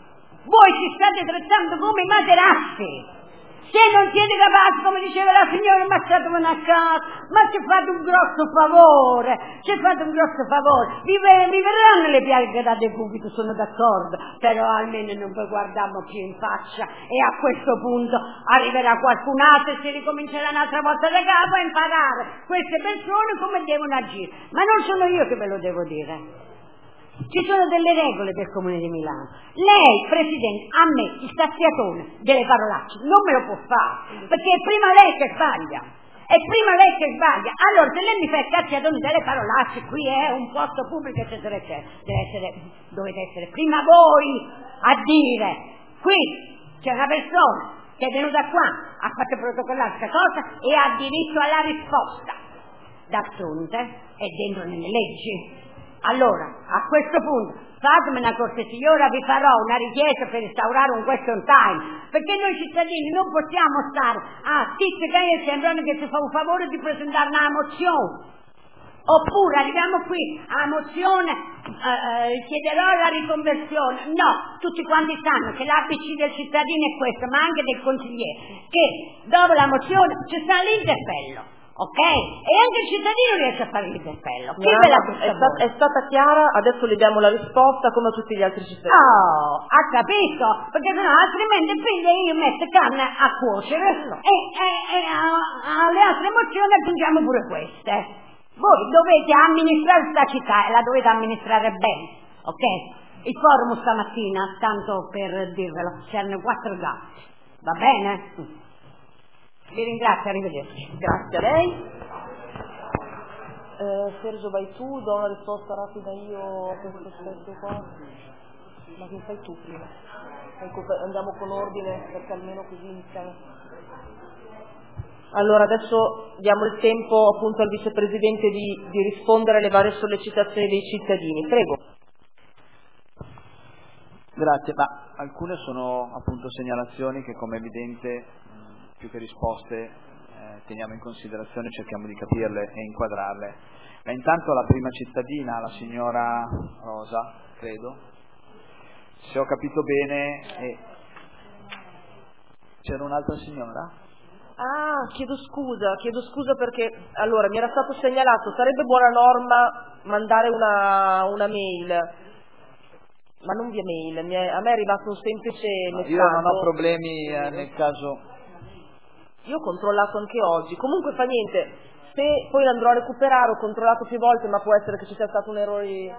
Voi ci state trattando come materassi. Se non siete capaci, come diceva la signora, lasciatemi a casa, ma ci fate un grosso favore, ci fate un grosso favore, vi, vi verranno le piaghe da decubito, sono d'accordo, però almeno non vi guardiamo più in faccia e a questo punto arriverà qualcun altro e si ricomincerà un'altra volta da capo a imparare queste persone come devono agire, ma non sono io che ve lo devo dire. Ci sono delle regole del Comune di Milano. Lei, Presidente, a me il sazziatone delle parolacce non me lo può fare, perché è prima lei che sbaglia. È prima lei che sbaglia. Allora, se lei mi fa il cazziatone delle parolacce, qui è un posto pubblico, eccetera, eccetera, deve essere, dovete essere prima voi a dire: qui c'è una persona che è venuta qua, ha fatto protocollare questa cosa e ha diritto alla risposta. D'altronde è dentro nelle leggi. Allora, a questo punto, fatemi una cortesia, io ora vi farò una richiesta per instaurare un question time, perché noi cittadini non possiamo stare a tizio che è sembrano che ci fa un favore di presentare una mozione, oppure arriviamo qui a mozione, eh, eh, chiederò la riconversione. No, tutti quanti sanno che l'A B C del cittadino è questo, ma anche del consigliere, che dopo la mozione ci sta l'interpello. Ok? E anche il cittadino riesce a fare l'interpello. Chi ve la è, sta, è stata chiara, adesso le diamo la risposta come a tutti gli altri cittadini. Oh, ha capito? Perché sennò altrimenti quindi io metto carne a cuocere e, e, e a, alle altre mozioni aggiungiamo pure queste. Voi dovete amministrare questa città e la dovete amministrare bene, ok? Il forum stamattina, tanto per dirvelo, c'erano quattro gatti, va bene? Vi ringrazio, arrivederci. Grazie a lei. Eh, Sergio, vai tu, do una risposta rapida io a questo aspetto qua. Ma che fai tu prima? Ecco, andiamo con ordine perché almeno così iniziamo. Allora adesso diamo il tempo appunto al vicepresidente di, di rispondere alle varie sollecitazioni dei cittadini. Prego. Grazie, ma alcune sono appunto segnalazioni che come evidente più che risposte eh, teniamo in considerazione, cerchiamo di capirle e inquadrarle. Ma intanto la prima cittadina, la signora Rosa, credo, se ho capito bene, eh, c'era un'altra signora? Ah, chiedo scusa, chiedo scusa perché allora mi era stato segnalato, sarebbe buona norma mandare una, una mail, ma non via mail, mi è, a me è arrivato un semplice No, messaggio. io non ho problemi eh, nel caso. Io ho controllato anche oggi, comunque fa niente, se poi l'andrò a recuperare, ho controllato più volte, ma può essere che ci sia stato un errore di...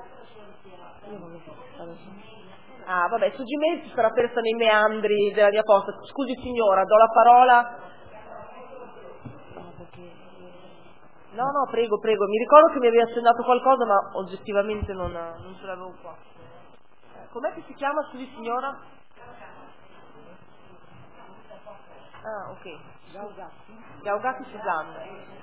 Ah, vabbè, su Gmail ci sarà persa nei meandri della mia posta. Scusi signora, do la parola. No, no, prego, prego. Mi ricordo che mi aveva accennato qualcosa, ma oggettivamente non, non ce l'avevo qua. Com'è che si chiama, scusi signora? Ah, ok. Gaugatti Susanna.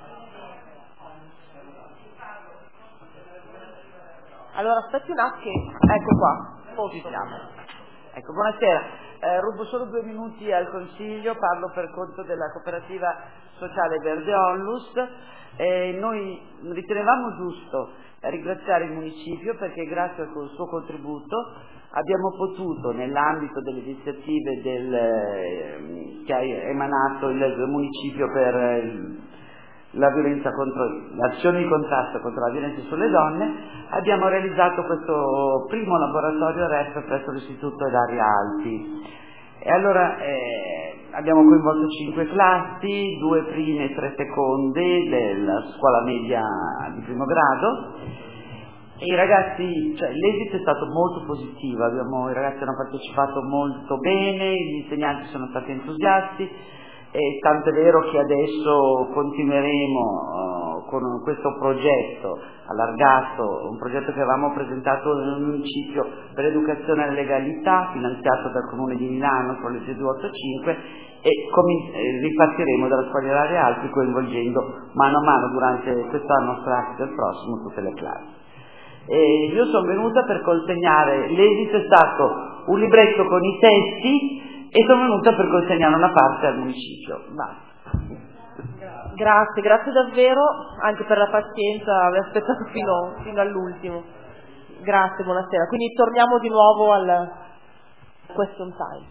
Allora, aspetti un attimo. Ecco qua. Ci siamo. Ecco, buonasera. Eh, rubo solo due minuti al Consiglio, parlo per conto della cooperativa sociale Verde Onlus. Eh, noi ritenevamo giusto ringraziare il municipio perché grazie al suo contributo abbiamo potuto, nell'ambito delle iniziative del, eh, che ha emanato il, il municipio per eh, la violenza contro l'azione di contrasto contro la violenza sulle donne, abbiamo realizzato questo primo laboratorio R E F presso l'Istituto Ilaria Alpi. E allora eh, abbiamo coinvolto cinque classi, due prime e tre seconde della scuola media di primo grado. E i ragazzi, cioè l'esito è stato molto positivo, abbiamo, i ragazzi hanno partecipato molto bene, gli insegnanti sono stati entusiasti. E tanto è vero che adesso continueremo uh, con questo progetto allargato, un progetto che avevamo presentato nel municipio per l'educazione alla legalità, finanziato dal Comune di Milano con legge duecentoottantacinque, e com- eh, ripartiremo dalla scuola Ilaria Alpi coinvolgendo mano a mano durante quest'anno scolastico e il prossimo tutte le classi. E io sono venuta per consegnare, l'esito è stato un libretto con i testi e sono venuta per consegnare una parte al municipio. Basta. Grazie, grazie davvero, anche per la pazienza, aver aspettato fino, fino all'ultimo. Grazie, buonasera. Quindi torniamo di nuovo al question time.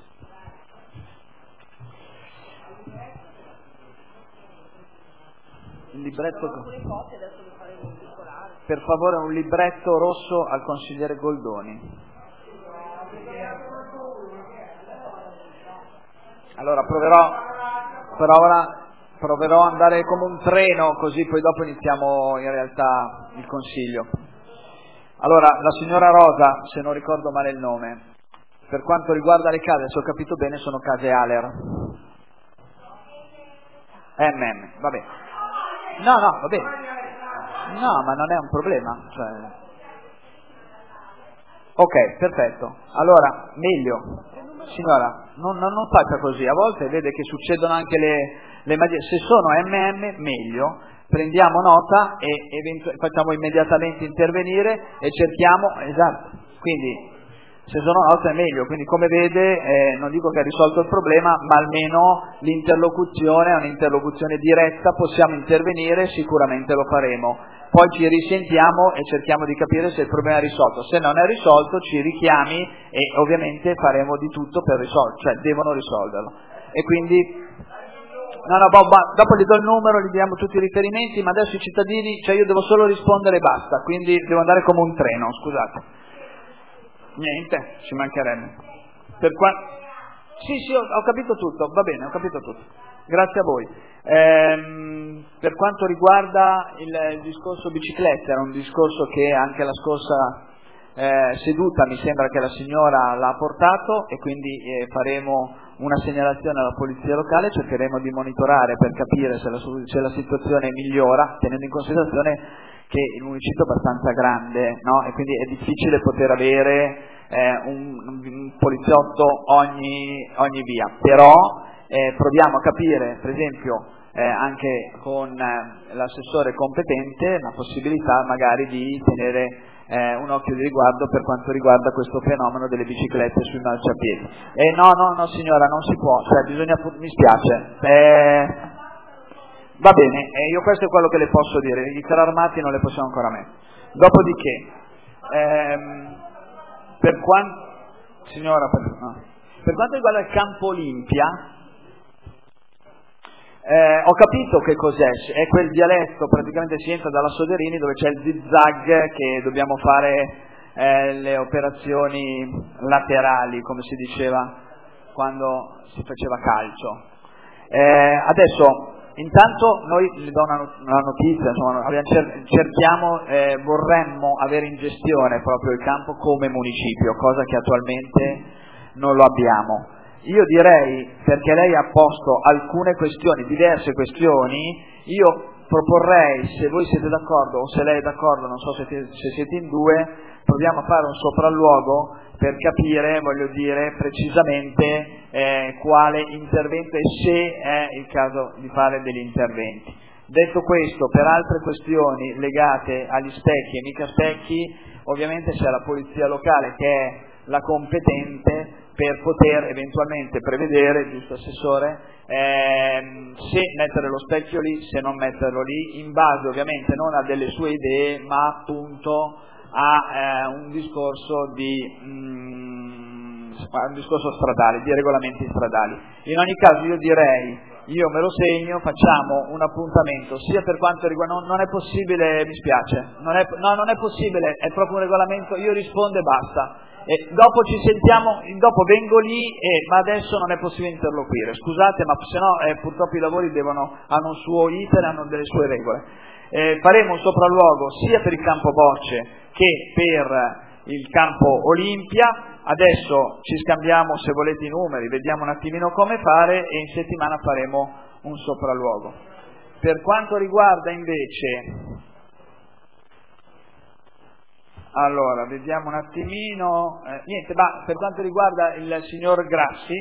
Il libretto. Per favore, un libretto rosso al consigliere Goldoni. Allora proverò, proverò, proverò ad andare come un treno, così poi dopo iniziamo in realtà il consiglio. Allora, la signora Rosa, se non ricordo male il nome, per quanto riguarda le case, se ho capito bene, sono case Aler. M M, va bene. No, no, va bene. No, ma non è un problema. Cioè... Ok, perfetto. Allora, meglio. Signora, non, non, non faccia così, a volte vede che succedono anche le, le magie. Se sono M M meglio, prendiamo nota e eventu- facciamo immediatamente intervenire e cerchiamo, esatto, quindi se sono note è meglio, quindi come vede eh, non dico che ha risolto il problema, ma almeno l'interlocuzione è un'interlocuzione diretta, possiamo intervenire, sicuramente lo faremo. Poi ci risentiamo e cerchiamo di capire se il problema è risolto. Se non è risolto ci richiami e ovviamente faremo di tutto per risolverlo, cioè devono risolverlo. E quindi, no, no, Bob, dopo gli do il numero, gli diamo tutti i riferimenti, ma adesso i cittadini, cioè io devo solo rispondere e basta, quindi devo andare come un treno, scusate. Niente, ci mancherebbe. Per qua... Sì, sì, ho, ho capito tutto, va bene, ho capito tutto. Grazie a voi. Ehm, per quanto riguarda il, il discorso biciclette, era un discorso che anche la scorsa eh, seduta mi sembra che la signora l'ha portato e quindi eh, faremo una segnalazione alla polizia locale, cercheremo di monitorare per capire se la, se la situazione migliora, tenendo in considerazione che il municipio è abbastanza grande, no? E quindi è difficile poter avere eh, un, un poliziotto ogni, ogni via, però eh, proviamo a capire, per esempio, eh, anche con eh, l'assessore competente la possibilità magari di tenere eh, un occhio di riguardo per quanto riguarda questo fenomeno delle biciclette sui marciapiedi. E no, no, no signora, non si può, cioè bisogna, mi spiace. Eh, va bene, eh, io questo è quello che le posso dire, i carri armati non le possiamo ancora mettere. Dopodiché, ehm, per quanto, signora, per, no. per quanto riguarda il campo Olimpia, Eh, ho capito che cos'è, è quel dialetto, praticamente si entra dalla Soderini dove c'è il zigzag che dobbiamo fare eh, le operazioni laterali, come si diceva quando si faceva calcio. Eh, adesso, intanto noi le do una, una notizia, insomma, cer- cerchiamo, eh, vorremmo avere in gestione proprio il campo come municipio, cosa che attualmente non lo abbiamo. Io direi, perché lei ha posto alcune questioni, diverse questioni, io proporrei, se voi siete d'accordo o se lei è d'accordo, non so se, te, se siete in due, proviamo a fare un sopralluogo per capire, voglio dire, precisamente eh, quale intervento e se è il caso di fare degli interventi. Detto questo, per altre questioni legate agli specchi e mica specchi, ovviamente c'è la polizia locale che è la competente per poter eventualmente prevedere, giusto Assessore, ehm, se mettere lo specchio lì, se non metterlo lì, in base ovviamente non a delle sue idee, ma appunto a eh, un discorso di mm, un discorso stradale, di regolamenti stradali. In ogni caso io direi, io me lo segno, facciamo un appuntamento, sia per quanto riguarda, non, non è possibile, mi spiace, non è, no, non è possibile, è proprio un regolamento, io rispondo e basta. E dopo ci sentiamo, dopo vengo lì, e, ma adesso non è possibile interloquire, scusate, ma se no eh, purtroppo i lavori devono, hanno un suo iter, hanno delle sue regole. Eh, faremo un sopralluogo sia per il campo Bocce che per il campo Olimpia, adesso ci scambiamo se volete i numeri, vediamo un attimino come fare e in settimana faremo un sopralluogo. Per quanto riguarda invece... Allora, vediamo un attimino, eh, niente, ma per quanto riguarda il signor Grassi,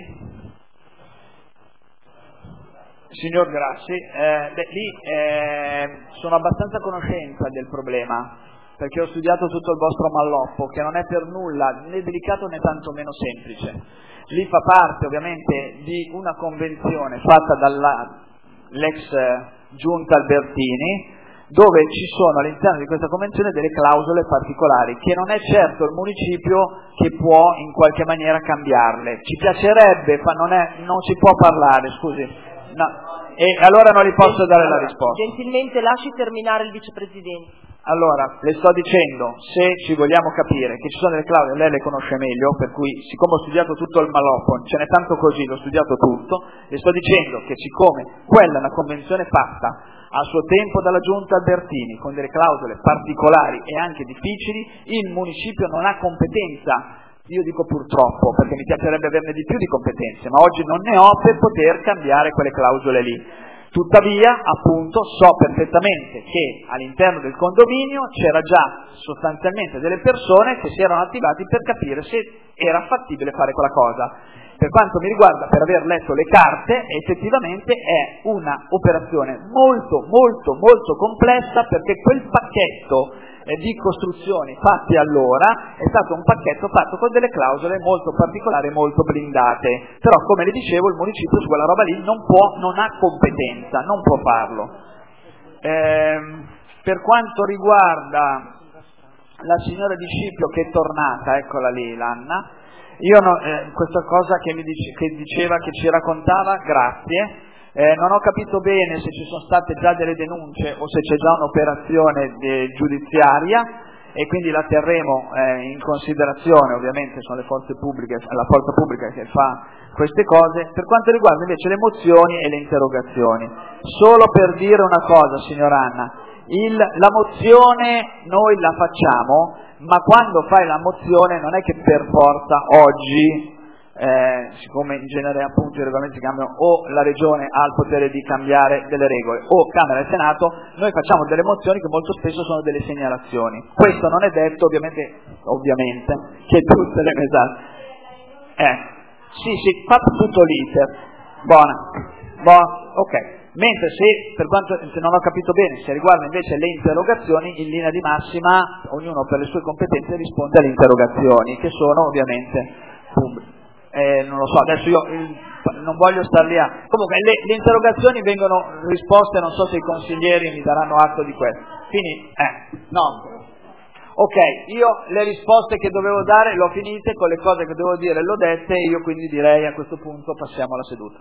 signor Grassi, eh, beh, lì eh, sono abbastanza a conoscenza del problema, perché ho studiato tutto il vostro malloppo, che non è per nulla né delicato né tantomeno semplice. Lì fa parte ovviamente di una convenzione fatta dall'ex giunta Albertini, dove ci sono all'interno di questa convenzione delle clausole particolari, che non è certo il municipio che può in qualche maniera cambiarle. Ci piacerebbe, ma non, è, non si può parlare, scusi. No. E allora non gli posso dare la risposta. Gentilmente lasci terminare il vicepresidente. Allora, le sto dicendo, se ci vogliamo capire che ci sono delle clausole, lei le conosce meglio, per cui siccome ho studiato tutto il malloppo, ce n'è tanto così, l'ho studiato tutto, le sto dicendo che siccome quella è una convenzione fatta a suo tempo dalla giunta Albertini, con delle clausole particolari e anche difficili, il municipio non ha competenza, io dico purtroppo, perché mi piacerebbe averne di più di competenze, ma oggi non ne ho per poter cambiare quelle clausole lì. Tuttavia, appunto, so perfettamente che all'interno del condominio c'era già sostanzialmente delle persone che si erano attivati per capire se era fattibile fare quella cosa. Per quanto mi riguarda, per aver letto le carte, effettivamente è una operazione molto, molto, molto complessa, perché quel pacchetto eh, di costruzioni fatti allora è stato un pacchetto fatto con delle clausole molto particolari, molto blindate. Però, come le dicevo, il municipio su quella roba lì non può, non ha competenza, non può farlo. Ehm, per quanto riguarda la signora Di Scipio che è tornata, eccola lì, l'Anna, io no, eh, questa cosa che mi dice, che diceva, che ci raccontava, grazie, eh, non ho capito bene se ci sono state già delle denunce o se c'è già un'operazione eh, giudiziaria, e quindi la terremo eh, in considerazione, ovviamente sono le forze pubbliche, la forza pubblica che fa queste cose. Per quanto riguarda invece le mozioni e le interrogazioni, solo per dire una cosa, signor Anna, il, la mozione noi la facciamo, ma quando fai la mozione non è che per forza oggi, eh, siccome in genere appunto i regolamenti cambiano, o la Regione ha il potere di cambiare delle regole, o Camera e Senato, noi facciamo delle mozioni che molto spesso sono delle segnalazioni. Questo non è detto, ovviamente, ovviamente che tutte le esatto. Eh, sì, sì, fatto tutto l'iter. Buona, buona, ok. Mentre se, per quanto se non ho capito bene, se riguarda invece le interrogazioni, in linea di massima ognuno per le sue competenze risponde alle interrogazioni, che sono ovviamente pubbliche. Eh, non lo so, adesso io il, non voglio star lì a... Comunque le, le interrogazioni vengono risposte, non so se i consiglieri mi daranno atto di questo. Quindi, eh, no. Ok, io le risposte che dovevo dare le ho finite, con le cose che dovevo dire le ho dette, e io quindi direi a questo punto passiamo alla seduta.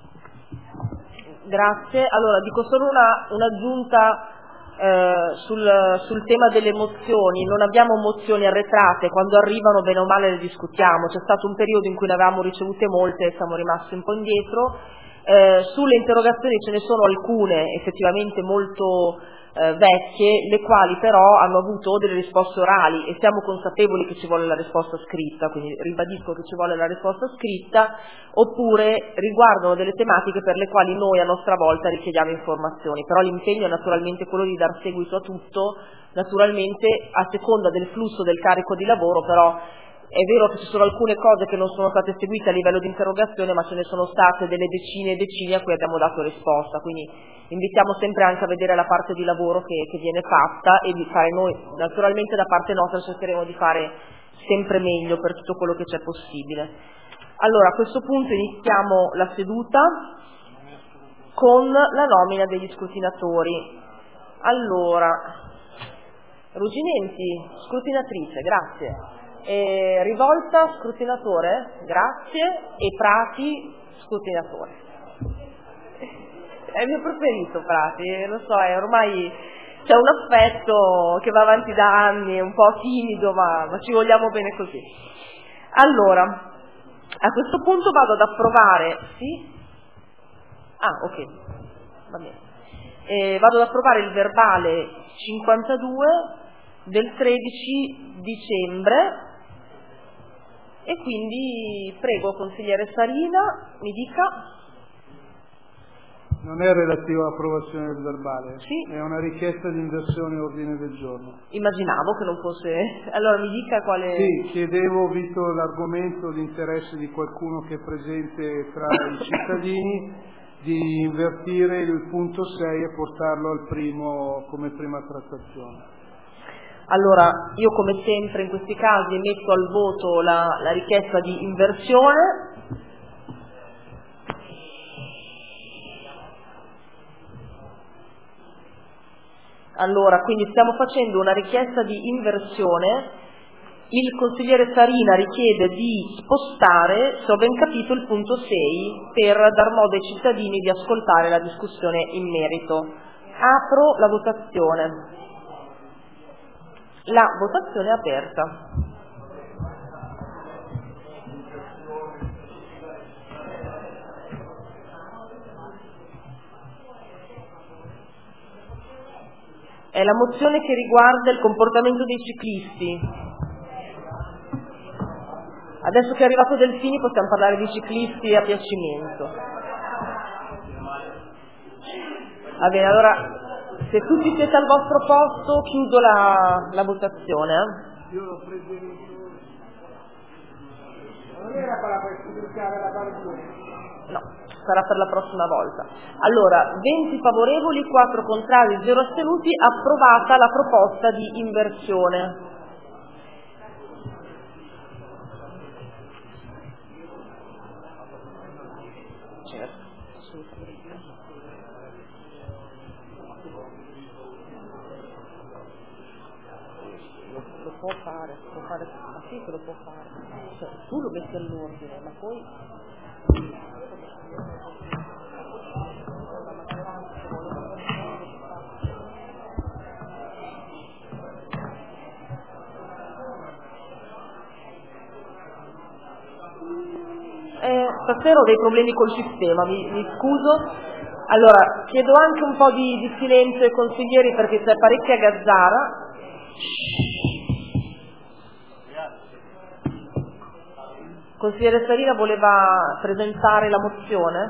Grazie. Allora, dico solo una, un'aggiunta eh, sul, sul tema delle mozioni. Non abbiamo mozioni arretrate, quando arrivano bene o male le discutiamo. C'è stato un periodo in cui ne avevamo ricevute molte e siamo rimasti un po' indietro. Eh, sulle interrogazioni ce ne sono alcune effettivamente molto eh, vecchie, le quali però hanno avuto delle risposte orali, e siamo consapevoli che ci vuole la risposta scritta, quindi ribadisco che ci vuole la risposta scritta, oppure riguardano delle tematiche per le quali noi a nostra volta richiediamo informazioni, però l'impegno è naturalmente quello di dar seguito a tutto, naturalmente a seconda del flusso del carico di lavoro, però è vero che ci sono alcune cose che non sono state seguite a livello di interrogazione, ma ce ne sono state delle decine e decine a cui abbiamo dato risposta, quindi invitiamo sempre anche a vedere la parte di lavoro che, che viene fatta e di fare noi, naturalmente da parte nostra cercheremo di fare sempre meglio per tutto quello che c'è possibile. Allora, a questo punto iniziamo la seduta con la nomina degli scrutinatori. Allora, Ruginenti, scrutinatrice, grazie. E Rivolta, scrutinatore, grazie, e Prati, scrutinatore. È il mio preferito Prati, lo so, è ormai c'è un affetto che va avanti da anni, è un po' timido, ma, ma ci vogliamo bene così. Allora, a questo punto vado ad approvare, sì? Ah, ok, va bene. E vado ad approvare il verbale cinquantadue del tredici dicembre. E quindi prego consigliere Sarina, mi dica. Non è relativo all'approvazione del verbale, sì. È una richiesta di inversione ordine del giorno. Immaginavo che non fosse. Allora mi dica quale. Sì, chiedevo, visto l'argomento, l'interesse di qualcuno che è presente tra i cittadini, di invertire il punto sei e portarlo al primo come prima trattazione. Allora, io come sempre in questi casi metto al voto la, la richiesta di inversione. Allora, quindi stiamo facendo una richiesta di inversione. Il consigliere Sarina richiede di spostare, se ho ben capito, il punto sei per dar modo ai cittadini di ascoltare la discussione in merito. Apro la votazione. La votazione è aperta. È la mozione che riguarda il comportamento dei ciclisti. Adesso che è arrivato Delfini possiamo parlare di ciclisti a piacimento. Va bene, allora se tutti siete al vostro posto chiudo la, la votazione. Io l'ho preferito. Non era per la barbura. No, sarà per la prossima volta. Allora, venti favorevoli, quattro contrari, zero astenuti, approvata la proposta di inversione. Certo, assolutamente. Lo può fare, può fare, ma sì che lo può fare, cioè, tu lo metti all'ordine, ma poi eh, stasera ho dei problemi col sistema, mi, mi scuso. Allora, chiedo anche un po' di, di silenzio ai consiglieri perché c'è parecchia gazzara. Consigliere Sarina voleva presentare la mozione?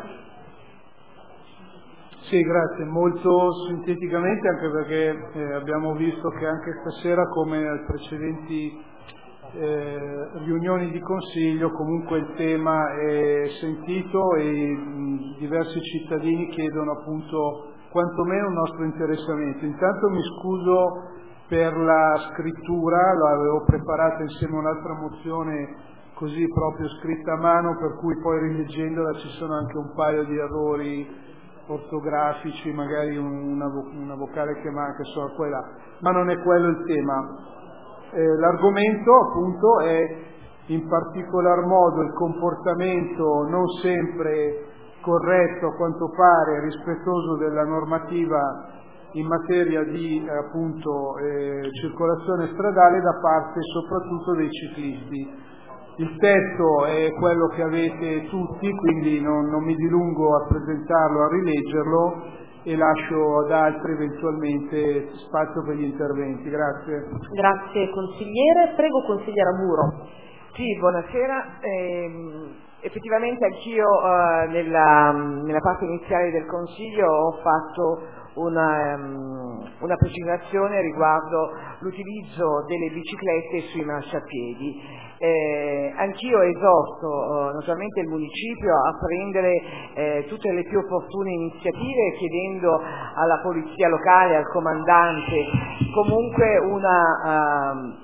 Sì, grazie, molto sinteticamente, anche perché eh, abbiamo visto che anche stasera, come ai precedenti eh, riunioni di consiglio, comunque il tema è sentito e mh, diversi cittadini chiedono appunto quantomeno un nostro interessamento. Intanto mi scuso per la scrittura, l'avevo preparata insieme a un'altra mozione così proprio scritta a mano, per cui poi rileggendola ci sono anche un paio di errori ortografici, magari una, una vocale che manca, insomma quella, ma non è quello il tema. Eh, l'argomento appunto è in particolar modo il comportamento non sempre corretto, a quanto pare rispettoso della normativa in materia di appunto eh, circolazione stradale da parte soprattutto dei ciclisti. Il testo è quello che avete tutti, quindi non, non mi dilungo a presentarlo, a rileggerlo e lascio ad altri eventualmente spazio per gli interventi. Grazie. Grazie consigliere. Prego consigliera Buro. Sì, buonasera. Ehm, effettivamente anch'io eh, nella, nella parte iniziale del Consiglio ho fatto una, um, una precisazione riguardo l'utilizzo delle biciclette sui marciapiedi. Eh, anch'io esorto eh, naturalmente il municipio a prendere eh, tutte le più opportune iniziative, chiedendo alla polizia locale, al comandante, comunque una... Uh...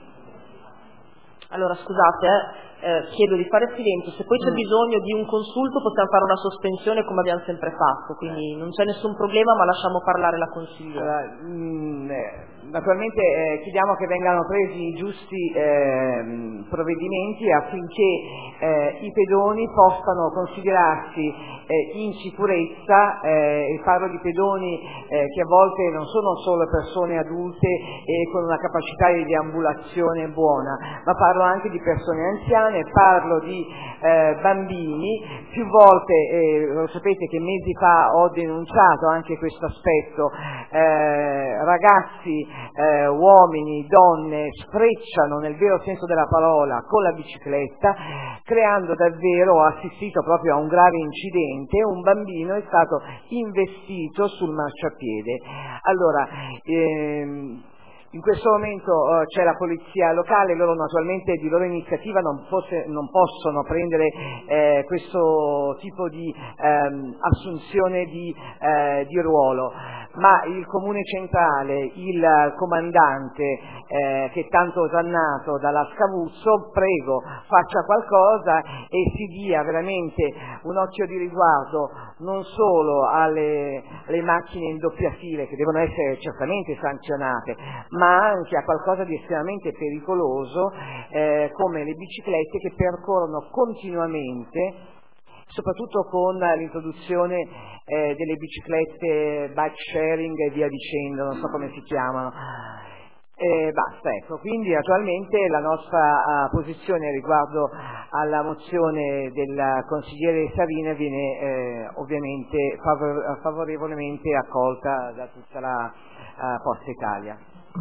Allora scusate, eh, eh, chiedo di fare silenzio, se poi c'è mm. bisogno di un consulto possiamo fare una sospensione come abbiamo sempre fatto, quindi non c'è nessun problema, ma lasciamo parlare la consigliera. Allora, mh, eh, naturalmente eh, chiediamo che vengano presi i giusti eh, provvedimenti affinché eh, i pedoni possano considerarsi eh, in sicurezza, eh, e parlo di pedoni eh, che a volte non sono solo persone adulte e con una capacità di deambulazione buona, ma parlo anche di persone anziane, parlo di eh, bambini. Più volte, eh, lo sapete che mesi fa ho denunciato anche questo aspetto, eh, ragazzi, eh, uomini, donne sfrecciano nel vero senso della parola con la bicicletta, creando davvero, ho assistito proprio a un grave incidente, un bambino è stato investito sul marciapiede. Allora, ehm, in questo momento uh, c'è la polizia locale, loro naturalmente di loro iniziativa non, fosse, non possono prendere eh, questo tipo di ehm, assunzione di, eh, di ruolo, ma il comune centrale, il comandante eh, che è tanto osannato dalla Scavuzzo, prego faccia qualcosa e si dia veramente un occhio di riguardo non solo alle, alle macchine in doppia fila, che devono essere certamente sanzionate, ma ma anche a qualcosa di estremamente pericoloso eh, come le biciclette che percorrono continuamente, soprattutto con l'introduzione eh, delle biciclette bike sharing e via dicendo, non so come si chiamano. Eh, basta, ecco, quindi attualmente la nostra uh, posizione riguardo alla mozione del consigliere Savina viene eh, ovviamente favor- favorevolmente accolta da tutta la uh, Forza Italia.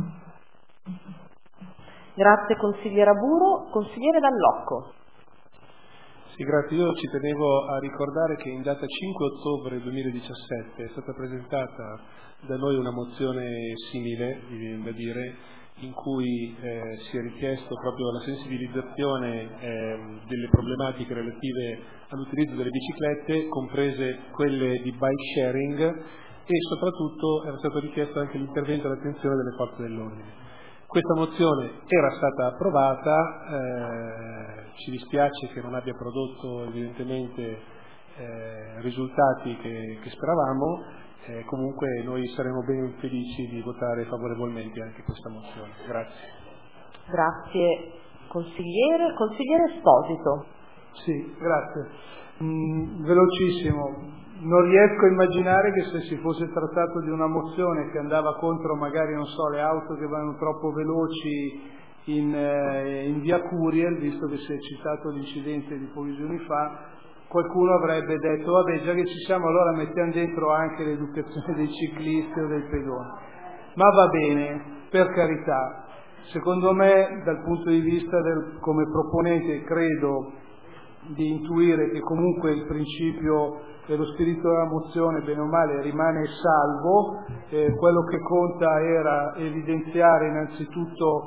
Grazie consigliera Buro. Consigliere Dall'Occo. Sì, grazie. Io ci tenevo a ricordare che in data cinque ottobre duemiladiciassette è stata presentata da noi una mozione simile, mi viene da dire, in cui eh, si è richiesto proprio la sensibilizzazione eh, delle problematiche relative all'utilizzo delle biciclette, comprese quelle di bike sharing, e soprattutto era stato richiesto anche l'intervento e l'attenzione delle forze dell'ordine. Questa mozione era stata approvata, eh, ci dispiace che non abbia prodotto evidentemente eh, risultati che, che speravamo, eh, comunque noi saremo ben felici di votare favorevolmente anche questa mozione. Grazie. Grazie consigliere. Consigliere Esposito. Sì, grazie. Mm, velocissimo. Non riesco a immaginare che se si fosse trattato di una mozione che andava contro magari, non so, le auto che vanno troppo veloci in, eh, in via Curiel, visto che si è citato l'incidente di pochi giorni fa, qualcuno avrebbe detto vabbè, già che ci siamo allora mettiamo dentro anche l'educazione dei ciclisti o dei pedoni. Ma va bene, per carità. Secondo me, dal punto di vista del, come proponente, credo di intuire che comunque il principio e lo spirito della mozione bene o male rimane salvo. Eh, quello che conta era evidenziare innanzitutto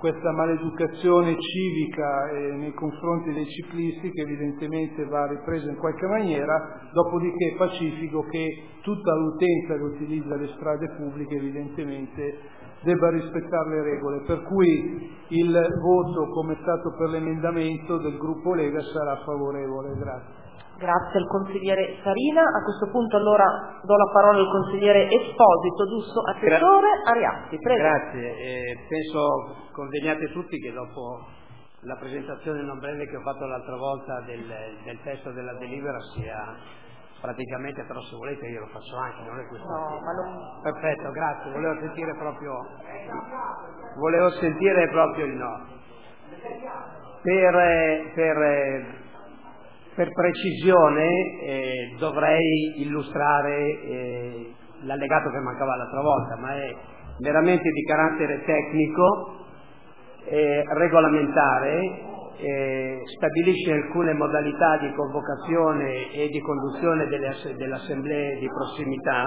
questa maleducazione civica eh, nei confronti dei ciclisti, che evidentemente va ripresa in qualche maniera, dopodiché è pacifico che tutta l'utenza che utilizza le strade pubbliche evidentemente debba rispettare le regole, per cui il voto, come è stato per l'emendamento del gruppo Lega, sarà favorevole. Grazie. Grazie al consigliere Sarina. A questo punto allora do la parola al consigliere Esposito, giusto? Assessore Ariasti, prego. Grazie, eh, penso conveniate tutti che dopo la presentazione non breve che ho fatto l'altra volta del, del testo della delibera sia praticamente, però se volete io lo faccio anche, non è questo. No, ma non... Perfetto, grazie, volevo sentire proprio volevo sentire proprio il no. Per, per Per precisione eh, dovrei illustrare eh, l'allegato che mancava l'altra volta, ma è veramente di carattere tecnico, eh, regolamentare, eh, stabilisce alcune modalità di convocazione e di conduzione delle, delle assemblee di prossimità.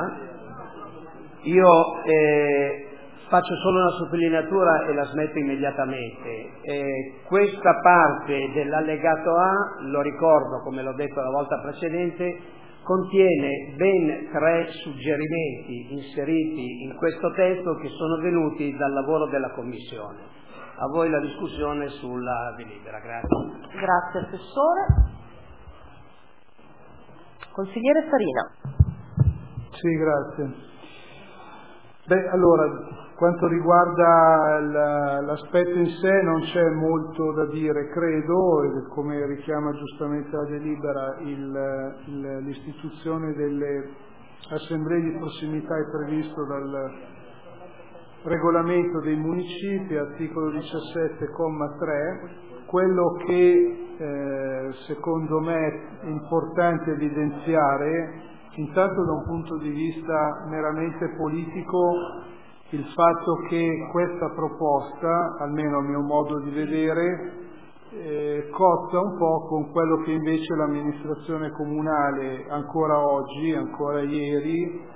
Io eh, faccio solo una sottolineatura e la smetto immediatamente. Eh, questa parte dell'allegato A, lo ricordo come l'ho detto la volta precedente, contiene ben tre suggerimenti inseriti in questo testo che sono venuti dal lavoro della Commissione. A voi la discussione sulla delibera. Grazie. Grazie Assessore. Consigliere Sarina. Sì, grazie. Beh, allora, quanto riguarda l'aspetto in sé non c'è molto da dire, credo, e come richiama giustamente la delibera, il, il, l'istituzione delle assemblee di prossimità è previsto dal regolamento dei municipi, articolo diciassette, comma tre. Quello che eh, secondo me è importante evidenziare, intanto da un punto di vista meramente politico, il fatto che questa proposta, almeno a mio modo di vedere, eh, cozza un po' con quello che invece l'amministrazione comunale ancora oggi, ancora ieri,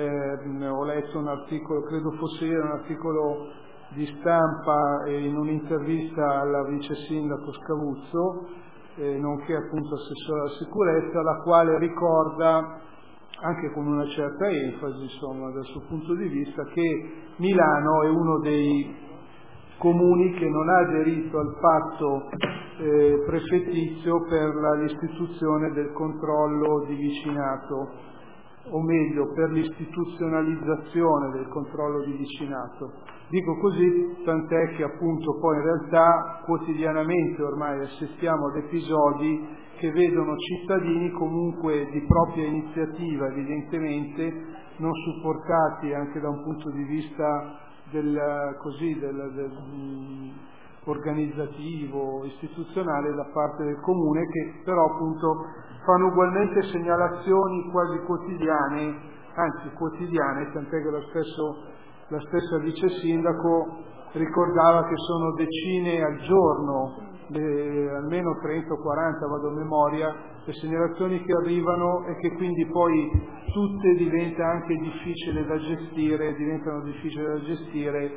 eh, ho letto un articolo, credo fosse ieri, un articolo di stampa e in un'intervista alla vice sindaco Scavuzzo, eh, nonché appunto assessore alla sicurezza, la quale ricorda anche con una certa enfasi, insomma, dal suo punto di vista, che Milano è uno dei comuni che non ha aderito al patto eh, prefettizio per la, l'istituzione del controllo di vicinato, o meglio, per l'istituzionalizzazione del controllo di vicinato. Dico così, tant'è che appunto poi in realtà quotidianamente ormai assistiamo ad episodi che vedono cittadini comunque di propria iniziativa, evidentemente non supportati anche da un punto di vista del, così, del, del, um, organizzativo, istituzionale da parte del comune, che però appunto fanno ugualmente segnalazioni quasi quotidiane, anzi quotidiane, tant'è che lo stesso, la stessa vice sindaco ricordava che sono decine al giorno, le, almeno trenta o quaranta, vado a memoria, le segnalazioni che arrivano e che quindi poi tutte diventa anche difficile da gestire, diventano difficili da gestire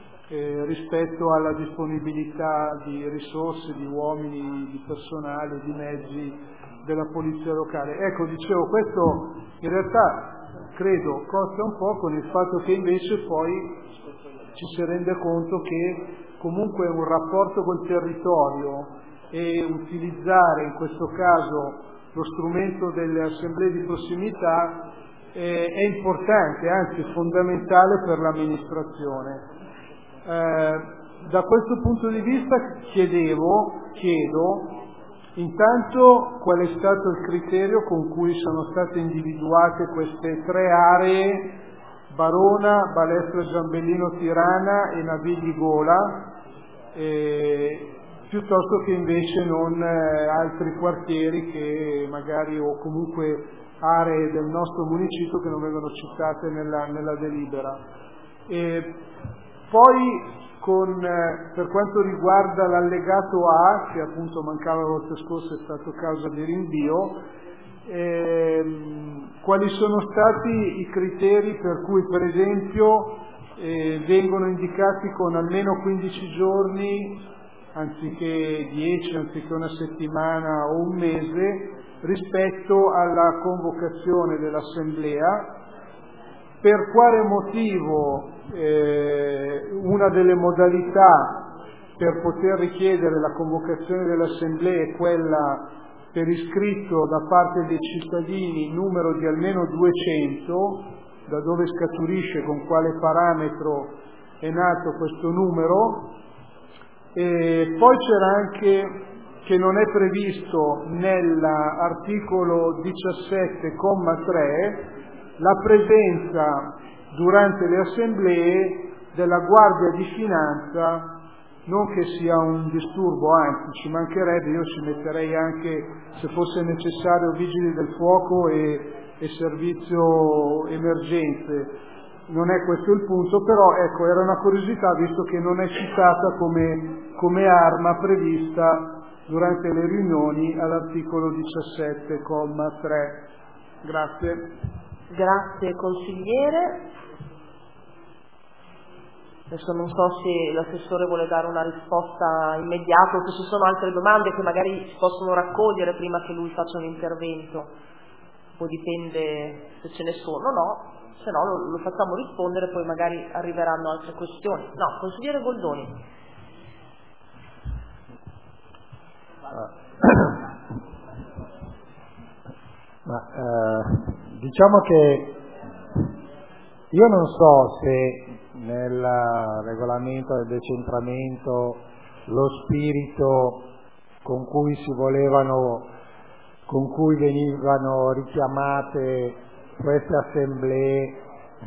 eh, rispetto alla disponibilità di risorse, di uomini, di personale, di mezzi della polizia locale. Ecco, dicevo, questo in realtà credo costa un po' con il fatto che invece poi ci si rende conto che comunque un rapporto col territorio e utilizzare in questo caso lo strumento delle assemblee di prossimità eh, è importante, anzi fondamentale per l'amministrazione. Eh, da questo punto di vista chiedevo, chiedo intanto qual è stato il criterio con cui sono state individuate queste tre aree, Barona, Balestra Giambellino Tirana e Navigli Gola, eh, piuttosto che invece non eh, altri quartieri che magari o comunque aree del nostro municipio che non vengono citate nella, nella delibera. E poi con, eh, per quanto riguarda l'allegato A, che appunto mancava la volta scorsa, è stato causa di rinvio, ehm, quali sono stati i criteri per cui per esempio eh, vengono indicati con almeno quindici giorni, anziché dieci, anziché una settimana o un mese, rispetto alla convocazione dell'assemblea. Per quale motivo eh, una delle modalità per poter richiedere la convocazione dell'assemblea è quella per iscritto da parte dei cittadini numero di almeno duecento, da dove scaturisce, con quale parametro è nato questo numero. E poi c'era anche che non è previsto nell'articolo diciassette comma tre la presenza durante le assemblee della Guardia di Finanza. Non che sia un disturbo, anzi ci mancherebbe, io ci metterei anche, se fosse necessario, vigili del fuoco e, e servizio emergenze. Non è questo il punto, però ecco, era una curiosità, visto che non è citata come, come arma prevista durante le riunioni all'articolo diciassette comma tre. Grazie. Grazie consigliere. Adesso non so se l'assessore vuole dare una risposta immediata o se ci sono altre domande che magari si possono raccogliere prima che lui faccia un intervento. Poi dipende se ce ne sono o no, se no lo, lo facciamo rispondere, poi magari arriveranno altre questioni. No, consigliere Goldoni. Ma, eh, diciamo che io non so se nel regolamento del decentramento lo spirito con cui si volevano, con cui venivano richiamate queste assemblee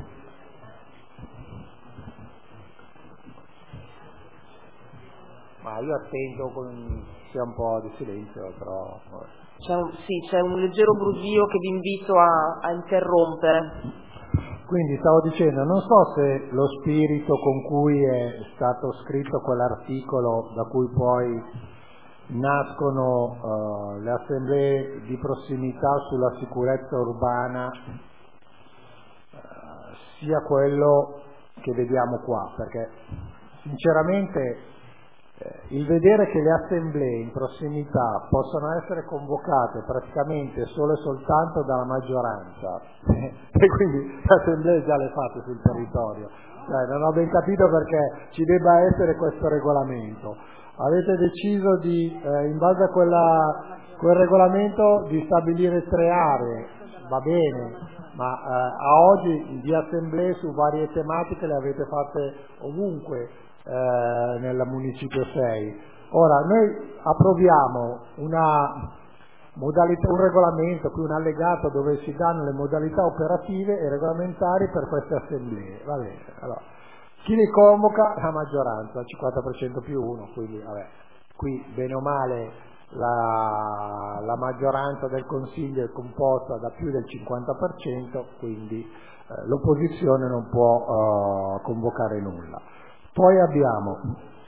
ma io attendo con sia un po' di silenzio, però c'è un, sì, c'è un leggero brusio che vi invito a, a interrompere. Quindi stavo dicendo, non so se lo spirito con cui è stato scritto quell'articolo, da cui poi nascono uh, le assemblee di prossimità sulla sicurezza urbana, uh, sia quello che vediamo qua, perché sinceramente eh, il vedere che le assemblee in prossimità possono essere convocate praticamente solo e soltanto dalla maggioranza e quindi le assemblee già le fate sul territorio, cioè, non ho ben capito perché ci debba essere questo regolamento. Avete deciso di, eh, in base a quella, quel regolamento, di stabilire tre aree, va bene, ma eh, a oggi di assemblee su varie tematiche le avete fatte ovunque eh, nella Municipio sei. Ora, noi approviamo una modalità, un regolamento, qui un allegato dove si danno le modalità operative e regolamentari per queste assemblee, va bene, allora. Chi li convoca? La maggioranza, cinquanta per cento più uno, quindi vabbè, qui bene o male la, la maggioranza del Consiglio è composta da più del cinquanta per cento, quindi eh, l'opposizione non può uh, convocare nulla. Poi abbiamo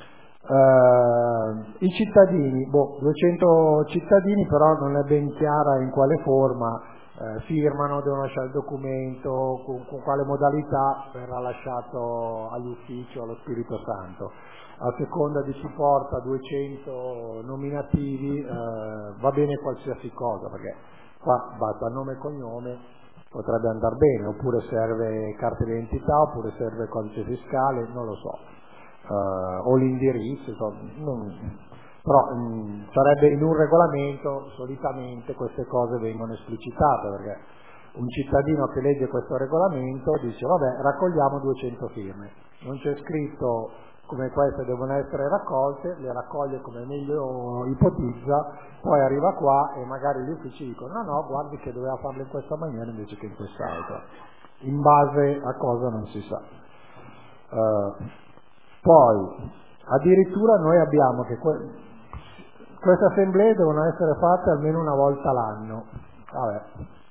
uh, i cittadini, boh, duecento cittadini, però non è ben chiara in quale forma. Eh, firmano, devono lasciare il documento, con, con quale modalità verrà lasciato agli uffici o allo Spirito Santo. A seconda di chi porta duecento nominativi eh, va bene qualsiasi cosa, perché qua basta nome e cognome, potrebbe andare bene, oppure serve carta d'identità, oppure serve codice fiscale, non lo so, eh, o l'indirizzo, insomma, non, però mh, sarebbe in un regolamento, solitamente queste cose vengono esplicitate, perché un cittadino che legge questo regolamento dice vabbè, raccogliamo duecento firme, non c'è scritto come queste devono essere raccolte, le raccoglie come meglio ipotizza, poi arriva qua e magari gli uffici dicono no no, guardi che doveva farlo in questa maniera invece che in quest'altra, in base a cosa non si sa. Uh, poi addirittura noi abbiamo che que- queste assemblee devono essere fatte almeno una volta l'anno. Vabbè.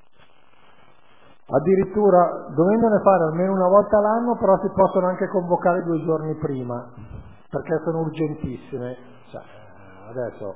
Addirittura, dovendone fare almeno una volta l'anno, però si possono anche convocare due giorni prima, perché sono urgentissime. Cioè, adesso,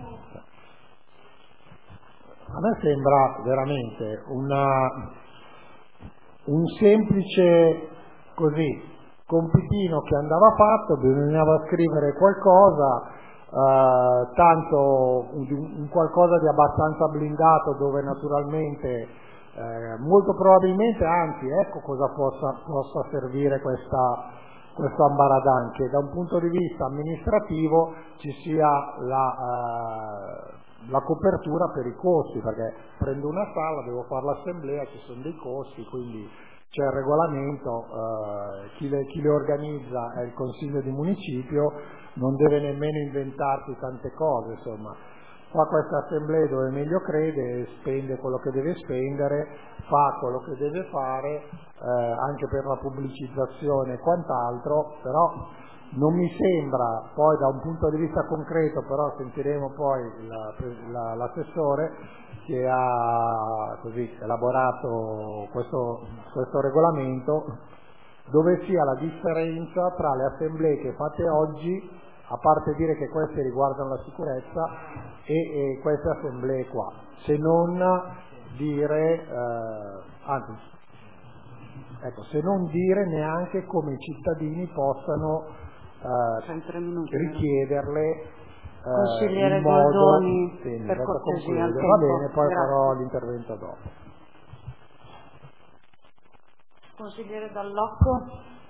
a me sembra veramente una, un semplice, così, compitino che andava fatto, bisognava scrivere qualcosa, eh, tanto un, un qualcosa di abbastanza blindato dove naturalmente, eh, molto probabilmente, anzi ecco cosa possa, possa servire questa, questo ambaradan, che da un punto di vista amministrativo ci sia la... Eh, la copertura per i costi, perché prendo una sala, devo fare l'assemblea, ci sono dei costi, quindi c'è il regolamento, eh, chi, le, chi le organizza è il consiglio di municipio, non deve nemmeno inventarsi tante cose, insomma, fa queste assemblee dove meglio crede, spende quello che deve spendere, fa quello che deve fare, eh, anche per la pubblicizzazione e quant'altro, però non mi sembra, poi da un punto di vista concreto, però sentiremo poi la, la, l'assessore che ha così elaborato questo, questo regolamento, dove sia la differenza tra le assemblee che fate oggi, a parte dire che queste riguardano la sicurezza, e, e queste assemblee qua, se non dire, eh, anzi, ecco, se non dire neanche come i cittadini possano Uh, richiederle uh, consigliere in modo Goldoni, sì, per cortesia al tempo. Va bene, poi Grazie. farò l'intervento dopo. Consigliere Dall'Occo.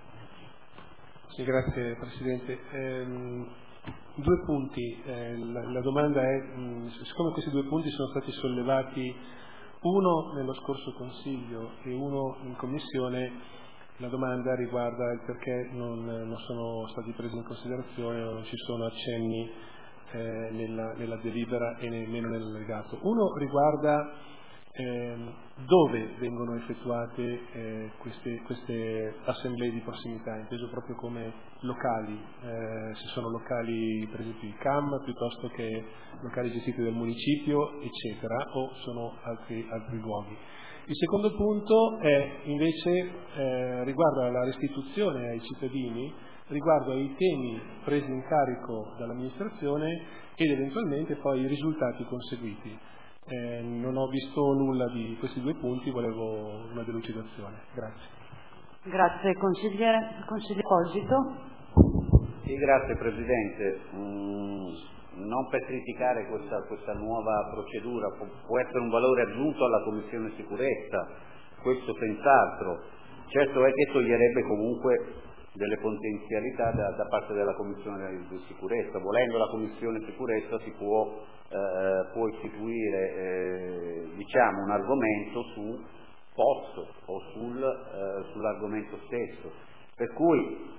Sì, grazie Presidente. Ehm, due punti. Eh, la, la domanda è, mh, siccome questi due punti sono stati sollevati, uno nello scorso Consiglio e uno in Commissione, la domanda riguarda il perché non, non sono stati presi in considerazione o non ci sono accenni eh, nella, nella delibera e nemmeno nell'allegato. Uno riguarda eh, dove vengono effettuate eh, queste, queste assemblee di prossimità, inteso proprio come locali, eh, se sono locali per esempio i C A M piuttosto che locali gestiti dal municipio, eccetera, o sono altri, altri luoghi. Il secondo punto è invece eh, riguarda la restituzione ai cittadini, riguardo ai temi presi in carico dall'amministrazione ed eventualmente poi i risultati conseguiti. Eh, non ho visto nulla di questi due punti, volevo una delucidazione. Grazie. Grazie consigliere. Consigliere Esposito. Sì, grazie Presidente. Mm. Non per criticare questa, questa nuova procedura, può, può essere un valore aggiunto alla Commissione Sicurezza, questo senz'altro. Certo è che toglierebbe comunque delle potenzialità da, da parte della Commissione di Sicurezza. Volendo la Commissione Sicurezza si può, eh, può istituire eh, diciamo un argomento su posto o sul, eh, sull'argomento stesso. Per cui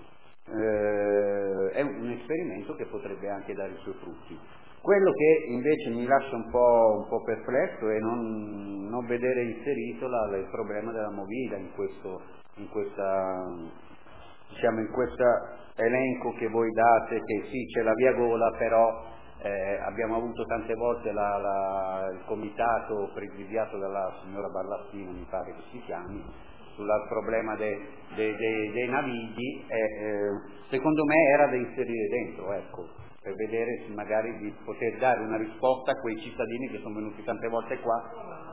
Eh, è un esperimento che potrebbe anche dare i suoi frutti. Quello che invece mi lascia un po', un po' perplesso è non, non vedere inserito la, il problema della movida in questo, in questa, diciamo in questo elenco che voi date, che sì c'è la via Gola, però eh, abbiamo avuto tante volte la, la, il comitato presidiato dalla signora Ballastina, mi pare che si chiami, sul problema dei, dei, dei, dei navigli, eh, eh, secondo me era da inserire dentro, ecco, per vedere se magari di poter dare una risposta a quei cittadini che sono venuti tante volte qua.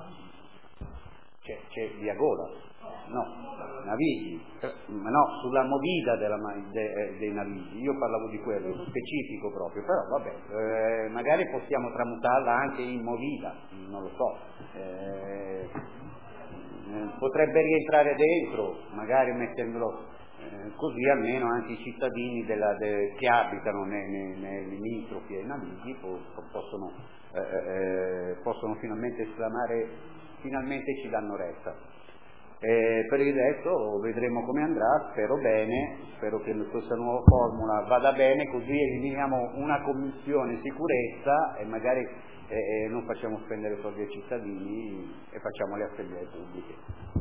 C'è, c'è via Gola, no, navigli, ma no, sulla movida della, de, dei navigli, io parlavo di quello specifico proprio, però vabbè, eh, magari possiamo tramutarla anche in movida, non lo so. Eh, potrebbe rientrare dentro, magari mettendolo eh, così almeno anche i cittadini della, de, che abitano nei, nei, nei limitrofi ai navigli po, possono, eh, eh, possono finalmente esclamare finalmente ci danno retta. Eh, per il resto vedremo come andrà, spero bene, spero che questa nuova formula vada bene, così eliminiamo una commissione sicurezza e magari e non facciamo spendere soldi ai cittadini e facciamo le assemblee pubbliche.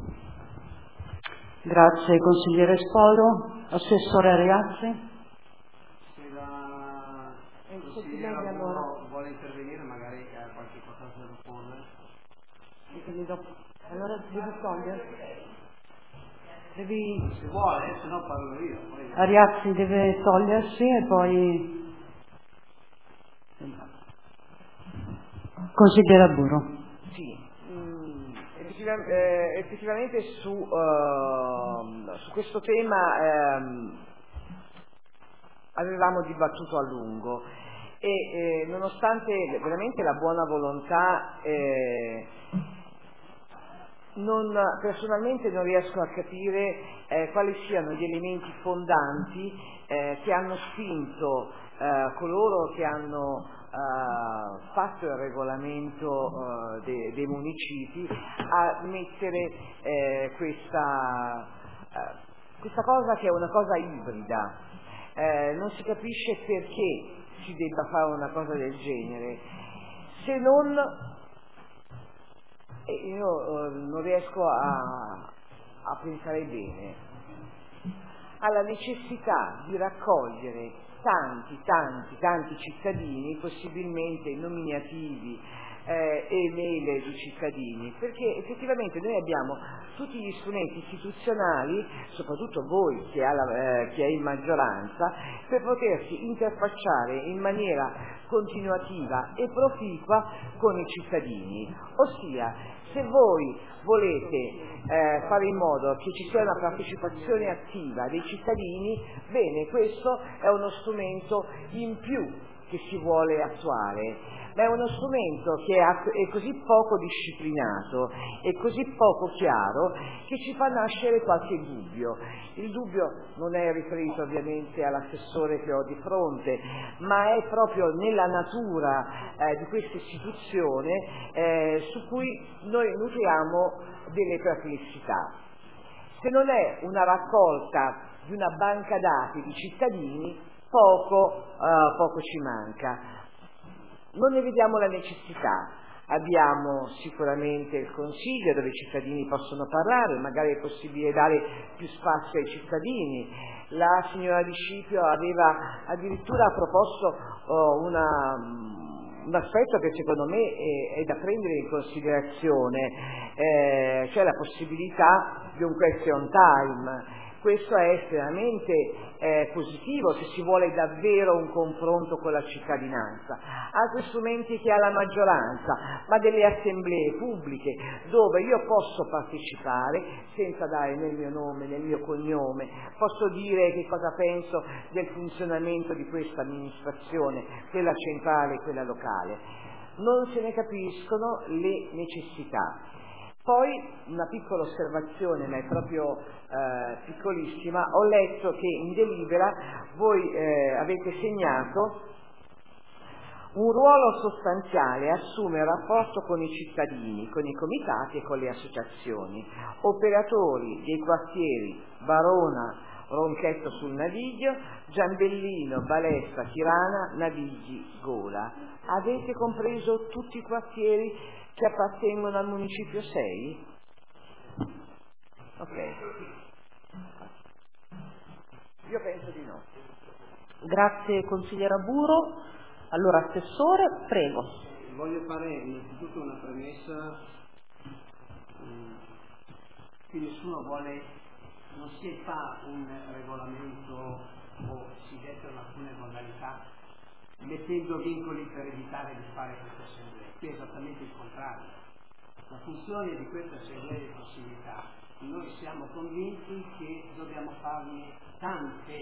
Grazie consigliere Sporo. Assessore Ariazzi. Se la consigliera allora vuole intervenire magari ha qualche cosa da porre. Allora devi togliere. Devi... Se vuole, se no parlo io. Poi... Ariazzi deve togliersi e poi... Consigliere Abburo. Sì, mm, effettiva- eh, effettivamente su, uh, su questo tema ehm, avevamo dibattuto a lungo e eh, nonostante veramente la buona volontà, eh, non, personalmente non riesco a capire eh, quali siano gli elementi fondanti eh, che hanno spinto eh, coloro che hanno eh, fatto il regolamento eh, de- dei municipi a mettere eh, questa, eh, questa cosa che è una cosa ibrida. Eh, non si capisce perché si debba fare una cosa del genere, se non, eh, io eh, non riesco a, a pensare bene, alla necessità di raccogliere tanti, tanti, tanti cittadini, possibilmente nominativi, eh, e mail di cittadini, perché effettivamente noi abbiamo tutti gli strumenti istituzionali, soprattutto voi che, ha la, eh, che è in maggioranza, per potersi interfacciare in maniera continuativa e proficua con i cittadini. Ossia, se voi volete eh, fare in modo che ci sia una partecipazione attiva dei cittadini, bene, questo è uno strumento in più che si vuole attuare, ma è uno strumento che è così poco disciplinato e così poco chiaro che ci fa nascere qualche dubbio. Il dubbio non è riferito ovviamente all'assessore che ho di fronte, ma è proprio nella natura eh, di questa istituzione eh, su cui noi nutriamo delle perplessità. Se non è una raccolta di una banca dati di cittadini, poco, eh, poco ci manca. Non ne vediamo la necessità. Abbiamo sicuramente il Consiglio dove i cittadini possono parlare, magari è possibile dare più spazio ai cittadini. La signora Di Scipio aveva addirittura proposto oh, una, un aspetto che secondo me è, è da prendere in considerazione, eh, cioè la possibilità di un question time. Questo è estremamente eh, positivo se si vuole davvero un confronto con la cittadinanza. Altri strumenti che ha la maggioranza, ma delle assemblee pubbliche dove io posso partecipare senza dare né il mio nome né il mio cognome, posso dire che cosa penso del funzionamento di questa amministrazione, quella centrale e quella locale. Non se ne capiscono le necessità. Poi una piccola osservazione, ma è proprio eh, piccolissima, ho letto che in delibera voi eh, avete segnato un ruolo sostanziale assume il rapporto con i cittadini, con i comitati e con le associazioni, operatori dei quartieri Barona, Ronchetto sul Naviglio, Giambellino, Balestra, Tirana, Navigli, Gola. Avete compreso tutti i quartieri che appartengono al municipio sei? Ok. Io penso di no. Grazie consigliera Buro. Allora, assessore, prego. Voglio fare innanzitutto una premessa che nessuno vuole, non si fa un regolamento o si dettano alcune modalità mettendo vincoli per evitare di fare queste assemblee. Qui è esattamente il contrario. La funzione di queste assemblee di prossimità, noi siamo convinti che dobbiamo farne tante,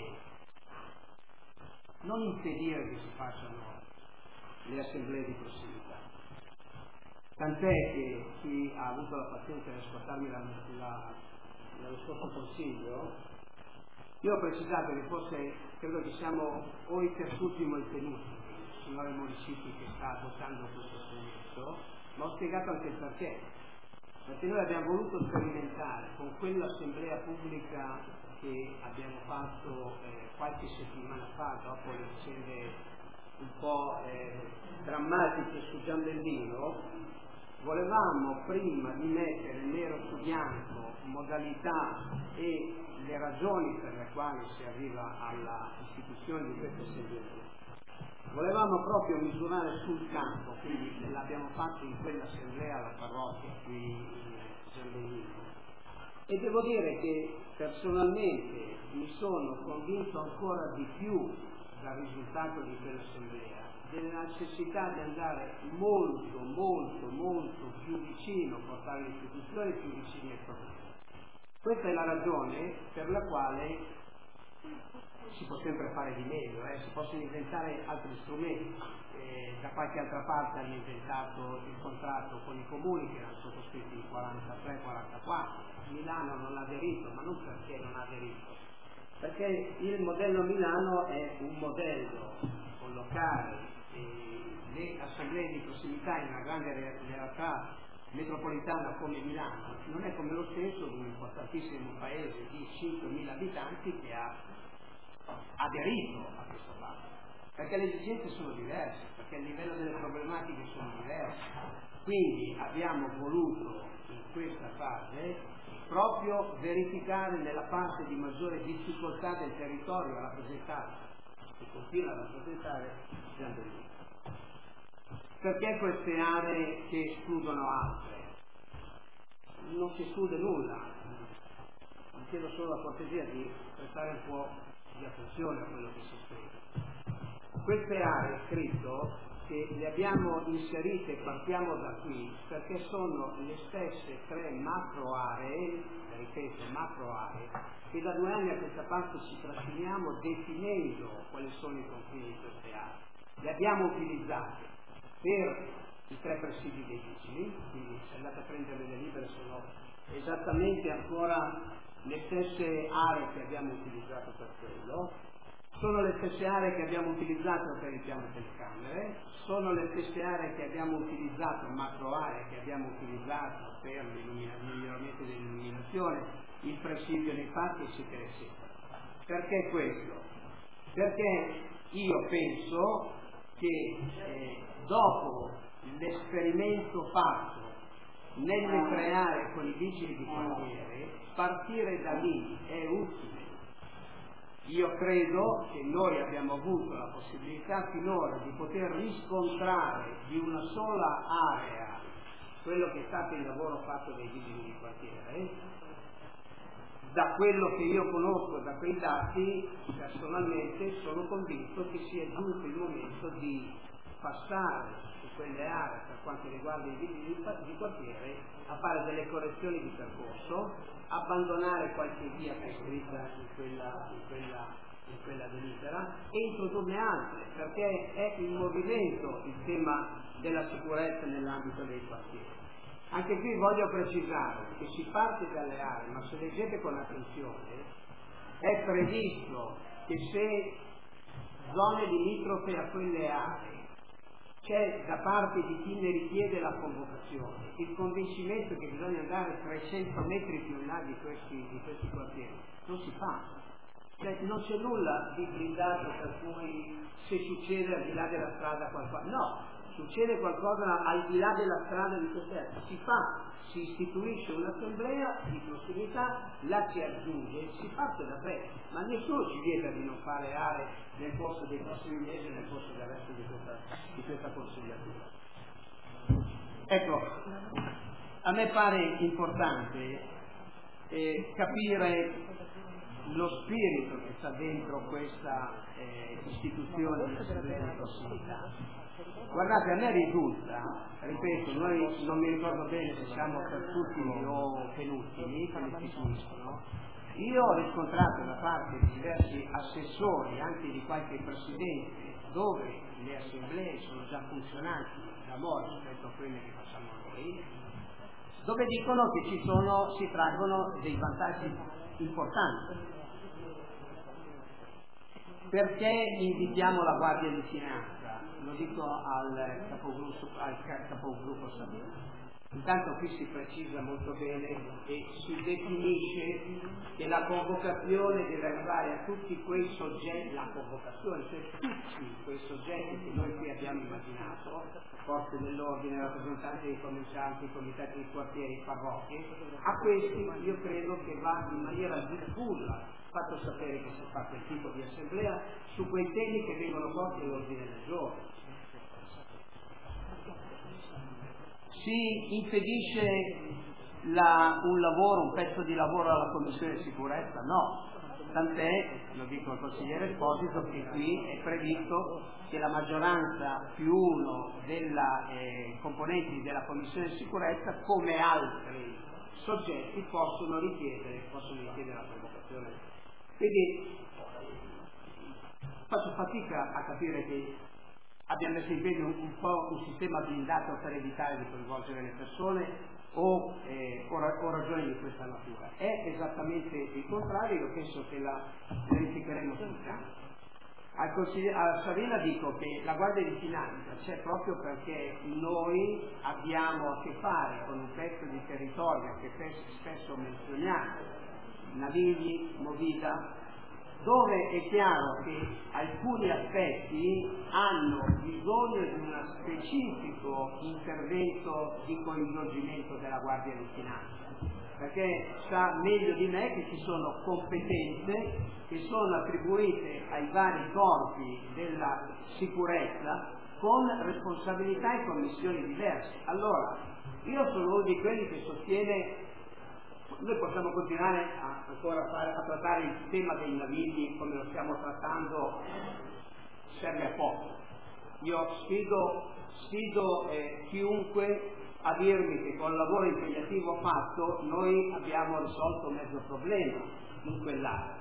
non impedire che si facciano le assemblee di prossimità. Tant'è che chi ha avuto la pazienza di ascoltarmi la, la, nello scorso consiglio, io ho precisato che forse credo che siamo o i terzultimo il penultimo, il signore Municipi che sta adottando questo strumento, ma ho spiegato anche il perché. Perché noi abbiamo voluto sperimentare con quell'assemblea pubblica che abbiamo fatto eh, qualche settimana fa, dopo le vicende un po' eh, drammatiche su Giambellino, volevamo prima di mettere nero su bianco modalità e le ragioni per le quali si arriva alla istituzione di questa assemblea, volevamo proprio misurare sul campo, quindi l'abbiamo fatto in quell'assemblea alla parrocchia qui in Giambellino. E devo dire che personalmente mi sono convinto ancora di più dal risultato di quell'assemblea, della necessità di andare molto, molto, molto più vicino, portare le istituzioni più vicine ai problemi. Questa è la ragione per la quale si può sempre fare di meglio, eh? Si possono inventare altri strumenti. Eh, da qualche altra parte hanno inventato il contratto con i comuni che erano sottoscritti in quarantatré quarantaquattro. Milano non ha aderito, ma non perché non ha aderito, perché il modello Milano è un modello collocare eh, le assemblee di prossimità in una grande realtà metropolitana come Milano non è come lo stesso di un importantissimo paese di cinquemila abitanti che ha aderito a questo patto, perché le esigenze sono diverse, perché il livello delle problematiche sono diverse. Quindi abbiamo voluto in questa fase proprio verificare nella parte di maggiore difficoltà del territorio rappresentato, che continua a rappresentare Gianbellini. Perché queste aree che escludono altre? Non si esclude nulla, vi chiedo solo la cortesia di prestare un po' di attenzione a quello che si scrive. Queste aree, scritto, che le abbiamo inserite, partiamo da qui, perché sono le stesse tre macro aree, ripeto, macro aree, che da due anni a questa parte ci trasciniamo definendo quali sono i confini di queste aree. Le abbiamo utilizzate per i tre presidi dei vigili, quindi se andate a prendere le libere sono esattamente ancora le stesse aree che abbiamo utilizzato per quello, sono le stesse aree che abbiamo utilizzato per il piano telecamere, sono le stesse aree che abbiamo utilizzato, macro aree che abbiamo utilizzato per il miglioramento dell'illuminazione, il presidio nei parchi, eccetera, eccetera. Perché questo? Perché io penso che eh, dopo l'esperimento fatto nelle tre aree con i vigili di quartiere, partire da lì è utile. Io credo che noi abbiamo avuto la possibilità finora di poter riscontrare di una sola area quello che è stato il lavoro fatto dai vigili di quartiere. Da quello che io conosco, da quei dati, personalmente sono convinto che sia giunto il momento di passare su quelle aree per quanto riguarda i vigili di quartiere a fare delle correzioni di percorso, abbandonare qualche via prescritta in quella, in quella, in quella delibera e introdurne altre, perché è in movimento il tema della sicurezza nell'ambito dei quartieri. Anche qui voglio precisare che si parte dalle aree, ma se leggete con attenzione è previsto che se zone limitrofe a quelle aree c'è da parte di chi ne richiede la convocazione il convincimento che bisogna andare trecento metri più in là di questi, di questi quartieri, non si fa. Cioè, non c'è nulla di blindato per cui se succede al di là della strada qualcosa, no, succede qualcosa al di là della strada di queste, si fa, si istituisce un'assemblea di prossimità, la si aggiunge, si parte da te, ma nessuno ci vieta di non fare aree nel corso dei prossimi mesi e nel corso del resto di questa, di questa consigliatura. Ecco, a me pare importante eh, capire lo spirito che sta dentro questa eh, istituzione di assemblea di prossimità. Guardate, a me risulta, ripeto, noi non mi ricordo bene se siamo per tutti o penultimi che li istituiscono. Io ho riscontrato da parte di diversi assessori, anche di qualche presidente, dove le assemblee sono già funzionanti da molto rispetto a quelle che facciamo noi, dove dicono che ci sono, si traggono dei vantaggi importanti. Perché invitiamo la Guardia di Finanza? Lo dico al capogruppo, al capogruppo Sabino. Intanto qui si precisa molto bene e si definisce che la convocazione deve arrivare a tutti quei soggetti, la convocazione, cioè tutti quei soggetti che noi qui abbiamo immaginato, forze dell'ordine, rappresentanti dei commercianti, comitati di quartieri, parrocchie, a questi io credo che va in maniera diffusa fatto sapere che si fa quel tipo di assemblea su quei temi che vengono posti all'ordine del giorno. Si impedisce la, un lavoro, un pezzo di lavoro alla Commissione Sicurezza? No, tant'è, lo dico al consigliere Esposito, che qui è previsto che la maggioranza più uno della eh, componenti della Commissione di sicurezza, come altri soggetti, possono richiedere, possono richiedere la convocazione. Quindi faccio fatica a capire che abbiamo messo in piedi un, un po' un sistema blindato per evitare di coinvolgere le persone o, eh, o, o ragioni di questa natura. È esattamente il contrario, io penso che la verificheremo sul campo. Al a Savina dico che la Guardia di Finanza c'è proprio perché noi abbiamo a che fare con un pezzo di territorio che spesso menzioniamo, Navigli, Movida, dove è chiaro che alcuni aspetti hanno bisogno di uno specifico intervento di coinvolgimento della Guardia di Finanza, perché sa meglio di me che ci sono competenze che sono attribuite ai vari corpi della sicurezza con responsabilità e commissioni diverse. Allora, io sono uno di quelli che sostiene noi possiamo continuare a, ancora a, fare, a trattare il tema dei navigli come lo stiamo trattando, serve a poco. Io sfido, sfido eh, chiunque a dirmi che con il lavoro impegnativo fatto noi abbiamo risolto mezzo problema in quell'area.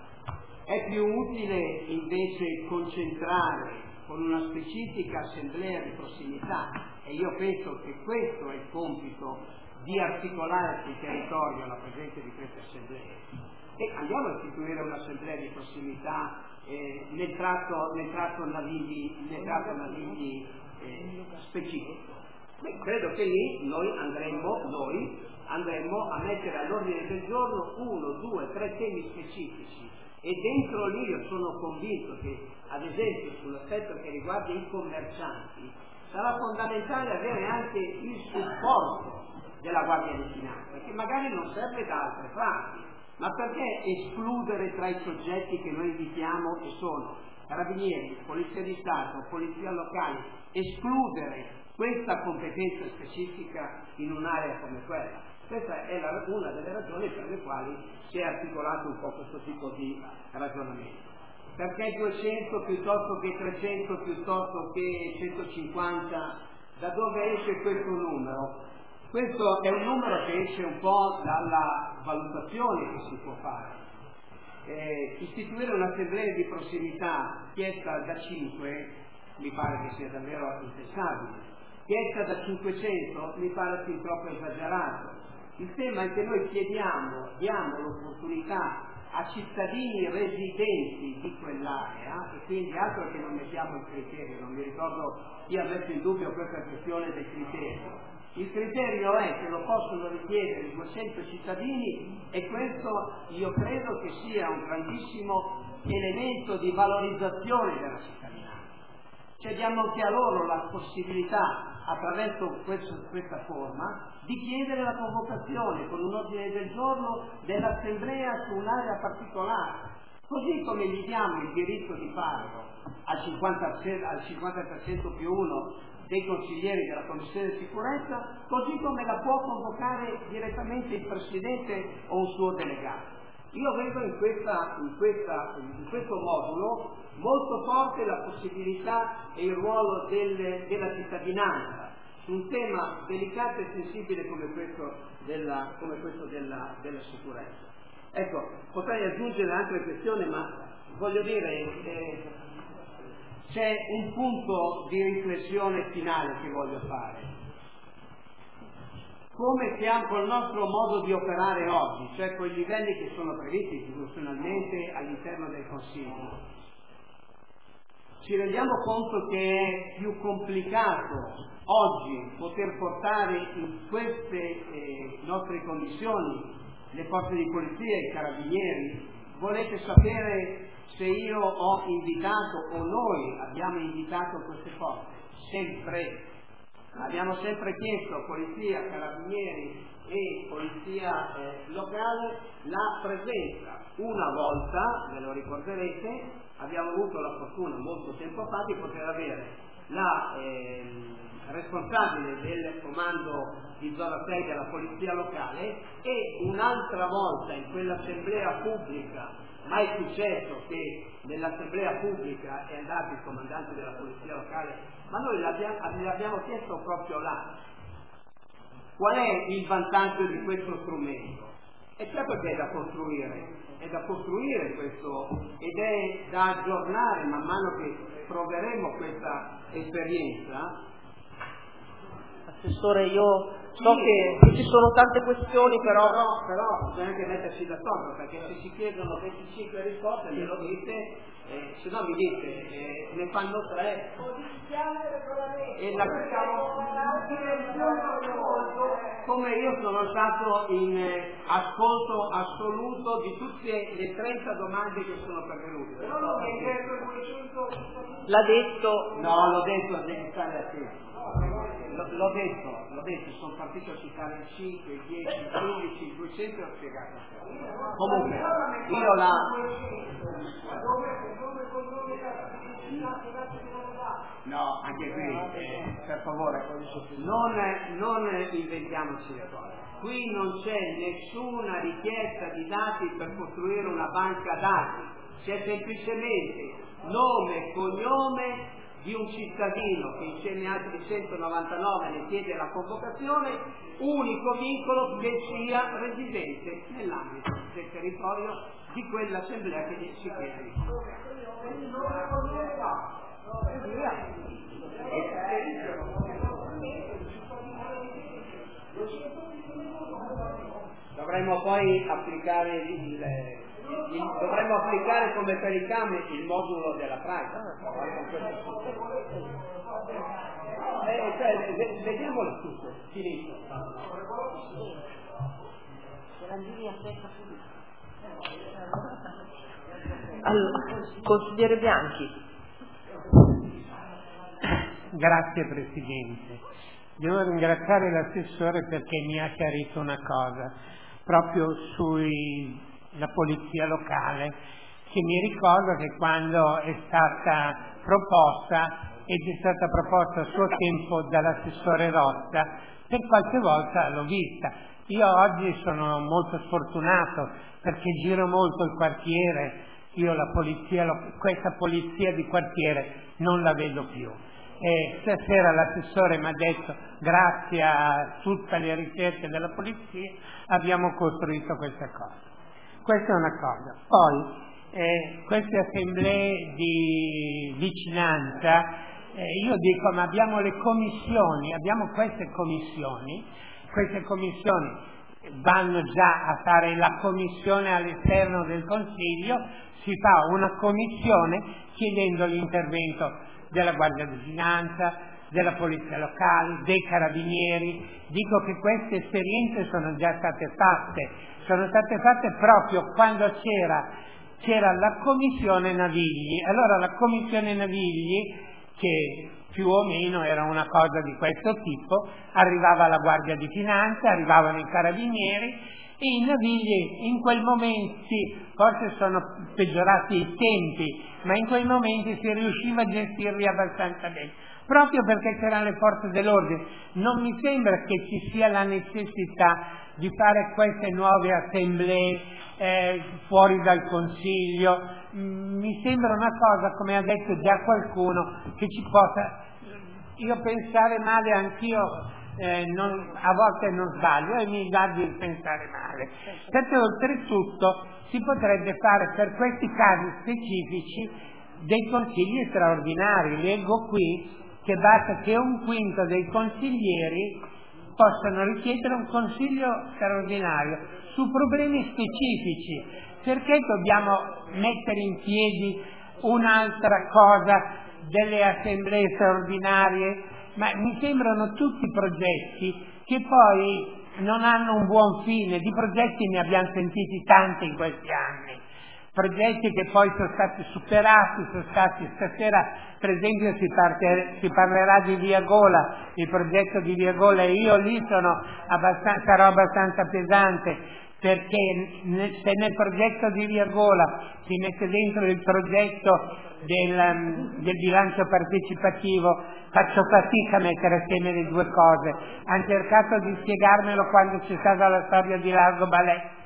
È più utile invece concentrare con una specifica assemblea di prossimità, e io penso che questo è il compito di articolare sul territorio la presenza di queste assemblee, e andiamo a istituire un'assemblea di prossimità eh, nel tratto, nel tratto Navigli, nel tratto Navigli eh, specifico. Beh, credo che lì noi andremmo, noi andremmo a mettere all'ordine del giorno uno, due, tre temi specifici, e dentro lì io sono convinto che, ad esempio, sull'aspetto che riguarda i commercianti, sarà fondamentale avere anche il supporto della Guardia di Finanza, che magari non serve da altre parti, ma perché escludere tra i soggetti che noi invitiamo, che sono Carabinieri, Polizia di Stato, Polizia locale, escludere questa competenza specifica in un'area come quella? Questa è la, una delle ragioni per le quali si è articolato un po' questo tipo di ragionamento. Perché duecento piuttosto che trecento piuttosto che centocinquanta? Da dove esce questo numero? Questo è un numero che esce un po' dalla valutazione che si può fare. Eh, istituire un'assemblea di prossimità chiesta da cinque mi pare che sia davvero impensabile, chiesta da cinquecento mi pare fin troppo esagerato. Il tema è che noi chiediamo, diamo l'opportunità a cittadini residenti di quell'area, e quindi altro che non mettiamo il criterio, non mi ricordo chi ha messo in dubbio questa questione del criterio. Il criterio è che lo possono richiedere duecento cittadini, e questo io credo che sia un grandissimo elemento di valorizzazione della cittadinanza. Cioè diamo anche a loro la possibilità, attraverso questo, questa forma, di chiedere la convocazione con un ordine del giorno dell'assemblea su un'area particolare, così come gli diamo il diritto di farlo al cinquanta per cento più uno dei consiglieri della Commissione di sicurezza, così come la può convocare direttamente il Presidente o un suo delegato. Io vedo in, questa, in, questa, in questo modulo molto forte la possibilità e il ruolo del, della cittadinanza su un tema delicato e sensibile come questo della, come questo della, della sicurezza. Ecco, potrei aggiungere altre questioni, ma voglio dire, eh, c'è un punto di riflessione finale che voglio fare. Come siamo col nostro modo di operare oggi, cioè con i livelli che sono previsti istituzionalmente all'interno del Consiglio, ci rendiamo conto che è più complicato oggi poter portare in queste eh, nostre condizioni le forze di polizia e i carabinieri? Volete sapere se io ho invitato o noi abbiamo invitato queste forze? Sempre. Abbiamo sempre chiesto a polizia, carabinieri e polizia eh, locale la presenza. Una volta, ve lo ricorderete, abbiamo avuto la fortuna molto tempo fa di poter avere la eh, responsabile del comando di zona sei della polizia locale, e un'altra volta in quell'assemblea pubblica mai è successo che nell'assemblea pubblica è andato il comandante della polizia locale, ma noi l'abbiamo, l'abbiamo chiesto proprio là. Qual è il vantaggio di questo strumento? E certo che è da costruire, è da costruire questo ed è da aggiornare man mano che proveremo questa esperienza. Assessore, io so che ci sono tante questioni, però... però... Però bisogna anche metterci d'accordo, perché se ci chiedono venticinque risposte, me lo dite, eh, se no mi dite, eh, ne fanno tre. E la come io sono stato in eh, ascolto assoluto di tutte le trenta domande che sono pervenute. L'ha detto... No, l'ho detto, devi stare attento. L- l'ho detto, l'ho detto, sono partito a citare il cinque, dieci, quindici, duecento e ho spiegato. Comunque, io la... No, anche qui, eh, per favore, non, non inventiamoci le cose. Qui non c'è nessuna richiesta di dati per costruire una banca dati, c'è semplicemente nome e cognome di un cittadino che insieme a altri centonovantanove ne chiede la convocazione, unico vincolo che sia residente nell'ambito del territorio di quell'assemblea che si chiede. Dovremmo poi applicare il, il, il, dovremmo applicare come per i cami il modulo della pratica. Eh, cioè, vediamolo tutto, finito. Allora, consigliere Bianchi. Grazie Presidente. Devo ringraziare l'assessore perché mi ha chiarito una cosa, proprio sulla polizia locale, che mi ricordo che quando è stata proposta, ed è stata proposta a suo tempo dall'assessore Rossa, per qualche volta l'ho vista. Io oggi sono molto sfortunato perché giro molto il quartiere, io la polizia, questa polizia di quartiere non la vedo più. E stasera l'assessore mi ha detto grazie a tutte le ricerche della polizia abbiamo costruito questa cosa. Questa è una cosa. Poi eh, queste assemblee di vicinanza, eh, io dico ma abbiamo le commissioni, abbiamo queste commissioni, queste commissioni vanno già a fare la commissione all'esterno del Consiglio, si fa una commissione chiedendo l'intervento della Guardia di Finanza, della Polizia Locale, dei Carabinieri. Dico che queste esperienze sono già state fatte, sono state fatte proprio quando c'era, c'era la Commissione Navigli. Allora la Commissione Navigli, che più o meno era una cosa di questo tipo, arrivava la Guardia di Finanza, arrivavano i Carabinieri, e i Navigli in quei momenti, forse sono peggiorati i tempi, ma in quei momenti si riusciva a gestirli abbastanza bene, proprio perché c'erano le forze dell'ordine. Non mi sembra che ci sia la necessità di fare queste nuove assemblee eh, fuori dal Consiglio. Mm, mi sembra una cosa, come ha detto già qualcuno, che ci possa, io pensare male anch'io. Eh, non, a volte non sbaglio e mi dà di pensare male, perché oltretutto si potrebbe fare per questi casi specifici dei consigli straordinari. Leggo qui che basta che un quinto dei consiglieri possano richiedere un consiglio straordinario su problemi specifici. Perché dobbiamo mettere in piedi un'altra cosa delle assemblee straordinarie? Ma mi sembrano tutti progetti che poi non hanno un buon fine. Di progetti ne abbiamo sentiti tanti in questi anni, progetti che poi sono stati superati, sono stati, stasera per esempio si, parte, si parlerà di Via Gola, il progetto di Via Gola, e io lì sono abbastanza, sarò abbastanza pesante, perché se nel progetto di Via Gola si mette dentro il progetto del, del bilancio partecipativo, faccio fatica a mettere assieme le due cose. Hanno cercato di spiegarmelo quando c'è stata la storia di Largo Balè,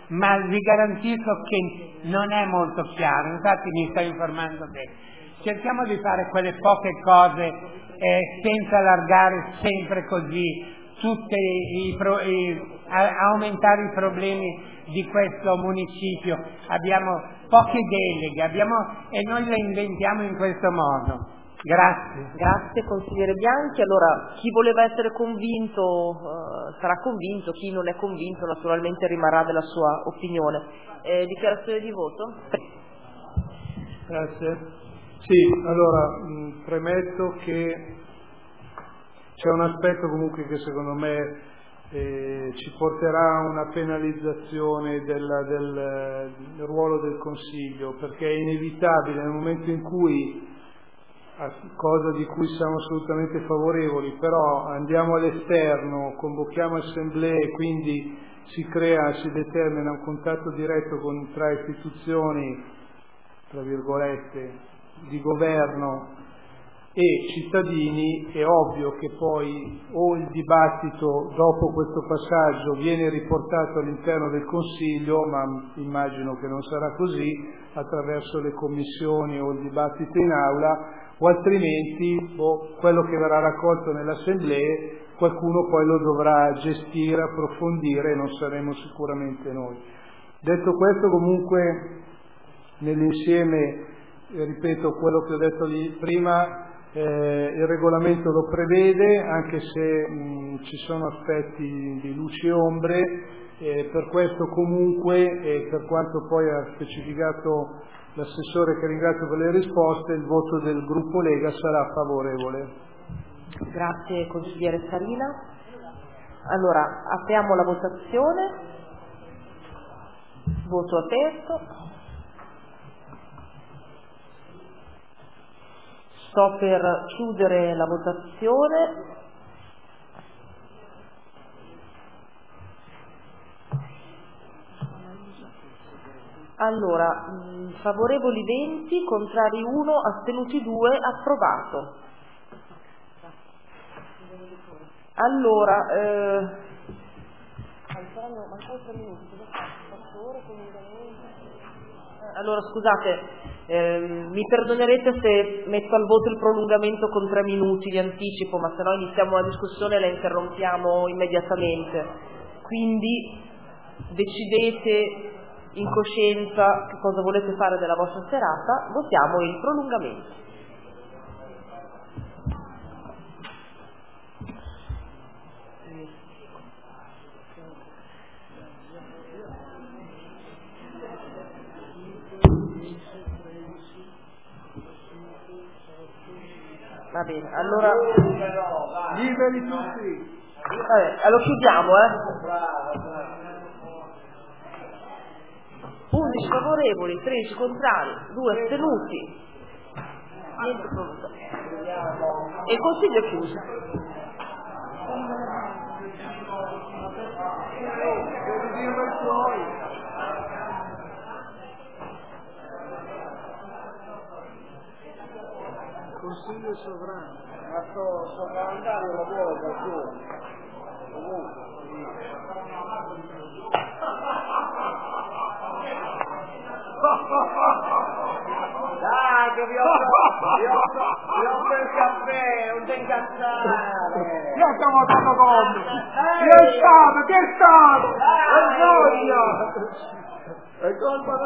ma vi garantisco che non è molto chiaro, infatti mi sto informando bene. Cerchiamo di fare quelle poche cose eh, senza allargare sempre così tutti i, pro, i a, aumentare i problemi di questo municipio. Abbiamo poche deleghe, abbiamo, e noi le inventiamo in questo modo. Grazie. Grazie consigliere Bianchi. Allora, chi voleva essere convinto eh, sarà convinto, chi non è convinto naturalmente rimarrà della sua opinione. Eh, dichiarazione di voto? Grazie. Sì, allora mh, premetto che c'è un aspetto comunque che secondo me eh, ci porterà a una penalizzazione della, del, del ruolo del Consiglio, perché è inevitabile nel momento in cui, cosa di cui siamo assolutamente favorevoli, però andiamo all'esterno, convochiamo assemblee, quindi si crea, si determina un contatto diretto con, tra istituzioni, tra virgolette, di governo e cittadini. È ovvio che poi o il dibattito dopo questo passaggio viene riportato all'interno del Consiglio, ma immagino che non sarà così, attraverso le commissioni o il dibattito in aula, o altrimenti boh, quello che verrà raccolto nelle assemblee qualcuno poi lo dovrà gestire, approfondire, e non saremo sicuramente noi. Detto questo, comunque nell'insieme, eh, ripeto quello che ho detto lì prima, eh, il regolamento lo prevede, anche se mh, ci sono aspetti di luci e ombre, eh, per questo comunque, e per quanto poi ha specificato l'assessore, che ringrazio per le risposte, il voto del gruppo Lega sarà favorevole. Grazie consigliere Sarina. Allora, apriamo la votazione. Voto aperto. Sto per chiudere la votazione. Allora, mh, favorevoli venti, contrari uno, astenuti due, approvato. Allora, eh... allora scusate, eh, mi perdonerete se metto al voto il prolungamento con tre minuti di anticipo, ma se no iniziamo la discussione e la interrompiamo immediatamente. Quindi decidete in coscienza che cosa volete fare della vostra serata. Votiamo il prolungamento. Va bene, allora liberi tutti. Vabbè, allora chiudiamo, eh. undici favorevoli, tredici contrari, due astenuti, niente pronto. E il consiglio è chiuso. Consiglio sovrano. Ma sto sovranandario lo vuole qualcuno. Comunque. Dai, che vi ho vi ho vi ho il caffè, non ti incazzare. Io sto votando contro. Chi è stato? Chi è stato? Vergogna! È colpa